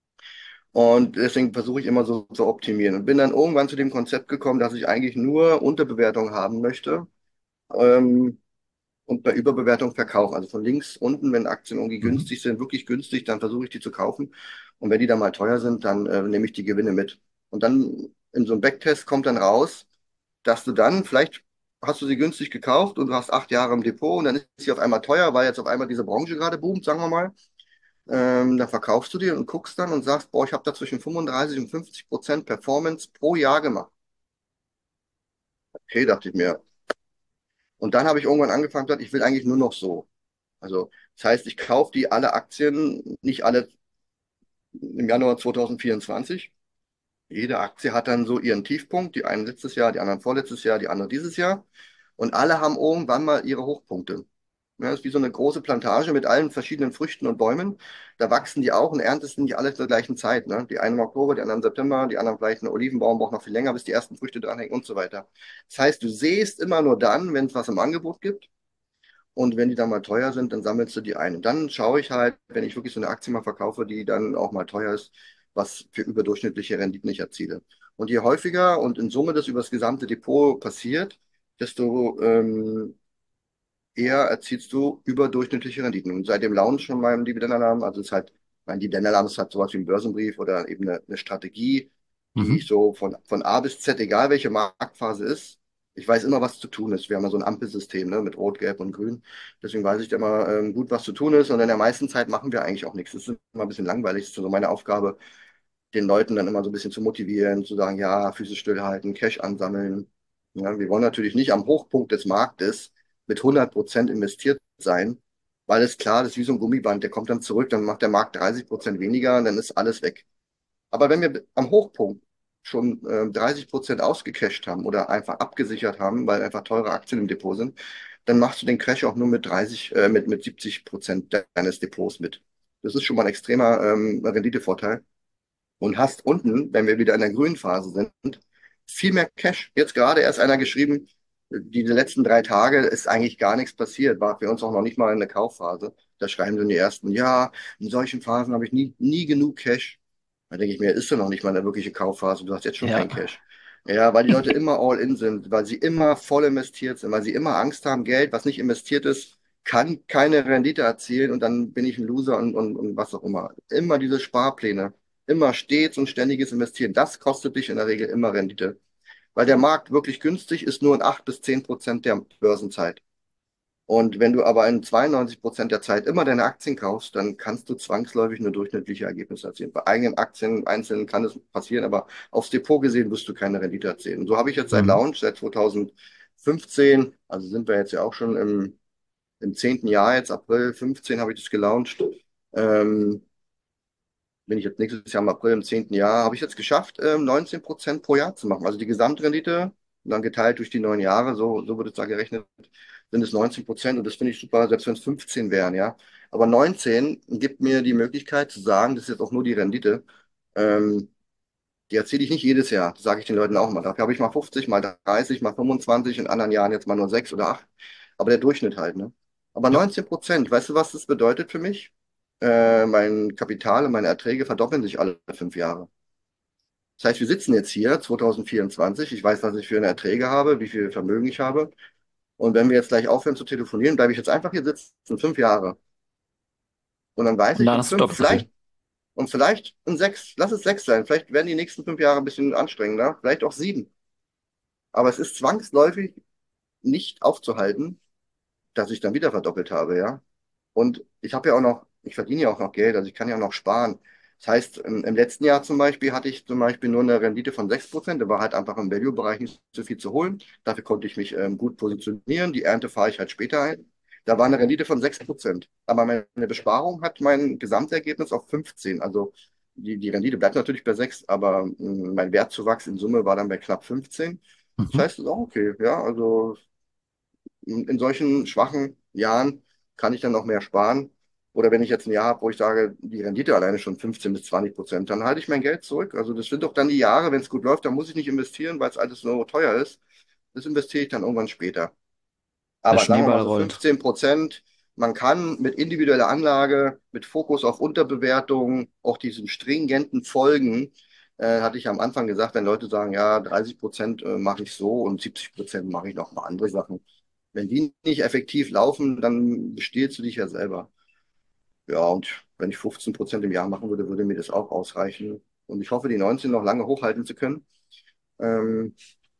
A: Und deswegen versuche ich immer so zu optimieren und bin dann irgendwann zu dem Konzept gekommen, dass ich eigentlich nur Unterbewertung haben möchte. Ähm, und bei Überbewertung verkaufen. Also von links unten, wenn Aktien irgendwie
B: Mhm.
A: günstig sind, wirklich günstig, dann versuche ich die zu kaufen. Und wenn die dann mal teuer sind, dann nehme ich die Gewinne mit. Und dann in so einem Backtest kommt dann raus, dass du dann, vielleicht hast du sie günstig gekauft und du hast 8 Jahre im Depot und dann ist sie auf einmal teuer, weil jetzt auf einmal diese Branche gerade boomt, sagen wir mal. Dann verkaufst du die und guckst dann und sagst, boah, ich habe da zwischen 35 und 50% Performance pro Jahr gemacht. Okay, dachte ich mir. Und dann habe ich irgendwann angefangen, gesagt, ich will eigentlich nur noch so. Also, das heißt, ich kaufe die alle Aktien, nicht alle im Januar 2024. Jede Aktie hat dann so ihren Tiefpunkt, die einen letztes Jahr, die anderen vorletztes Jahr, die andere dieses Jahr. Und alle haben irgendwann mal ihre Hochpunkte. Ja, das ist wie so eine große Plantage mit allen verschiedenen Früchten und Bäumen. Da wachsen die auch und erntest nicht alle zur gleichen Zeit. Ne? Die einen im Oktober, die anderen im September, die anderen vielleicht einen Olivenbaum braucht noch viel länger, bis die ersten Früchte dranhängen und so weiter. Das heißt, du sähst immer nur dann, wenn es was im Angebot gibt. Und wenn die dann mal teuer sind, dann sammelst du die ein. Und dann schaue ich halt, wenn ich wirklich so eine Aktie mal verkaufe, die dann auch mal teuer ist, was für überdurchschnittliche Renditen ich erziele. Und je häufiger und in Summe das über das gesamte Depot passiert, desto eher erzielst du überdurchschnittliche Renditen. Und seit dem Launch von meinem Dividendenalarm, also es ist halt, mein Dividendenalarm ist halt sowas wie ein Börsenbrief oder eben eine Strategie, die ich
B: Mhm.
A: so von A bis Z, egal welche Marktphase ist, ich weiß immer, was zu tun ist. Wir haben ja so ein Ampelsystem, ne, mit Rot, Gelb und Grün. Deswegen weiß ich immer gut, was zu tun ist. Und in der meisten Zeit machen wir eigentlich auch nichts. Das ist immer ein bisschen langweilig. Das ist so meine Aufgabe, den Leuten dann immer so ein bisschen zu motivieren, zu sagen, ja, Füße stillhalten, Cash ansammeln. Ja, wir wollen natürlich nicht am Hochpunkt des Marktes mit 100% investiert sein, weil es klar, das ist wie so ein Gummiband, der kommt dann zurück, dann macht der Markt 30% weniger und dann ist alles weg. Aber wenn wir am Hochpunkt schon 30% ausgecasht haben oder einfach abgesichert haben, weil einfach teure Aktien im Depot sind, dann machst du den Crash auch nur mit 70% deines Depots mit. Das ist schon mal ein extremer Renditevorteil und hast unten, wenn wir wieder in der grünen Phase sind, viel mehr Cash. Jetzt gerade erst einer geschrieben, diese letzten 3 Tage ist eigentlich gar nichts passiert, war für uns auch noch nicht mal eine Kaufphase. Da schreiben sie in die ersten, ja, in solchen Phasen habe ich nie genug Cash. Da denke ich mir, ist doch noch nicht mal eine wirkliche Kaufphase, du hast jetzt schon kein
B: Ja.
A: Cash. Ja, weil die Leute immer all in sind, weil sie immer voll investiert sind, weil sie immer Angst haben, Geld, was nicht investiert ist, kann keine Rendite erzielen und dann bin ich ein Loser und was auch immer. Immer diese Sparpläne. Immer stets und ständiges Investieren. Das kostet dich in der Regel immer Rendite. Weil der Markt wirklich günstig ist nur in 8 bis 10% der Börsenzeit. Und wenn du aber in 92% der Zeit immer deine Aktien kaufst, dann kannst du zwangsläufig nur durchschnittliche Ergebnisse erzielen. Bei eigenen Aktien einzeln kann es passieren, aber aufs Depot gesehen wirst du keine Rendite erzielen. Und so habe ich jetzt seit
B: Mhm.
A: Launch, seit 2015, also sind wir jetzt ja auch schon im im 10. Jahr, jetzt April 15 habe ich das gelauncht. Ähm, Bin ich jetzt nächstes Jahr im April im 10. Jahr, habe ich jetzt geschafft, 19% pro Jahr zu machen. Also die Gesamtrendite, dann geteilt durch die 9 Jahre, so wird es da gerechnet, sind es 19%, und das finde ich super, selbst wenn es 15 wären, ja. Aber 19 gibt mir die Möglichkeit zu sagen, das ist jetzt auch nur die Rendite, ähm, die erziele ich nicht jedes Jahr, das sage ich den Leuten auch mal. Dafür habe ich mal 50, mal 30, mal 25, in anderen Jahren jetzt mal nur 6 oder 8. Aber der Durchschnitt halt, ne? Aber
B: Ja.
A: 19%, weißt du, was das bedeutet für mich? Mein Kapital und meine Erträge verdoppeln sich alle 5 Jahre. Das heißt, wir sitzen jetzt hier 2024. Ich weiß, was ich für eine Erträge habe, wie viel Vermögen ich habe. Und wenn wir jetzt gleich aufhören zu telefonieren, bleibe ich jetzt einfach hier sitzen, 5 Jahre. Und dann weiß
B: Und
A: ich
B: dann
A: in
B: hast du
A: fünf,
B: doppelt so viel.
A: vielleicht in 6, lass es 6 sein. Vielleicht werden die nächsten 5 Jahre ein bisschen anstrengender, vielleicht auch 7. Aber es ist zwangsläufig nicht aufzuhalten, dass ich dann wieder verdoppelt habe, ja. Und ich habe ja auch noch, ich verdiene ja auch noch Geld, also ich kann ja auch noch sparen. Das heißt, im letzten Jahr zum Beispiel hatte ich zum Beispiel nur eine Rendite von 6%. Da war halt einfach im Value-Bereich nicht so viel zu holen. Dafür konnte ich mich gut positionieren. Die Ernte fahre ich halt später ein. Da war eine Rendite von 6%. Aber meine Besparung hat mein Gesamtergebnis auf 15. Also die Rendite bleibt natürlich bei 6, aber mein Wertzuwachs in Summe war dann bei knapp 15. Das
B: Mhm.
A: heißt, das ist auch okay. Ja, also in solchen schwachen Jahren kann ich dann noch mehr sparen. Oder wenn ich jetzt ein Jahr habe, wo ich sage, die Rendite alleine schon 15 bis 20%, dann halte ich mein Geld zurück. Also das sind doch dann die Jahre, wenn es gut läuft, dann muss ich nicht investieren, weil es alles so teuer ist. Das investiere ich dann irgendwann später.
B: Der
A: Aber sagen wir
B: Schneeball
A: mal so
B: rollt.
A: 15%. Man kann mit individueller Anlage, mit Fokus auf Unterbewertung, auch diesen stringenten Folgen, hatte ich am Anfang gesagt, wenn Leute sagen, ja, 30% mache ich so und 70% mache ich noch mal andere Sachen. Wenn die nicht effektiv laufen, dann bestehst du dich ja selber. Ja, und wenn ich 15% im Jahr machen würde, würde mir das auch ausreichen. Und ich hoffe, die 19 noch lange hochhalten zu können. Ähm,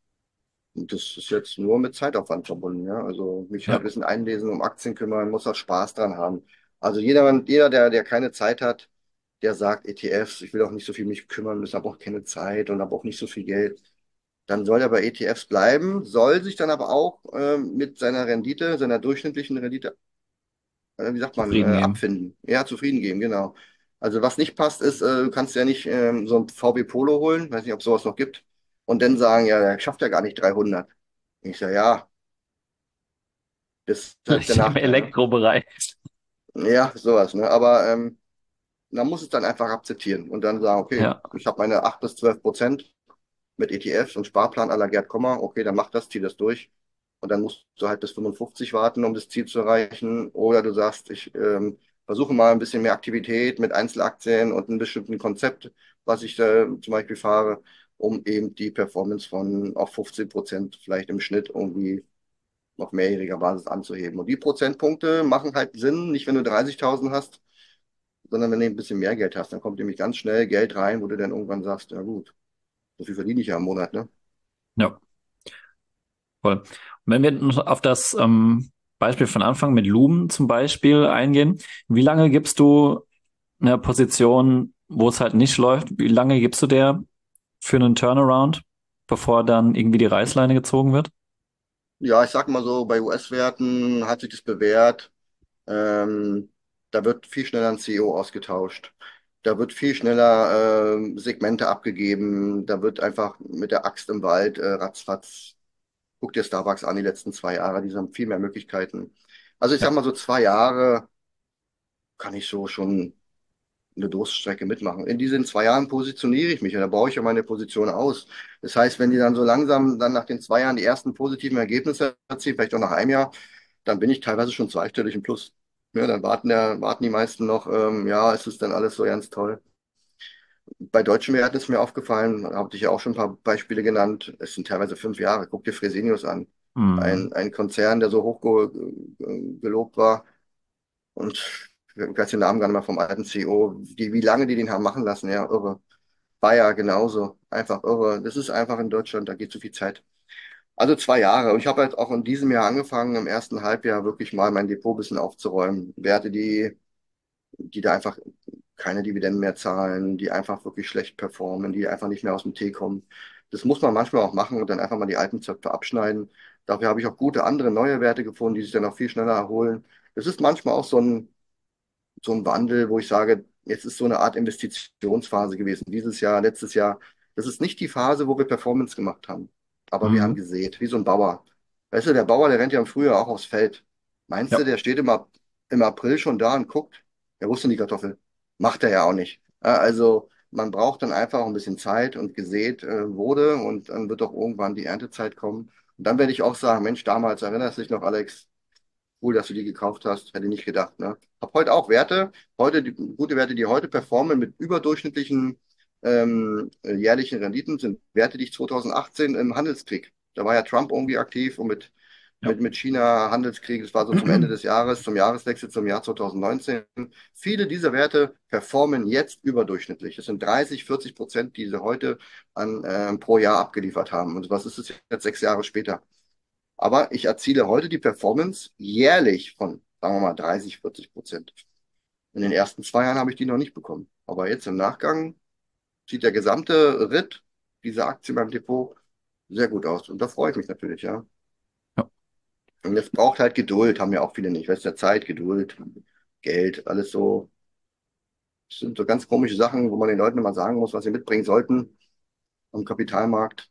A: und das ist jetzt nur mit Zeitaufwand verbunden, ja. Also mich halt ein
B: Ja.
A: bisschen einlesen, um Aktien kümmern, muss auch Spaß dran haben. Also jeder, der keine Zeit hat, der sagt ETFs, ich will auch nicht so viel mich kümmern müssen, habe auch keine Zeit und habe auch nicht so viel Geld. Dann soll er bei ETFs bleiben, soll sich dann aber auch mit seiner Rendite, seiner durchschnittlichen Rendite, wie sagt man,
B: Zufrieden geben.
A: abfinden. Ja, zufrieden geben, genau. Also was nicht passt, ist, du kannst ja nicht so ein VW Polo holen, weiß nicht, ob es sowas noch gibt, und dann sagen, ja, der schafft ja gar nicht 300. Ich sage, ja, das ist der
B: Ich im
A: Nachteil, ne?
B: Elektrobereich.
A: Ja, sowas, ne? Aber man muss es dann einfach akzeptieren und dann sagen, okay,
B: Ja.
A: ich habe meine 8 bis 12% mit ETFs und Sparplan à la Gerd Kommer, okay, dann mach das, zieh das durch. Und dann musst du halt bis 55 warten, um das Ziel zu erreichen. Oder du sagst, ich versuche mal ein bisschen mehr Aktivität mit Einzelaktien und einem bestimmten Konzept, was ich zum Beispiel fahre, um eben die Performance von auf 15% vielleicht im Schnitt irgendwie auf mehrjähriger Basis anzuheben. Und die Prozentpunkte machen halt Sinn, nicht wenn du 30.000 hast, sondern wenn du ein bisschen mehr Geld hast. Dann kommt nämlich ganz schnell Geld rein, wo du dann irgendwann sagst, ja gut, so viel verdiene ich ja im Monat, ne?
B: Ja, voll. Und wenn wir noch auf das Beispiel von Anfang mit Lumen zum Beispiel eingehen, wie lange gibst du einer Position, wo es halt nicht läuft, wie lange gibst du der für einen Turnaround, bevor dann irgendwie die Reißleine gezogen wird?
A: Ja, ich sag mal so, bei US-Werten hat sich das bewährt. Ähm, Da wird viel schneller ein CEO ausgetauscht. Da wird viel schneller Segmente abgegeben. Da wird einfach mit der Axt im Wald ratzfatz. Guck dir Starbucks an, die letzten 2 Jahre, die haben viel mehr Möglichkeiten. Also ich sag
B: Ja.
A: mal so 2 Jahre kann ich so schon eine Durststrecke mitmachen. In diesen 2 Jahren positioniere ich mich und da baue ich ja meine Position aus. Das heißt, wenn die dann so langsam dann nach den 2 Jahren die ersten positiven Ergebnisse erzielen, vielleicht auch nach einem Jahr, dann bin ich teilweise schon zweistellig im Plus. Ja, dann warten die meisten noch, ja, ist es denn alles so ganz toll? Bei deutschen Werten ist mir aufgefallen, habe ich ja auch schon ein paar Beispiele genannt, es sind teilweise 5 Jahre. Guck dir Fresenius an.
B: Hm.
A: Ein Konzern, der so hoch gelobt war, und ich weiß den Namen gar nicht mehr vom alten CEO, wie lange die den haben machen lassen, ja, irre. Bayer genauso, einfach irre. Das ist einfach in Deutschland, da geht zu viel Zeit. Also 2 Jahre. Und ich habe halt auch in diesem Jahr angefangen, im ersten Halbjahr wirklich mal mein Depot ein bisschen aufzuräumen. Werte, die da einfach keine Dividenden mehr zahlen, die einfach wirklich schlecht performen, die einfach nicht mehr aus dem Tee kommen. Das muss man manchmal auch machen und dann einfach mal die alten Zöpfe abschneiden. Dafür habe ich auch gute andere neue Werte gefunden, die sich dann auch viel schneller erholen. Das ist manchmal auch so ein Wandel, wo ich sage, jetzt ist so eine Art Investitionsphase gewesen. Dieses Jahr, letztes Jahr. Das ist nicht die Phase, wo wir Performance gemacht haben. Aber wir haben
B: Mhm.
A: gesät, wie so ein Bauer. Weißt du, der Bauer, der rennt ja im Frühjahr auch aufs Feld. Meinst du,
B: Ja.
A: der steht im April schon da und guckt? Der wusste die Kartoffel. Macht er ja auch nicht. Ja, also man braucht dann einfach ein bisschen Zeit und gesät wurde und dann wird auch irgendwann die Erntezeit kommen. Und dann werde ich auch sagen, Mensch, damals erinnerst du dich noch, Alex, cool, dass du die gekauft hast. Hätte ich nicht gedacht, ne? Hab heute auch Werte, gute Werte, die heute performen mit überdurchschnittlichen jährlichen Renditen, sind Werte, die ich 2018 im Handelskrieg. Da war ja Trump irgendwie aktiv und
B: Ja.
A: mit China Handelskrieg. Das war so zum Ende des Jahres, zum Jahreswechsel zum Jahr 2019. Viele dieser Werte performen jetzt überdurchschnittlich. Es sind 30, 40%, die sie heute pro Jahr abgeliefert haben. Und was ist es jetzt 6 Jahre später? Aber ich erziele heute die Performance jährlich von, sagen wir mal, 30, 40%. In den ersten 2 Jahren habe ich die noch nicht bekommen. Aber jetzt im Nachgang sieht der gesamte Ritt dieser Aktie beim Depot sehr gut aus. Und da freue ich mich natürlich, ja.
B: Ja.
A: Und es braucht halt Geduld, haben ja auch viele nicht. Weißt du, Zeit, Geduld, Geld, alles so. Das sind so ganz komische Sachen, wo man den Leuten immer sagen muss, was sie mitbringen sollten am Kapitalmarkt.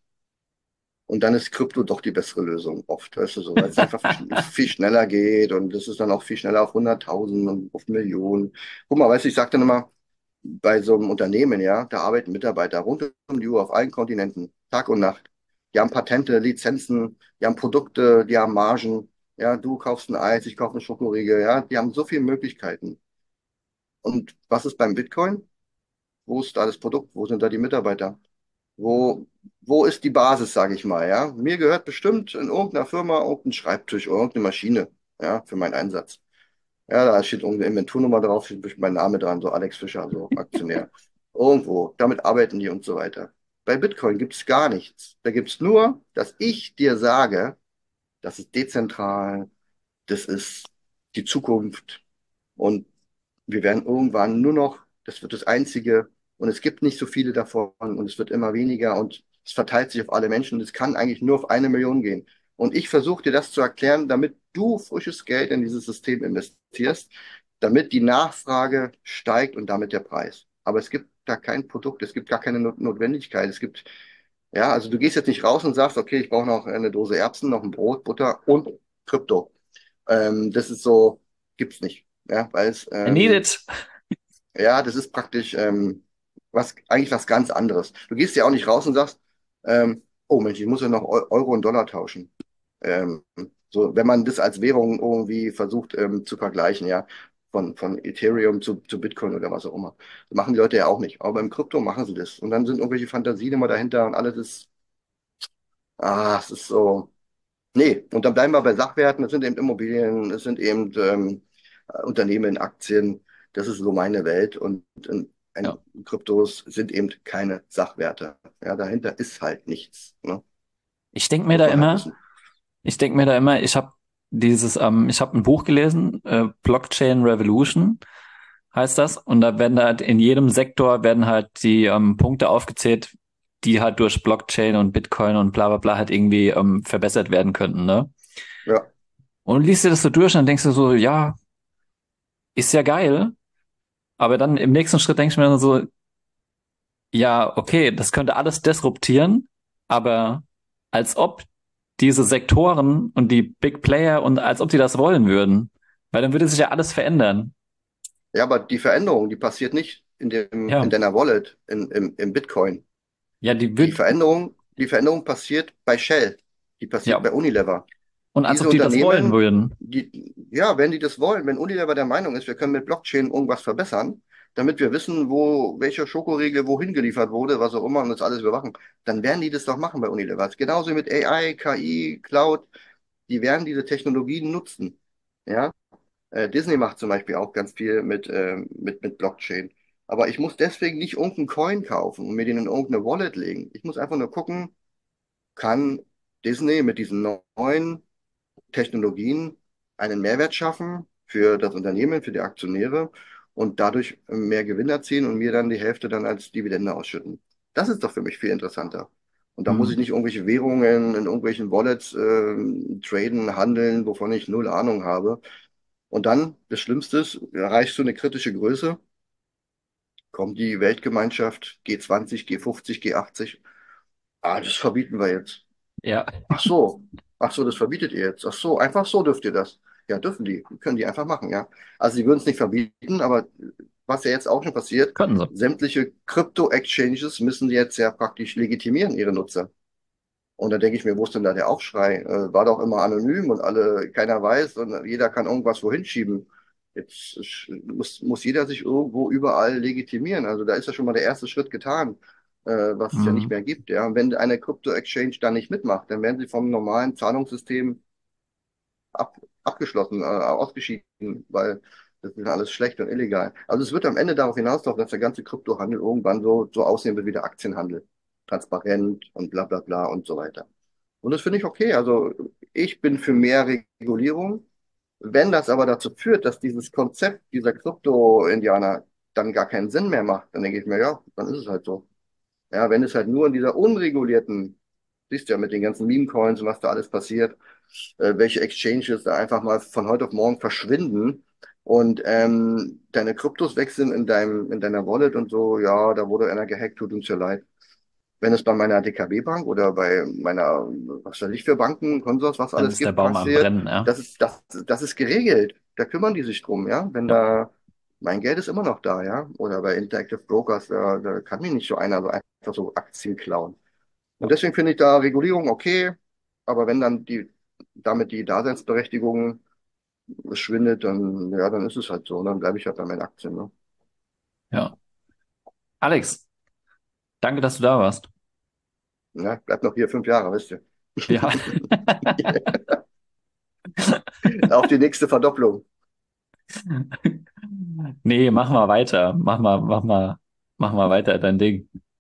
A: Und dann ist Krypto doch die bessere Lösung oft, weißt du so, weil es einfach viel schneller geht und es ist dann auch viel schneller auf 100.000 und auf Millionen. Guck mal, weißt du, ich sage dann immer, bei so einem Unternehmen, ja, da arbeiten Mitarbeiter rund um die Uhr auf allen Kontinenten, Tag und Nacht. Die haben Patente, Lizenzen, die haben Produkte, die haben Margen. Ja, du kaufst ein Eis, ich kaufe eine Schokoriegel, ja, die haben so viele Möglichkeiten. Und was ist beim Bitcoin? Wo ist da das Produkt? Wo sind da die Mitarbeiter? Wo, wo ist die Basis, sage ich mal, ja? Mir gehört bestimmt in irgendeiner Firma irgendein Schreibtisch oder irgendeine Maschine, ja, für meinen Einsatz. Ja, da steht irgendeine Inventurnummer drauf, steht bestimmt mein Name dran, so Alex Fischer, so Aktionär. Irgendwo, damit arbeiten die und so weiter. Bei Bitcoin gibt es gar nichts. Da gibt es nur, dass ich dir sage, das ist dezentral, das ist die Zukunft und wir werden irgendwann nur noch, das wird das Einzige und es gibt nicht so viele davon und es wird immer weniger und es verteilt sich auf alle Menschen und es kann eigentlich nur auf 1 Million gehen. Und ich versuche dir das zu erklären, damit du frisches Geld in dieses System investierst, damit die Nachfrage steigt und damit der Preis. Aber es gibt da kein Produkt, es gibt gar keine Notwendigkeit. Es gibt, ja, also du gehst jetzt nicht raus und sagst, okay, ich brauche noch eine Dose Erbsen, noch ein Brot, Butter und Krypto. Das ist so, gibt's nicht. Ja, weil es
B: I need it.
A: ja, das ist praktisch eigentlich was ganz anderes. Du gehst ja auch nicht raus und sagst, oh Mensch, ich muss ja noch Euro und Dollar tauschen. Ähm, so, wenn man das als Währung irgendwie versucht zu vergleichen, ja, von Ethereum zu Bitcoin oder was auch immer. Das machen die Leute ja auch nicht. Aber beim Krypto machen sie das. Und dann sind irgendwelche Fantasien immer dahinter und alles ist, es ist so. Nee, und dann bleiben wir bei Sachwerten. Das sind eben Immobilien, es sind eben Unternehmen, Aktien. Das ist so meine Welt. Und
B: Ja.
A: Kryptos sind eben keine Sachwerte. Ja, dahinter ist halt nichts. Ne?
B: Ich denke mir
A: Muss
B: da
A: man halt
B: immer,
A: wissen.
B: ich denke mir da immer, ich habe ein Buch gelesen, Blockchain Revolution heißt das, und da werden halt in jedem Sektor werden halt die Punkte aufgezählt, die halt durch Blockchain und Bitcoin und bla bla bla halt irgendwie verbessert werden könnten, ne?
A: Ja,
B: Und du liest dir das so durch und dann denkst du so, ja, ist ja geil, aber dann im nächsten Schritt denke ich mir dann so, ja, okay, das könnte alles disruptieren, aber als ob diese Sektoren und die Big Player und als ob die das wollen würden. Weil dann würde sich ja alles verändern.
A: ja, aber die Veränderung, die passiert nicht in
B: Ja,
A: deiner Wallet, im Bitcoin.
B: ja, die
A: Die
B: wird,
A: Veränderung passiert bei Shell. Die passiert
B: ja,
A: bei Unilever.
B: und als
A: Diese
B: ob die das wollen
A: Unternehmen,
B: würden.
A: ja, wenn die das wollen, wenn Unilever der Meinung ist, wir können mit Blockchain irgendwas verbessern, damit wir wissen, wo welcher Schokoriegel wohin geliefert wurde, was auch immer, und das alles überwachen, dann werden die das doch machen bei Unilever. Genauso mit AI, KI, Cloud, die werden diese Technologien nutzen. Ja, Disney macht zum Beispiel auch ganz viel mit Blockchain. Aber ich muss deswegen nicht irgendeinen Coin kaufen und mir den in irgendeine Wallet legen. Ich muss einfach nur gucken, kann Disney mit diesen neuen Technologien einen Mehrwert schaffen für das Unternehmen, für die Aktionäre und dadurch mehr Gewinn erzielen und mir dann die Hälfte dann als Dividende ausschütten. Das ist doch für mich viel interessanter. Und da muss ich
B: Mhm.
A: nicht irgendwelche Währungen in irgendwelchen Wallets traden, handeln, wovon ich null Ahnung habe. Und dann, das Schlimmste ist, erreichst du eine kritische Größe, kommt die Weltgemeinschaft, G20, G50, G80. Ah, das verbieten wir jetzt.
B: Ja,
A: Ach so, ach so, das verbietet ihr jetzt. Ach so, einfach so dürft ihr das. Ja, dürfen die. Können die einfach machen, ja. Also sie würden es nicht verbieten, aber was ja jetzt auch schon passiert,
B: können sie.
A: sämtliche Krypto-Exchanges müssen jetzt ja praktisch legitimieren, ihre Nutzer. Und da denke ich mir, wo ist denn da der Aufschrei? War doch immer anonym und alle, keiner weiß und jeder kann irgendwas wohin schieben. Jetzt muss jeder sich irgendwo überall legitimieren. Also da ist ja schon mal der erste Schritt getan, was es ja nicht
B: Mhm.
A: mehr gibt. Ja, und wenn eine Krypto-Exchange da nicht mitmacht, dann werden sie vom normalen Zahlungssystem abgeschlossen, ausgeschieden, weil das ist alles schlecht und illegal. Also es wird am Ende darauf hinauslaufen, dass der ganze Kryptohandel irgendwann so aussehen wird wie der Aktienhandel. Transparent und bla bla bla und so weiter. Und das finde ich okay. Also ich bin für mehr Regulierung. Wenn das aber dazu führt, dass dieses Konzept dieser Krypto-Indianer dann gar keinen Sinn mehr macht, dann denke ich mir, ja, dann ist es halt so. Ja, wenn es halt nur in dieser unregulierten, siehst du ja mit den ganzen Meme-Coins und was da alles passiert, welche Exchanges da einfach mal von heute auf morgen verschwinden und deine Kryptos weg sind in deiner Wallet und so, ja, da wurde einer gehackt, tut uns ja leid. Wenn es bei meiner DKB-Bank oder bei meiner, was weiß ich für Banken, Konsors, was
B: Dann
A: alles
B: ist der
A: gibt,
B: Baum am
A: passiert,
B: Brennen, ja.
A: das ist geregelt. Da kümmern die sich drum, ja. Wenn
B: Ja,
A: da, mein Geld ist immer noch da, ja. Oder bei Interactive Brokers, da kann mir nicht so einer so einfach so Aktien klauen. Und
B: ja,
A: deswegen finde ich da Regulierung okay, aber wenn dann damit die Daseinsberechtigung schwindet, dann, ja, dann ist es halt so. Dann bleibe ich halt bei meinen Aktien, ne?
B: ja. Alex, danke, dass du da warst.
A: Ja, bleibt noch hier 5 Jahre, wisst ihr.
B: Ja.
A: Auf die nächste Verdopplung.
B: Nee, mach mal weiter. Mach mal weiter dein Ding.